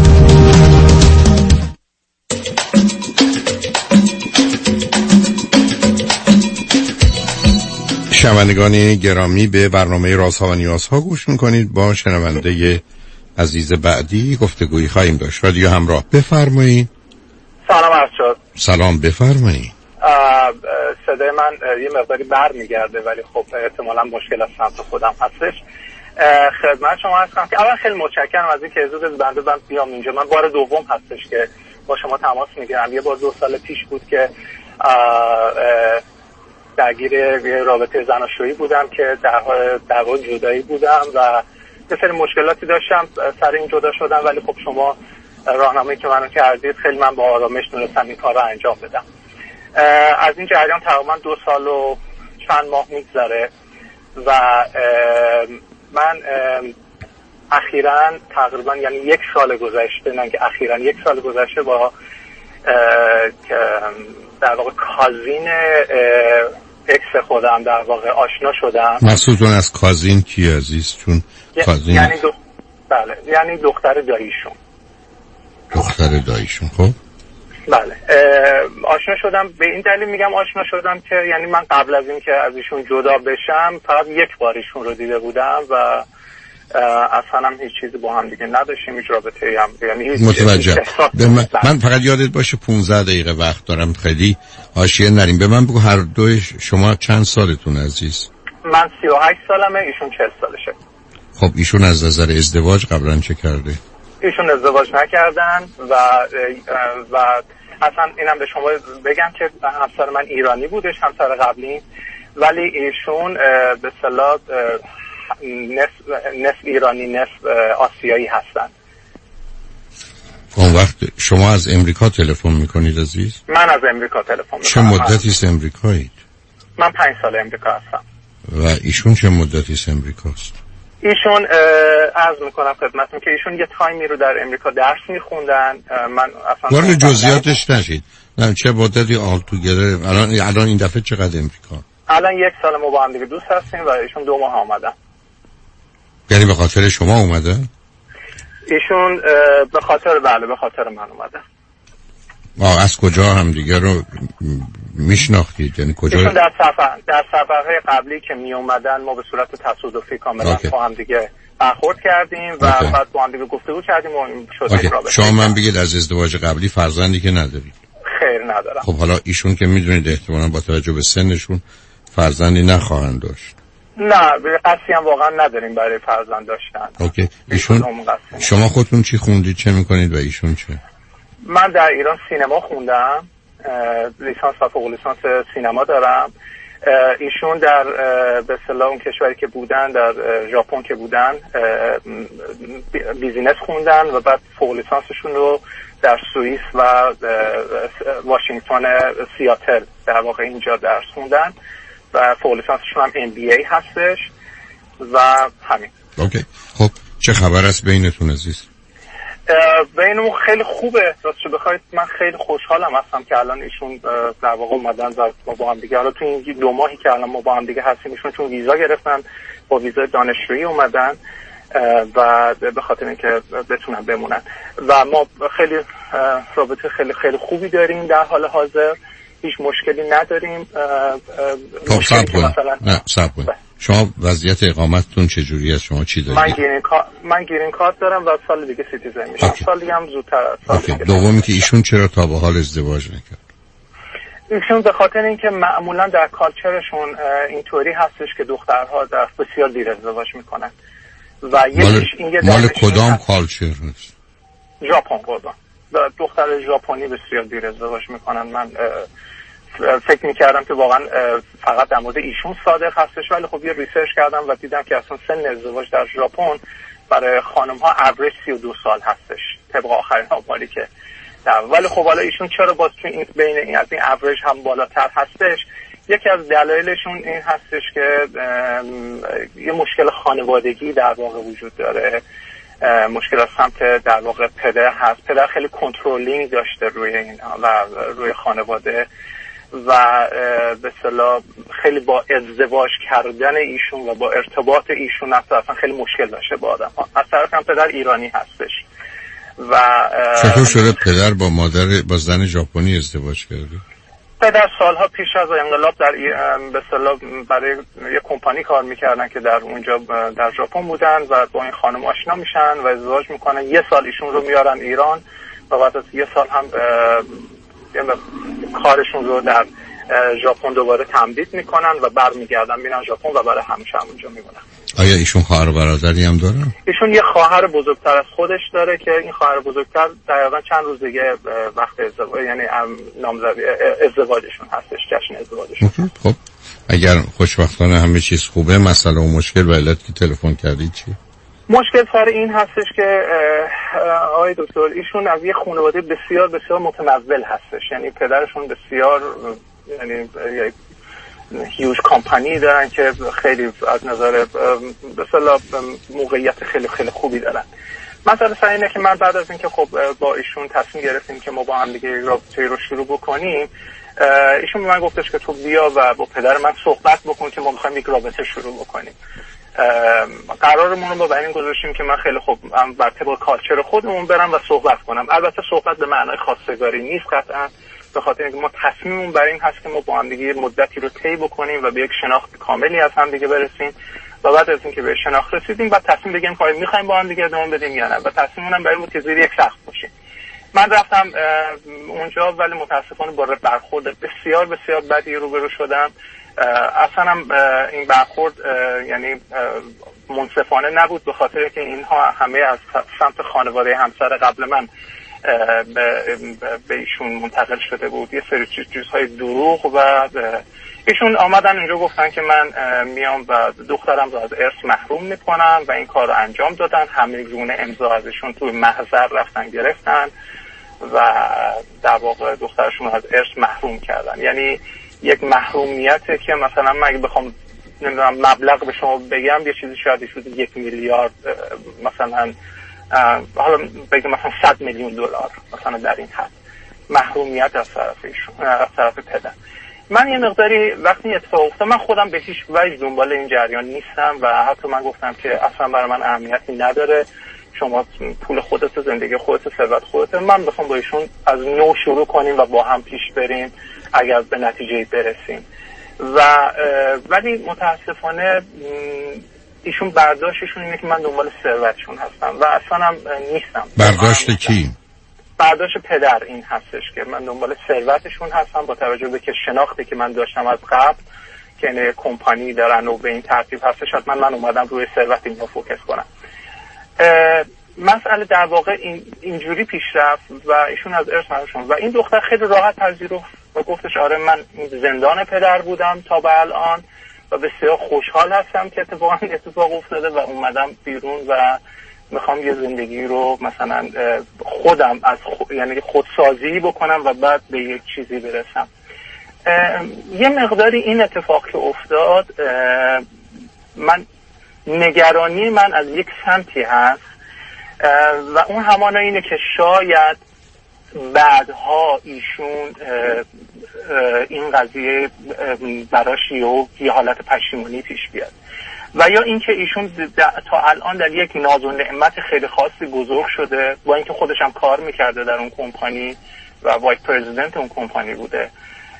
شنوندگان گرامی، به برنامه رازها و نیازها گوش میکنید. با شنونده عزیز بعدی گفتگویی خواهیم داشت. رادیو همراه، بفرمایید. سلام عرض شد. سلام، بفرمایید. صدای من یه مقداری بر میگرده ولی خب احتمالا مشکل از سمت خودم هستش. خدمت شما هستم که اول خیلی متشکرم از اینکه اجازه بنده من بیام اینجا. من بار دوم هستش که با شما تماس میگیرم. یه بار 2 سال پیش بود که درگیر رابطه زناشویی بودم که در واقع جدایی بودم و یه سری مشکلاتی داشتم سر این جدا شدم، ولی خب شما راهنمایی که منو کردید خیلی من با آرامش تونستم این کار رو انجام بدم. از این جریان تقریبا 2 سال و چند ماه میگذره و من اخیراً تقریبا یعنی 1 سال گذشته، نه که اخیراً 1 سال گذشته با در واقع کازین اکس خودم در واقع آشنا شدم. مقصودتون از کازین کی عزیز؟ چون کازین بله، یعنی دختر داییشون. دختر داییشون، خب بله. آشنا شدم. به این دلیل میگم آشنا شدم که یعنی من قبل از این که از ایشون جدا بشم فقط 1 بار ایشون رو دیده بودم و اصلا هم هیچ چیزی با هم دیگه نداشتیم، هیچ رابطه‌ای هم یعنی متوجه. من فقط یادت باشه 15 دقیقه وقت دارم، خیلی حاشیه نریم. به من بگو هر دوی شما چند سالتون عزیز؟ من 38 سالمه، ایشون 40 سالشه. خب ایشون از نظر ازدواج قبلا چه کرده؟ ایشون ازدواج نکردن و اصلا اینم به شما بگم که همسر من ایرانی بودش، همسر قبلی، ولی ایشون به اصطلاح نصف ایرانی نصف آسیایی هستن. اون وقت شما از امریکا تلفن میکنید عزیز؟ من از امریکا تلفن میکنم. چه مدتی است امریکایید؟ من 5 سال امریکا هستم. و ایشون چه مدتی است امریکاست؟ ایشون عرض میکنم خدمتتون که ایشون یه تایمی رو در امریکا درس میخوندن. من اصلا وارد جزئیاتش نشید. نه چه مدتی آل توگیدر؟ الان این دفعه چقدر امریکا؟ الان 1 سال ما با هم دیگه دوست هستیم و ایشون 2 ماه آمدن. یعنی به خاطر شما اومده؟ ایشون به خاطر به خاطر من اومده. از کجا هم دیگه رو میشناختید؟ یعنی کجا؟ ایشون در سفرهای قبلی که می اومدن ما به صورت تصادفی کاملا با هم دیگه برخورد کردیم و بعد با هم دیگه گفتگو کردیم و شد رابطه. شما من بگید از ازدواج قبلی فرزندی که ندارید؟ خیر ندارم. خب حالا ایشون که میدونید احتمالاً با توجه به سنشون فرزندی نخواهند داشت. نه قصدی هم واقعا نداریم برای فرزند داشتن. اوکی. ایشون شما خودتون چی خوندید، چه میکنید و ایشون چه؟ من در ایران سینما خوندم، لیسانس و فوق لیسانس سینما دارم. ایشون در به اصطلاح اون کشوری که بودن، در ژاپن که بودن، بیزینس خوندن و بعد فوق لیسانسشون رو در سوئیس و واشنگتن سیاتل در واقع اینجا درس خوندن و فوق لیسانسشون هم MBA هستش و همین. اوکی. خب چه خبر است بینتون عزیز؟ بینمون خیلی خوبه. راستش بخواید من خیلی خوشحالم هستم که الان ایشون در واقع اومدن و با هم دیگه، حالا تو این 2 ماهی که الان ما با هم دیگه هستیم، ایشون چون ویزا گرفتن با ویزای دانشجویی اومدن و به خاطر اینکه بتونن بمونن و ما خیلی رابطه خیلی خیلی خوبی داریم در حال حاضر، هیچ مشکلی نداریم. خب صبر کن. شما وضعیت اقامتتون چجوری است؟ شما چی دارید؟ من گرین کارت دارم و سال دیگه سیتیزن میشم. سال دیگه هم زودتر. دومی که ایشون چرا تا به حال ازدواج نکرد؟ ایشون به خاطر اینکه معمولا در کالچرشون اینطوری هستش که دخترها در بسیار دیر ازدواج میکنن و مال کدام کالچر هست؟ ژاپن قربان. دختر ژاپنی بسیار دیر ازدواج میکنن. من فکر میکردم که واقعا فقط در مورد ایشون صادق هستش، ولی خب یه ریسرچ کردم و دیدم که اصلا سن ازدواج در ژاپن برای خانم ها اوریج 32 سال هستش طبق آخرین آماری که ولی خب حالا ایشون چرا باز تو این بین این از این اوریج هم بالاتر هستش؟ یکی از دلایلشون این هستش که یه مشکل خانوادگی در واقع وجود داره، مشکل از سمت در واقع پدر هست. پدر خیلی کنترلینگ داشته روی اینا و روی خانواده و به اصطلاح خیلی با ازدواج کردن ایشون و با ارتباط ایشون اصلا خیلی مشکل داشته با آدم ها. از طرف هم پدر ایرانی هستش و چطور شده پدر با زن ژاپنی ازدواج کرده؟ پدر سالها پیش از انقلاب در به اصطلاح برای یه کمپانی کار میکردن که در اونجا در ژاپن بودن و با این خانم آشنا میشن و ازدواج میکنن. یه سال ایشون رو میارن ایران و بعد از یه سال هم کارشون رو در ژاپن دوباره تمدید میکنن و برمیگردن میرن ژاپن و برای همیشه همونجا میمونن. آیا ایشون خواهر و برادری هم داره؟ ایشون یه خواهر بزرگتر از خودش داره که این خواهر بزرگتر دقیقاً چند روز دیگه وقت ازدواج یعنی نامزدی ازدواجشون هستش، جشن ازدواجشون. خب اگر خوشبختانه همه چیز خوبه، مسئله و مشکل و علت که تلفن کردید چیه؟ مشکل سر این هستش که آقای دکتر ایشون از یه خانواده بسیار بسیار متمول هستش، یعنی پدرشون بسیار یعنی هیوج کمپانی دارن که خیلی از نظر به اصطلاح موقعیت خیلی خیلی خوبی دارن. مسئله سر اینه که من بعد از اینکه خب با ایشون تصمیم گرفتیم که ما با هم دیگه رابطه رو شروع بکنیم، ایشون به من گفتش که تو بیا و با پدر من صحبت بکن که ما میخوایم یک رابطه شروع بکنیم. قرارمون رو با این گذاشتیم که من خیلی خوب بر طبق کالچر خودمون برم و صحبت کنم. البته صحبت به معنای خواستگاری نیست قطعا، به خاطر اینکه ما تصمیممون بر این هست که ما با هم دیگه مدتی رو طی بکنیم و به یک شناخت کاملی از هم دیگه برسیم و بعد از اینکه به شناخت رسیدیم بعد تصمیم بگیریم که می‌خوایم با هم دیگه ادامه بدیم یا نه و تصمیممون هم برای ما که زیر یک سقف باشیم. من رفتم اونجا ولی متاسفانه با برخورد بسیار بسیار بدی روبرو شدم. اصلا این برخورد یعنی منصفانه نبود، به خاطر اینکه اینها همه از سمت خانواده همسر قبل من به ایشون منتقل شده بود، یه سری چیزهای دروغ و ایشون آمدن اینجا گفتن که من میام و دخترم رو از ارث محروم میکنم و این کار رو انجام دادن. همه گونه امضا ازشون توی محضر رفتن گرفتن و در واقع دخترشون رو از ارث محروم کردن. یعنی یک محرومیته که مثلا من اگه بخوام نمیدونم مبلغ به شما بگم یه چیزی شاید شده 1 میلیارد مثلا حالا بگم مثلا 100 میلیون دلار مثلا در این حد محرومیت از طرف پدر. من یه مقداری وقتی اتفاق افتاد من خودم به هیچ وجه دنبال این جریان نیستم و حتی من گفتم که اصلا برای من اهمیتی نداره، شما پول خودت، زندگی خودت، ثروت خودت، من بخوام با ایشون از نو شروع کنیم و با هم پیش بریم اگر به نتیجه برسیم. ولی متاسفانه ایشون برداشتشون اینه که من دنبال ثروتشون هستم و اصلا هم نیستم. برداشت کی؟ برداشت پدر این هستش که من دنبال ثروتشون هستم با توجه به که شناختی که من داشتم از قبل که این کمپانی دارن و به این ترتیب هستش، حتما من اومدم روی ثروت اینو فوکس کنم. مسئله در واقع اینجوری پیش رفت و ایشون از ارث محروم و این دختر خیلی راحت پذیرفت و گفتش آره من زندان پدر بودم تا به الان و بسیار خوشحال هستم که اتفاق افتاده و اومدم بیرون و میخوام یه زندگی رو مثلا خودم یعنی خودسازی بکنم و بعد به یک چیزی برسم. یه مقداری این اتفاق که افتاد من نگرانی من از یک سمتی هست و اون همانا اینه که شاید بعدها ایشون این قضیه براش یه حالت پشیمونی پیش بیاد و یا اینکه ایشون تا الان در یک ناز و نعمت خیلی خاصی بزرگ شده با اینکه خودش هم کار میکرده در اون کمپانی و وایس پرزیدنت اون کمپانی بوده،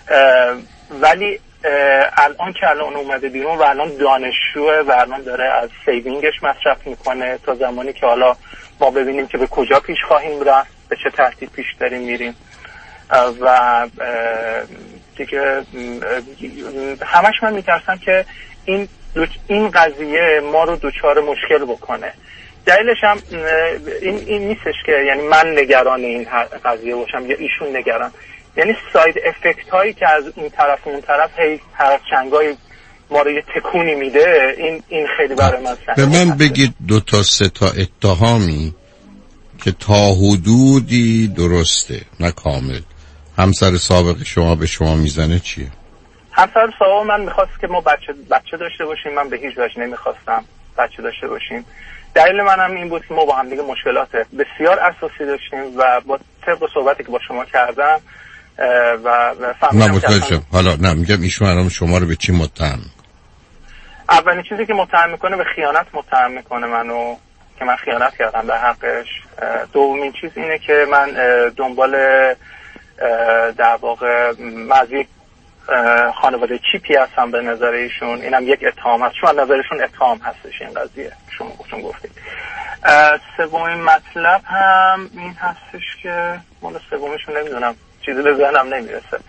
ولی الان که الان اومده بیرون و الان دانشجوه و الان داره از سیوینگش مصرف میکنه تا زمانی که حالا ما ببینیم که به کجا پیش خواهیم رفت، به چه ترتیب پیش داریم میریم و دیگه همش من میترسم که این این قضیه ما رو دوچار مشکل بکنه. دلیلش هم این نیستش که یعنی من نگران این قضیه باشم یا ایشون نگران، یعنی ساید افکت هایی که از این طرف اون طرف هی پرچنگای ما رو یه تکونی میده، این خیلی برای من سنگین. به من بگید 2 تا 3 تا اتهامی که تا حدودی درسته نه کامل همسر سابق شما به شما میزنه چیه؟ همسر سابق من میخواست که ما بچه داشته باشیم، من به هیچ وجه نمیخواستم بچه داشته باشیم. دلیل منم این بود که ما با هم دیگه مشکلات بسیار اساسی داشتیم و با طبق صحبتی که با شما کردم و فهمیدم که حالا نه میگم ایشون الان شما رو به چی متهم؟ اولین چیزی که متهم میکنه به خیانت متهم میکنه منو، که من خیانت کردم به حقش. دومین چیز اینه که من دنبال در واقع مزید خانواده چیپی هستم به نظر ایشون. اینم یک اتهام هست، چون نظرشون اتهام هستش این قضیه شما گفتید. سومین مطلب هم این هستش که مال سومشون نمیدونم، چیزی به ذهنم نمیرسه.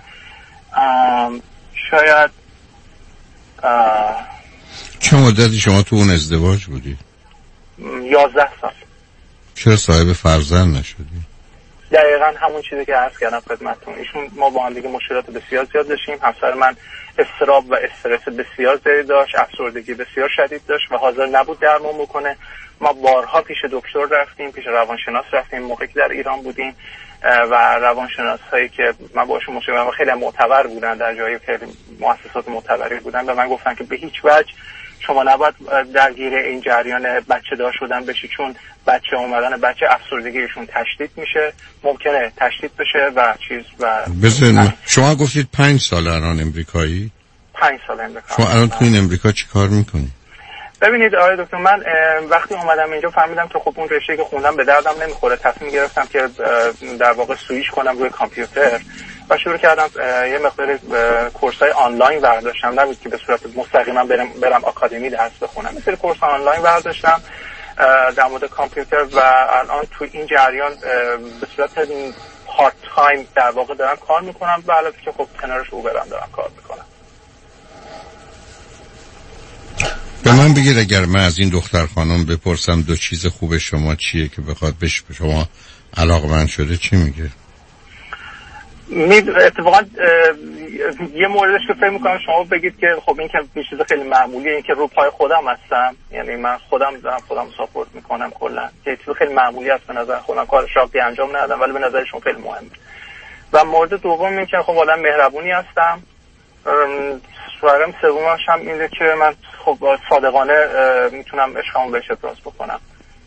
شاید چه مدتی شما تو اون ازدواج بودید؟ 11 سال. چرا صاحب فرزند نشدی؟ دقیقاً همون چیزی که عرض کردم خدمتتون. ایشون ما با هم دیگه مشکلات بسیار زیاد داشتیم. همسر من اضطراب و استرس بسیار زیاد داشت، افسردگی بسیار شدید داشت و حاضر نبود درمان بکنه. ما بارها پیش دکتر رفتیم، پیش روانشناس رفتیم موقعی که در ایران بودیم و روانشناس هایی که من باشون مشکل داشتم خیلی معتبر بودن، در جایی که مؤسسات معتبری بودن، به من گفتن که به هیچ وجه شما نباید درگیر این جریان بچه دار شدن بشی، چون بچه اومدن بچه افسردگیشون تشدید میشه، ممکنه تشدید بشه و چیز و بزن. شما گفتید 5 سال الان امریکایی؟ 5 سال امریکایی. شما الان تو این امریکا چی کار میکنی؟ ببینید آقای دکتر، من وقتی اومدم اینجا فهمیدم که خب اون رشته که خوندم به دردم نمیخوره. تصمیم گرفتم که در واقع سویچ کنم روی کامپیوتر و شروع کردم یه مقدار کورسای آنلاین برداشتم. نبود که به صورت مستقیما برم آکادمی درس بخونم، مثل کورس آنلاین برداشتم در مورد کامپیوتر و الان تو این جریان به صورت پارت تایم در واقع دارم کار میکنم و البته که خب کنارش اوبرم دارم کار میکنم. به من بگید اگر من از این دختر خانم بپرسم 2 چیز خوب شما چیه که بخواد به شما علاقمند شده، چی میگه؟ اتفاقا یه موردش که فکر میکنم شما بگید که خب این که چیز خیلی معمولیه، این که رو پای خودم هستم، یعنی من خودم دارم خودم ساپورت میکنم کلا، که چیز خیلی معمولی است به نظر خودم، کار شاقی انجام ندادم ولی به نظرشون خیلی مهمه. و مورد دوم این که خب آدم مهربونی هستم. سوالم سومش هم اینه که من خب صادقانه میتونم عشقمو بهش ابراز بکنم.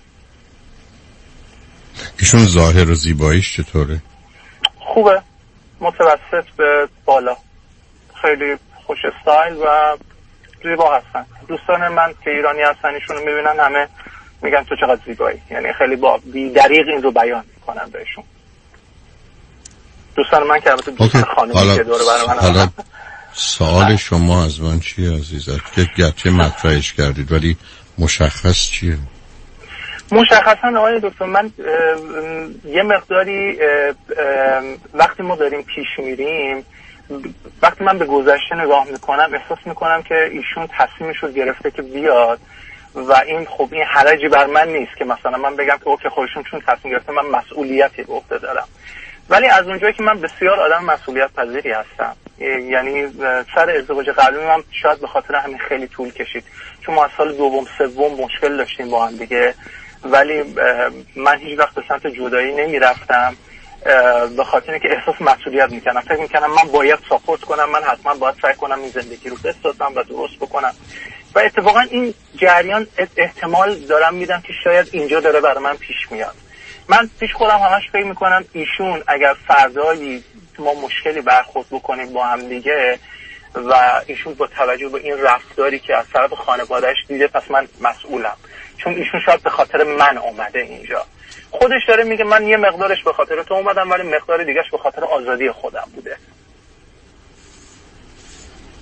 ایشون ظاهر و زیباییش چطوره؟ خوبه، متوسط به بالا، خیلی خوش استایل و زیبا هستن. دوستان من که ایرانی هستن ایشونو میبینن همه میگن تو چقدر زیبایی، یعنی خیلی با بی‌دریغ این رو بیان میکنن بهشون. دوستان من که البته دوستان خانمی که دوره برای من حالا سوال شما از من چیه عزیزت؟ که گرچه مطرحش کردید ولی مشخص چیه؟ مشخصا آقای دکتر من یه مقداری وقتی ما داریم پیش میریم، وقتی من به گذشته نگاه میکنم احساس میکنم که ایشون تصمیمش رو گرفته که بیاد و این خب این حرجی بر من نیست که مثلا من بگم که اوکی خودشون چون تصمیم گرفته من مسئولیتی به عهده دارم. ولی از اونجایی که من بسیار آدم مسئولیت پذیری هستم، یعنی سر ازدواج قبلی من شاید به خاطر همین خیلی طول کشید، چون ما از سال دوم سوم مشکل داشتیم با هم دیگه، ولی من هیچ وقت به سمت جدایی نمیرفتم به خاطر اینکه احساس مسئولیت میکنم. فکر میکنم من باید ساپورت کنم، من حتما باید سعی کنم این زندگی رو بسازم و درست بکنم و اتفاقا این جریان احتمال دارم میدم که شاید اینجا داره برای من پیش میاد. من پیش خودم همش فکر میکنم ایشون اگر فردایی ما مشکلی برخورد بکنیم با هم دیگه و ایشون با توجه به این رفتاری که از طرف خانواده‌اش دیده پس من مسئولم، چون ایشون شاید به خاطر من اومده اینجا. خودش داره میگه من یه مقدارش به خاطر تو اومدم ولی مقدار دیگهش به خاطر آزادی خودم بوده.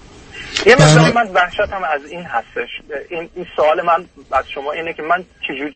یه مقدار من وحشتم از این هستش. این سوال من از شما اینه که من چجوری